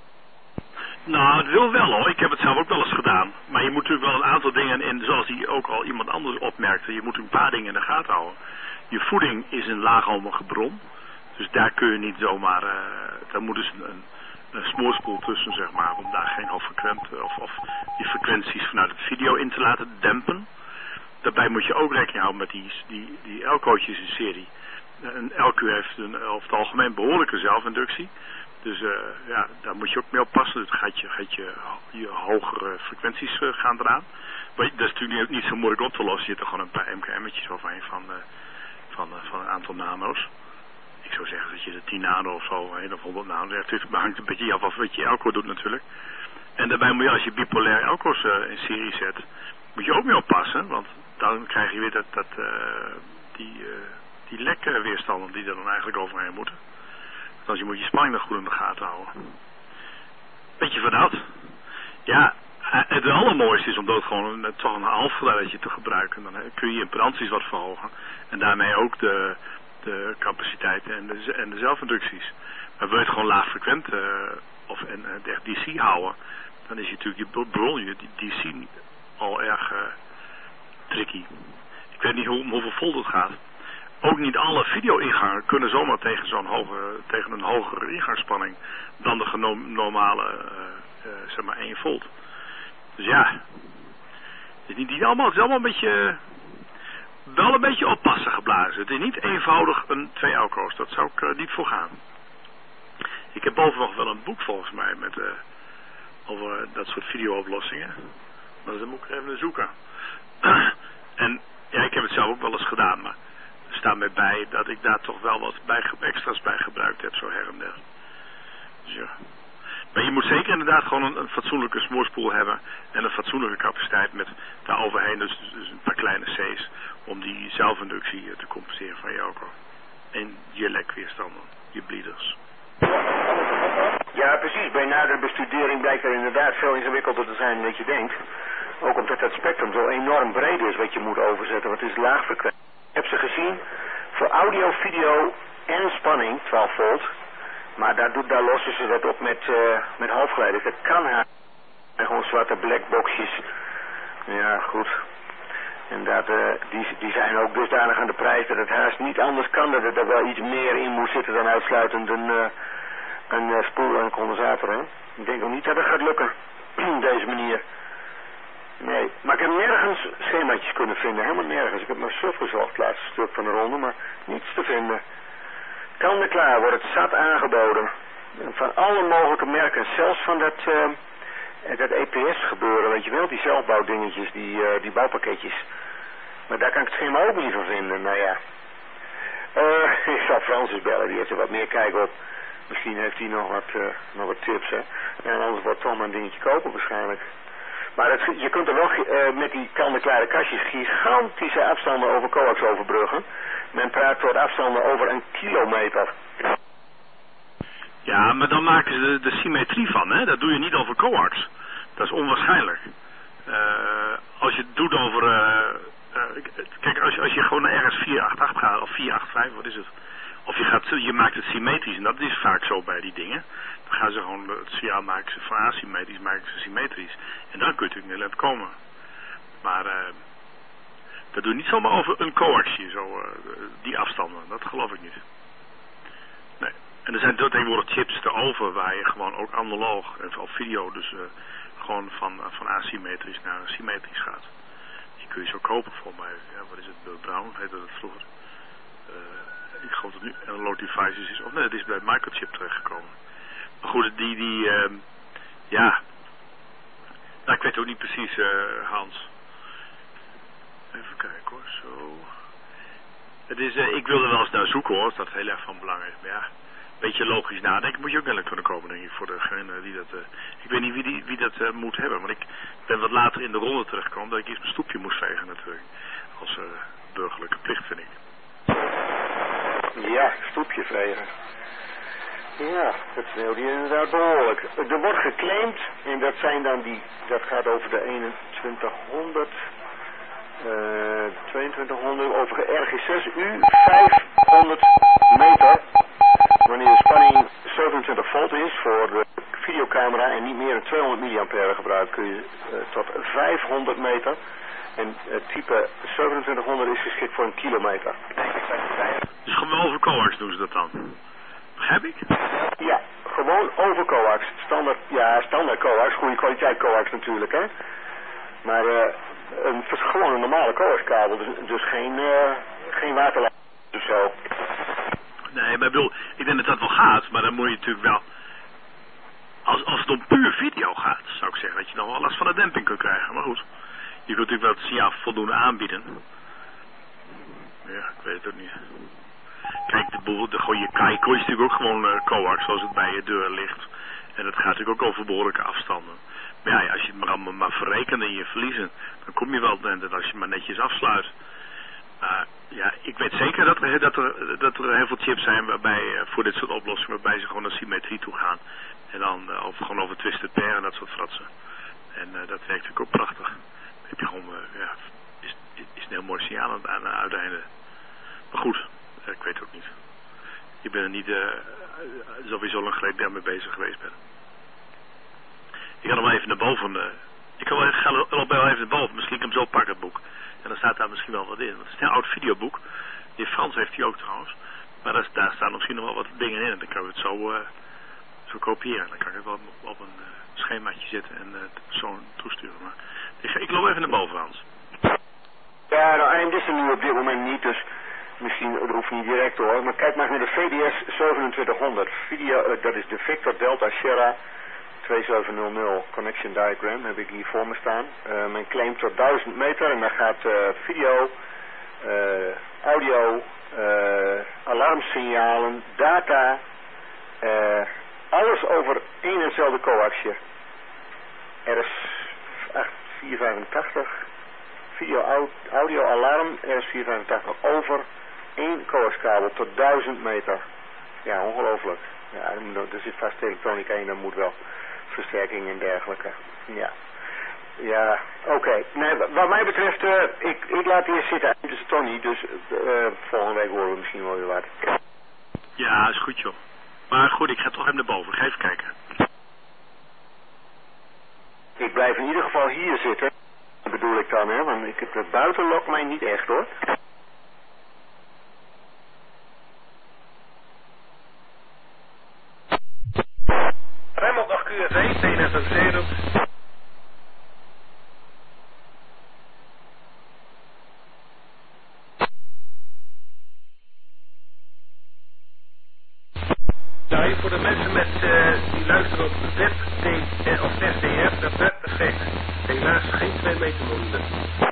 Speaker 20: Nou, het wil wel hoor. Ik heb het zelf ook wel eens gedaan. Maar je moet natuurlijk wel een aantal dingen, en zoals die ook al iemand anders opmerkte, je moet een paar dingen in de gaten houden. Je voeding is een laagohmige bron. Dus daar kun je niet zomaar, uh, daar moet dus een, een, een smoorspoel tussen, zeg maar, om daar geen hoogfrequent of, of die frequenties vanuit het video in te laten dempen. Daarbij moet je ook rekening houden met die, die, die elcootjes in serie. Een L Q heeft een, over het algemeen behoorlijke zelfinductie. Dus uh, ja, daar moet je ook mee oppassen. Dus gaat je, gaat je, je hogere frequenties uh, gaan eraan. Maar dat is natuurlijk niet, niet zo moeilijk op te lossen. Je hebt er gewoon een paar M K M'tjes overheen van, uh, van, uh, van een aantal nano's. Ik zou zeggen dat je de tien nano of zo, hè, of honderd nano, het hangt een beetje af wat je elko doet natuurlijk. En daarbij moet je, als je bipolair elko's uh, in serie zet, moet je ook mee oppassen. Want dan krijg je weer dat, dat, uh, die, uh, die lekweerstanden die er dan eigenlijk overheen moeten. Dus je moet je spanning nog goed in de gaten houden. Beetje van dat. Ja, het allermooiste is om dat gewoon een, toch een halfgeleidetje te gebruiken. Dan kun je je impedanties wat verhogen. En daarmee ook de, de capaciteiten en de, en de zelfinducties. Maar wil je het gewoon laag frequent uh, of en, uh, echt D C houden, dan is je natuurlijk je bron, je D C al erg uh, tricky. Ik weet niet hoe, om hoeveel volt het gaat. Ook niet alle video-ingangen kunnen zomaar tegen zo'n hoge, tegen een hogere ingangsspanning dan de normale, uh, uh, zeg maar één volt. Dus ja, het is niet, niet allemaal, het is allemaal een beetje, wel een beetje oppassen geblazen. Het is niet eenvoudig een twee alco's, dat zou ik uh, niet voor gaan. Ik heb boven nog wel een boek volgens mij met, uh, over dat soort video-oplossingen. Maar dan moet ik even zoeken. En ja, ik heb het zelf ook wel eens gedaan, maar er staat mij bij dat ik daar toch wel wat bij, extra's bij gebruikt heb, zo her en der. Dus ja. Maar je moet zeker inderdaad gewoon een, een fatsoenlijke smoorspoel hebben en een fatsoenlijke capaciteit met daar overheen dus, dus een paar kleine C's om die zelfinductie te compenseren van je alcohol. En je lekweerstanden, je bleeders.
Speaker 12: Ja, precies. Bij nadere bestudering blijkt er inderdaad veel ingewikkelder te zijn dan dat je denkt. Ook omdat het spectrum zo enorm breed is wat je moet overzetten, want het is laagfrequent. Ik heb ze gezien voor audio, video en spanning, twaalf volt. Maar daar, doet, daar lossen ze dat op met, uh, met halfgeleiders. Dat kan haar. En gewoon zwarte blackboxjes. Ja, goed. En dat, uh, die, die zijn ook dusdanig aan de prijs dat het haast niet anders kan. Dat er wel iets meer in moet zitten dan uitsluitend een, uh, een uh, spoel en een condensator. Hè? Ik denk ook niet dat het gaat lukken. Op deze manier. Nee, maar ik heb nergens schemaatjes kunnen vinden. Helemaal nergens. Ik heb maar suf gezocht, het laatste stuk van de ronde, maar niets te vinden. Kan er klaar, wordt het zat aangeboden. Van alle mogelijke merken, zelfs van dat, uh, dat E P S gebeuren, weet je wel, die zelfbouwdingetjes, die, uh, die bouwpakketjes. Maar daar kan ik het schema ook niet van vinden, nou ja. Uh, ik zal Francis bellen, die heeft er wat meer kijk op. Misschien heeft hij nog wat, uh, nog wat tips, hè. En anders wordt Tom een dingetje kopen waarschijnlijk. Maar het, je kunt er wel uh, met die kant-en-klare kastjes gigantische afstanden over coax overbruggen. Men praat voor afstanden over een kilometer.
Speaker 20: Ja, maar dan maken ze de, de symmetrie van, hè. Dat doe je niet over coax. Dat is onwaarschijnlijk. Uh, als je het doet over... Uh, uh, kijk, als je, als je gewoon naar R S vier acht acht gaat, of vier acht vijf, wat is het? Of je, gaat, je maakt het symmetrisch, en dat is vaak zo bij die dingen. Dan gaan ze gewoon het signaal maken ze van asymmetrisch, maken ze symmetrisch. En dan kun je natuurlijk niet laten komen. Maar uh, dat doe je niet zomaar over een coaxje, zo, uh, die afstanden. Dat geloof ik niet. Nee. En er zijn tegenwoordig chips te over waar je gewoon ook analoog, of video, dus uh, gewoon van, van asymmetrisch naar symmetrisch gaat. Die kun je zo kopen voor mij. Ja, wat is het? Bill Brown heette dat vroeger. Uh, ik geloof dat het nu Analog Devices is. Of nee, het is bij Microchip terechtgekomen. Maar goed, die, die, uh, ja. Nou, ik weet ook niet precies, uh, Hans. Even kijken hoor, zo. Het is, uh, ik wil er wel eens naar zoeken hoor, als dat heel erg van belang is. Maar ja, een beetje logisch nadenken moet je ook wel kunnen komen, denk ik, voor degene die dat... Uh, ik weet niet wie, die, wie dat uh, moet hebben, want ik ben wat later in de ronde terechtgekomen dat ik eerst mijn stoepje moest vegen natuurlijk. Als uh, burgerlijke plicht, vind ik.
Speaker 12: Ja, stoepje vegen. Ja, dat sneeuwt hier inderdaad behoorlijk. Er wordt geclaimd, en dat zijn dan die, dat gaat over de eenentwintighonderd, uh, tweeëntwintighonderd, over de R G zes U vijfhonderd meter. Wanneer de spanning zevenentwintig volt is voor de videocamera en niet meer dan tweehonderd milliampère gebruikt, kun je uh, tot vijfhonderd meter. En het type zevenentwintighonderd is geschikt voor een kilometer.
Speaker 20: Dus gewoon over coax doen ze dat dan? Begrijp ik?
Speaker 12: Ja, gewoon over coax. Standaard, ja, standaard coax, goede kwaliteit coax natuurlijk, hè. Maar uh, een, gewoon een normale coaxkabel, dus, dus geen, uh, geen waterlijn of zo.
Speaker 20: Nee, maar ik bedoel, ik denk dat dat wel gaat, maar dan moet je natuurlijk wel... Als, als het om puur video gaat, zou ik zeggen dat je nog wel last van de demping kunt krijgen. Maar goed, je kunt natuurlijk wel het signaal voldoende aanbieden. Ja, ik weet het ook niet. Kijk, de boel, de, gewoon je kaiko is natuurlijk ook gewoon uh, coax, zoals het bij je deur ligt. En dat gaat natuurlijk ook over behoorlijke afstanden. Maar ja, als je het maar allemaal maar verrekent en je verliezen, dan kom je wel en als je maar netjes afsluit. Uh, ja, ik weet zeker dat er, dat, er, dat er heel veel chips zijn waarbij, uh, voor dit soort oplossingen, waarbij ze gewoon naar symmetrie toe gaan. En dan uh, of gewoon over twisted pair en dat soort fratsen. En uh, dat werkt natuurlijk ook prachtig. Dan heb je gewoon, uh, ja, is, is een heel mooi signaal aan het uiteinde. Maar goed, uh, ik weet het ook niet. Ik ben er niet uh, sowieso lang geleden daarmee bezig geweest ben. Ik ga nog wel even naar boven. Uh, ik ga wel even, ga wel even naar boven. Misschien kan ik hem zo pakken, het boek. En dan staat daar misschien wel wat in. Want het is een oud videoboek. Die Frans heeft hij ook trouwens. Maar daar, daar staan misschien nog wel wat dingen in. En dan kan we het zo, uh, even kopiëren. Dan kan ik het wel op, op een uh, schemaatje zetten en uh, de persoon toesturen. Maar ik, ik loop even naar boven, Hans.
Speaker 12: Ja, nou, en dit is er nu op dit moment niet, dus misschien, dat hoeft niet direct hoor. Maar kijk maar naar de V D S zevenentwintighonderd. Video, uh, dat is de Victor Delta Sierra twee zeven nul nul Connection Diagram, heb ik hier voor me staan. Uh, mijn claim tot duizend meter en daar gaat uh, video, uh, audio, uh, alarmsignalen, data, uh, alles over één en hetzelfde coaxje. R S acht vier vijfentachtig, video, audio, alarm, R S vier vijfentachtig over één coaxkabel tot duizend meter. Ja, ongelooflijk. Ja, er zit vast elektronica in, dat moet wel. Versterking en dergelijke. Ja. Ja, oké. Okay. Nee, wat mij betreft, uh, ik, ik laat hier zitten. Het is Tony, dus uh, volgende week horen we misschien wel weer wat.
Speaker 20: Ja, is goed joh. Maar goed, ik ga toch even naar boven. Ga even kijken.
Speaker 12: Ik blijf in ieder geval hier zitten. Dat bedoel ik dan, hè. Want ik heb het buiten lokt mij niet echt, hoor.
Speaker 3: Remmelt nog Q S E, T N S en Zero. Nou, voor de mensen met, uh, die luisteren op web uh, of S D F, dat werkt perfect. Helaas geen twee meter volume.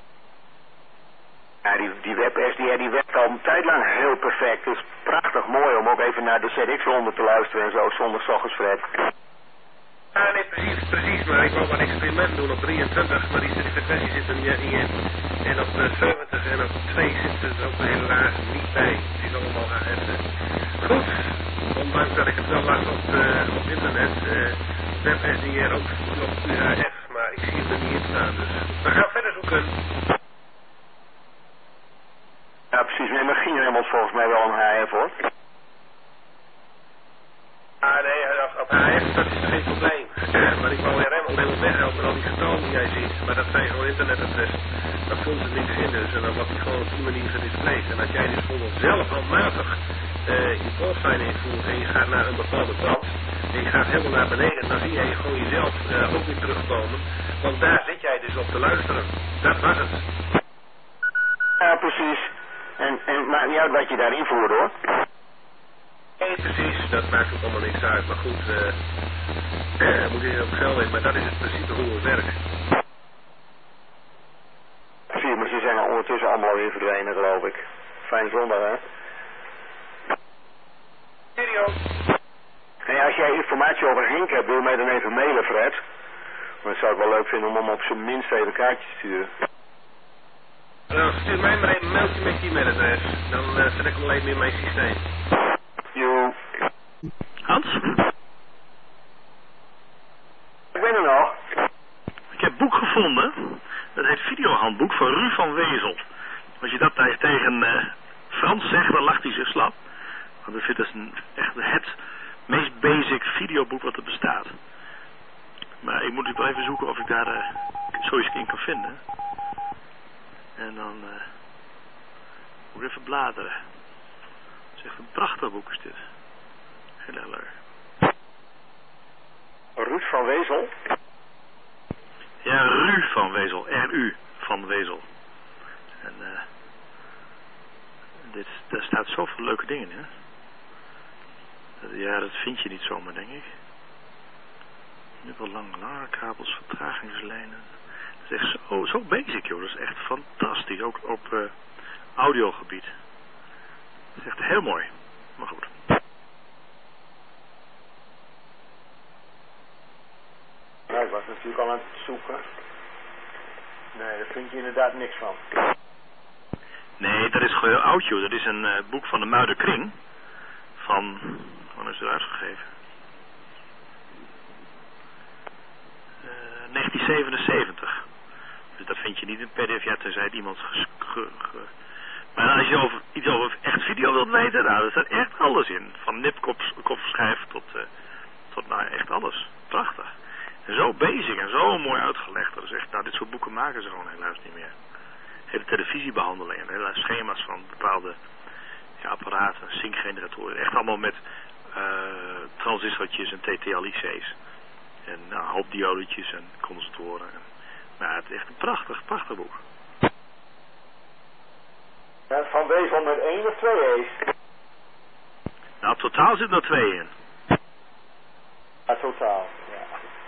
Speaker 12: Ja, die, die web S D R die werkt al een tijd lang heel perfect. Het is prachtig mooi om ook even naar de Z X honderd te luisteren en zo, zonder 's ochtends Fred.
Speaker 3: Ja, nee, precies, precies, maar ik wou een experiment doen op drieëntwintig, maar die frequentie zit er niet in. En op uh, zeventig en op twee zitten er ook helaas niet bij. Het is allemaal H F. Goed, ondanks dat ik het wel las op, uh, op internet, uh, web S D R ook nog U H F, maar ik zie het er niet in staan, dus we gaan verder zoeken.
Speaker 12: Ja, precies, nee, maar ging helemaal volgens mij wel een H F, hoor.
Speaker 3: Ah, nee, op, op H F, dat is geen probleem. Ja, maar ik wou er helemaal helemaal weghelpen met al die getallen die jij ziet. Maar dat zijn gewoon internetadressen. Daar vond ze niks in dus. En dan wordt die gewoon op die manier gedisplayed. En als jij dus bijvoorbeeld zelf handmatig uh, je callsign invoert en je gaat naar een bepaalde band. En je gaat helemaal naar beneden. Dan zie jij gewoon jezelf uh, ook weer terugkomen. Want daar zit jij dus op te luisteren. Dat was het.
Speaker 12: Ja, precies. En, en het maakt niet uit wat je daarin voert, hoor.
Speaker 3: Nee, precies, dat maakt ook allemaal niks uit. Maar goed, uh, uh, moet je ook zelf weten, maar dat is het principe hoe het werkt.
Speaker 12: Zie je, maar ze zijn al ondertussen allemaal weer verdwenen, geloof ik. Fijn zondag, hè?
Speaker 3: Stereo.
Speaker 12: En als jij informatie over Henk hebt, wil je mij dan even mailen, Fred? Maar het zou ik wel leuk vinden om hem op zijn minst even een kaartje te sturen.
Speaker 3: Nou, stuur mij maar even een mailtje met je e-mailadres. Dan uh, zet ik hem alleen in mijn systeem.
Speaker 12: Jo.
Speaker 20: Hans?
Speaker 12: Ik ben er nog.
Speaker 20: Ik heb een boek gevonden. Dat heet Videohandboek van Ru van Wezel. Als je dat tegen uh, Frans zegt, dan lacht hij zich slap. Want ik vind dat een, echt het meest basic videoboek wat er bestaat. Maar ik moet het wel even zoeken of ik daar uh, zoiets in kan vinden. En dan uh, moet ik even bladeren. Het is echt een prachtig boek is dit. Heel erg leuk.
Speaker 12: Ruud van Wezel?
Speaker 20: Ja, Ru van Wezel. R U van Wezel. En uh, dit, daar staat zoveel leuke dingen in. Hè? Ja, dat vind je niet zomaar, denk ik. Wel lange kabels, vertragingslijnen. Dat is echt zo, zo basic, joh. Dat is echt fantastisch. Ook op uh, audiogebied. Dat is echt heel mooi. Maar goed.
Speaker 12: Ja, ik was natuurlijk al aan het zoeken. Nee, daar vind je inderdaad niks van.
Speaker 20: Nee, dat is gewoon heel oud, joh. Dat is een uh, boek van de Muiderkring. Van, wanneer is het uitgegeven? Uh, negentien zevenenzeventig. Dus dat vind je niet in P D F, ja, tenzij het iemand ges, ge, ge... Maar als je over, iets over echt video wilt weten, nou, er staat echt alles in. Van nipkopschijf tot, uh, tot, nou, echt alles. Prachtig. En zo basic en zo mooi uitgelegd. Dat is echt, nou, dit soort boeken maken ze gewoon helaas niet meer. Hele televisiebehandelingen, hele schema's van bepaalde ja, apparaten, syncgeneratoren. Echt allemaal met uh, transistortjes en T T L I C's. En nou, een hoop diodetjes en condensatoren. En, nou, het is echt een prachtig, prachtig boek.
Speaker 12: Ja, Van Wezel met één of twee E's?
Speaker 20: Nou, totaal zit er twee in.
Speaker 12: Ja, totaal, ja.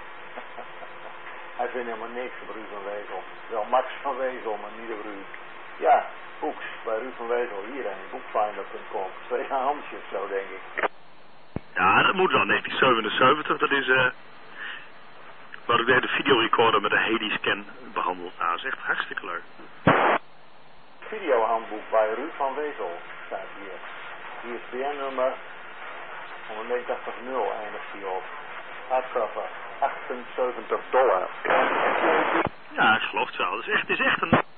Speaker 12: Hij vindt helemaal niks op Ruud van Wezel. Wel Max van Wezel, maar niet op Ruud. Ja, boeks bij Ruud van Wezel hierheen, boekfinder punt com. Twee handjes zo, denk ik.
Speaker 20: Ja, dat moet wel. negentien zevenenzeventig, dat is... eh. Uh, waar ik de videorecorder met een Hedy-scan behandeld. Nou, dat is echt hartstikke leuk.
Speaker 12: Videohandboek bij Ruud van Wezel staat hier. I S B N-nummer honderdnegenentachtig nul eindigt hij op. Hardcover, achtenzeventig dollar.
Speaker 20: Ja, ik geloof het wel. Het is echt, het is echt een...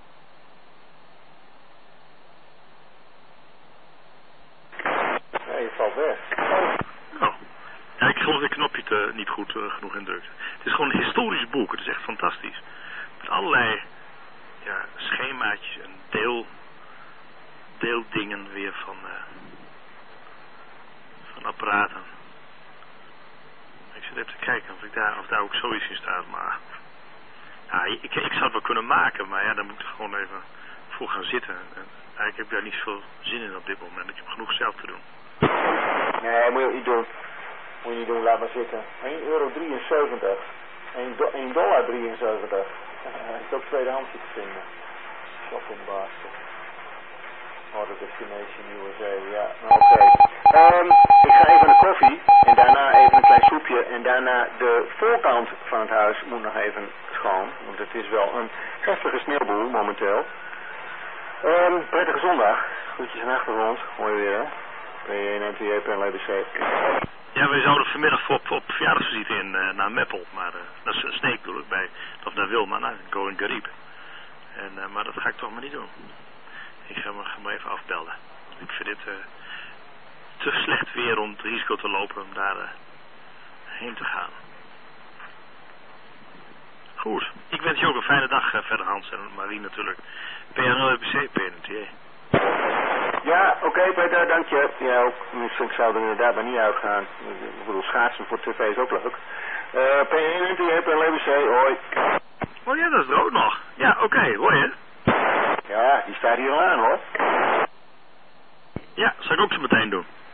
Speaker 12: Nee, het valt weg.
Speaker 20: Oh. Ja, ik geloof dat het knopje te, niet goed uh, genoeg indrukt. Het is gewoon een historisch boek. Het is echt fantastisch. Met allerlei ja, schemaatjes en deel, deeldingen weer van, uh, van apparaten. Ik zit even te kijken of, ik daar, of daar ook zoiets in staat. Maar ja, ik, ik zou het wel kunnen maken. Maar ja, dan moet ik gewoon even voor gaan zitten. En, ja, ik heb daar niet zoveel zin in op dit moment. Ik heb genoeg zelf te doen.
Speaker 12: Nee, moet je niet doen. Moet je niet doen, laat maar zitten. één euro drieënzeventig. één dollar drieënzeventig. Hij is ook tweedehands te vinden. Shoppingbasket. Order Destination U S A. Ja, nou oké. Okay. Um, ik ga even een koffie. En daarna even een klein soepje. En daarna de voorkant van het huis moet nog even schoon. Want het is wel een heftige sneeuwboel momenteel. Um, prettige zondag. Groetjes en achtergrond. Mooi weer hè. P één N T J P N L B C.
Speaker 20: Ja, wij zouden vanmiddag op, op verjaardagsvisite in uh, naar Meppel, maar uh, dat is een Sneek bedoel ik bij, of naar Wilma, naar Going Gariep. En, uh, maar dat ga ik toch maar niet doen. Ik ga me, ga me even afbellen. Ik vind dit uh, te slecht weer om het risico te lopen om daar uh, heen te gaan. Goed, ik wens je ook een fijne dag uh, verder Hans en Marie natuurlijk. P N L B C, P N T J.
Speaker 12: Ja, oké okay, Peter, dank je. Ja, ook, ik zou er inderdaad maar niet uitgaan. Ik bedoel, schaatsen voor tv is ook leuk. Uh, P één N T J P N L B C, hoi.
Speaker 20: Oh ja, dat is er ook nog. Ja, oké, okay, hoor je?
Speaker 12: Ja, die staat hier al aan hoor.
Speaker 20: Ja, zal ik ook zo meteen doen.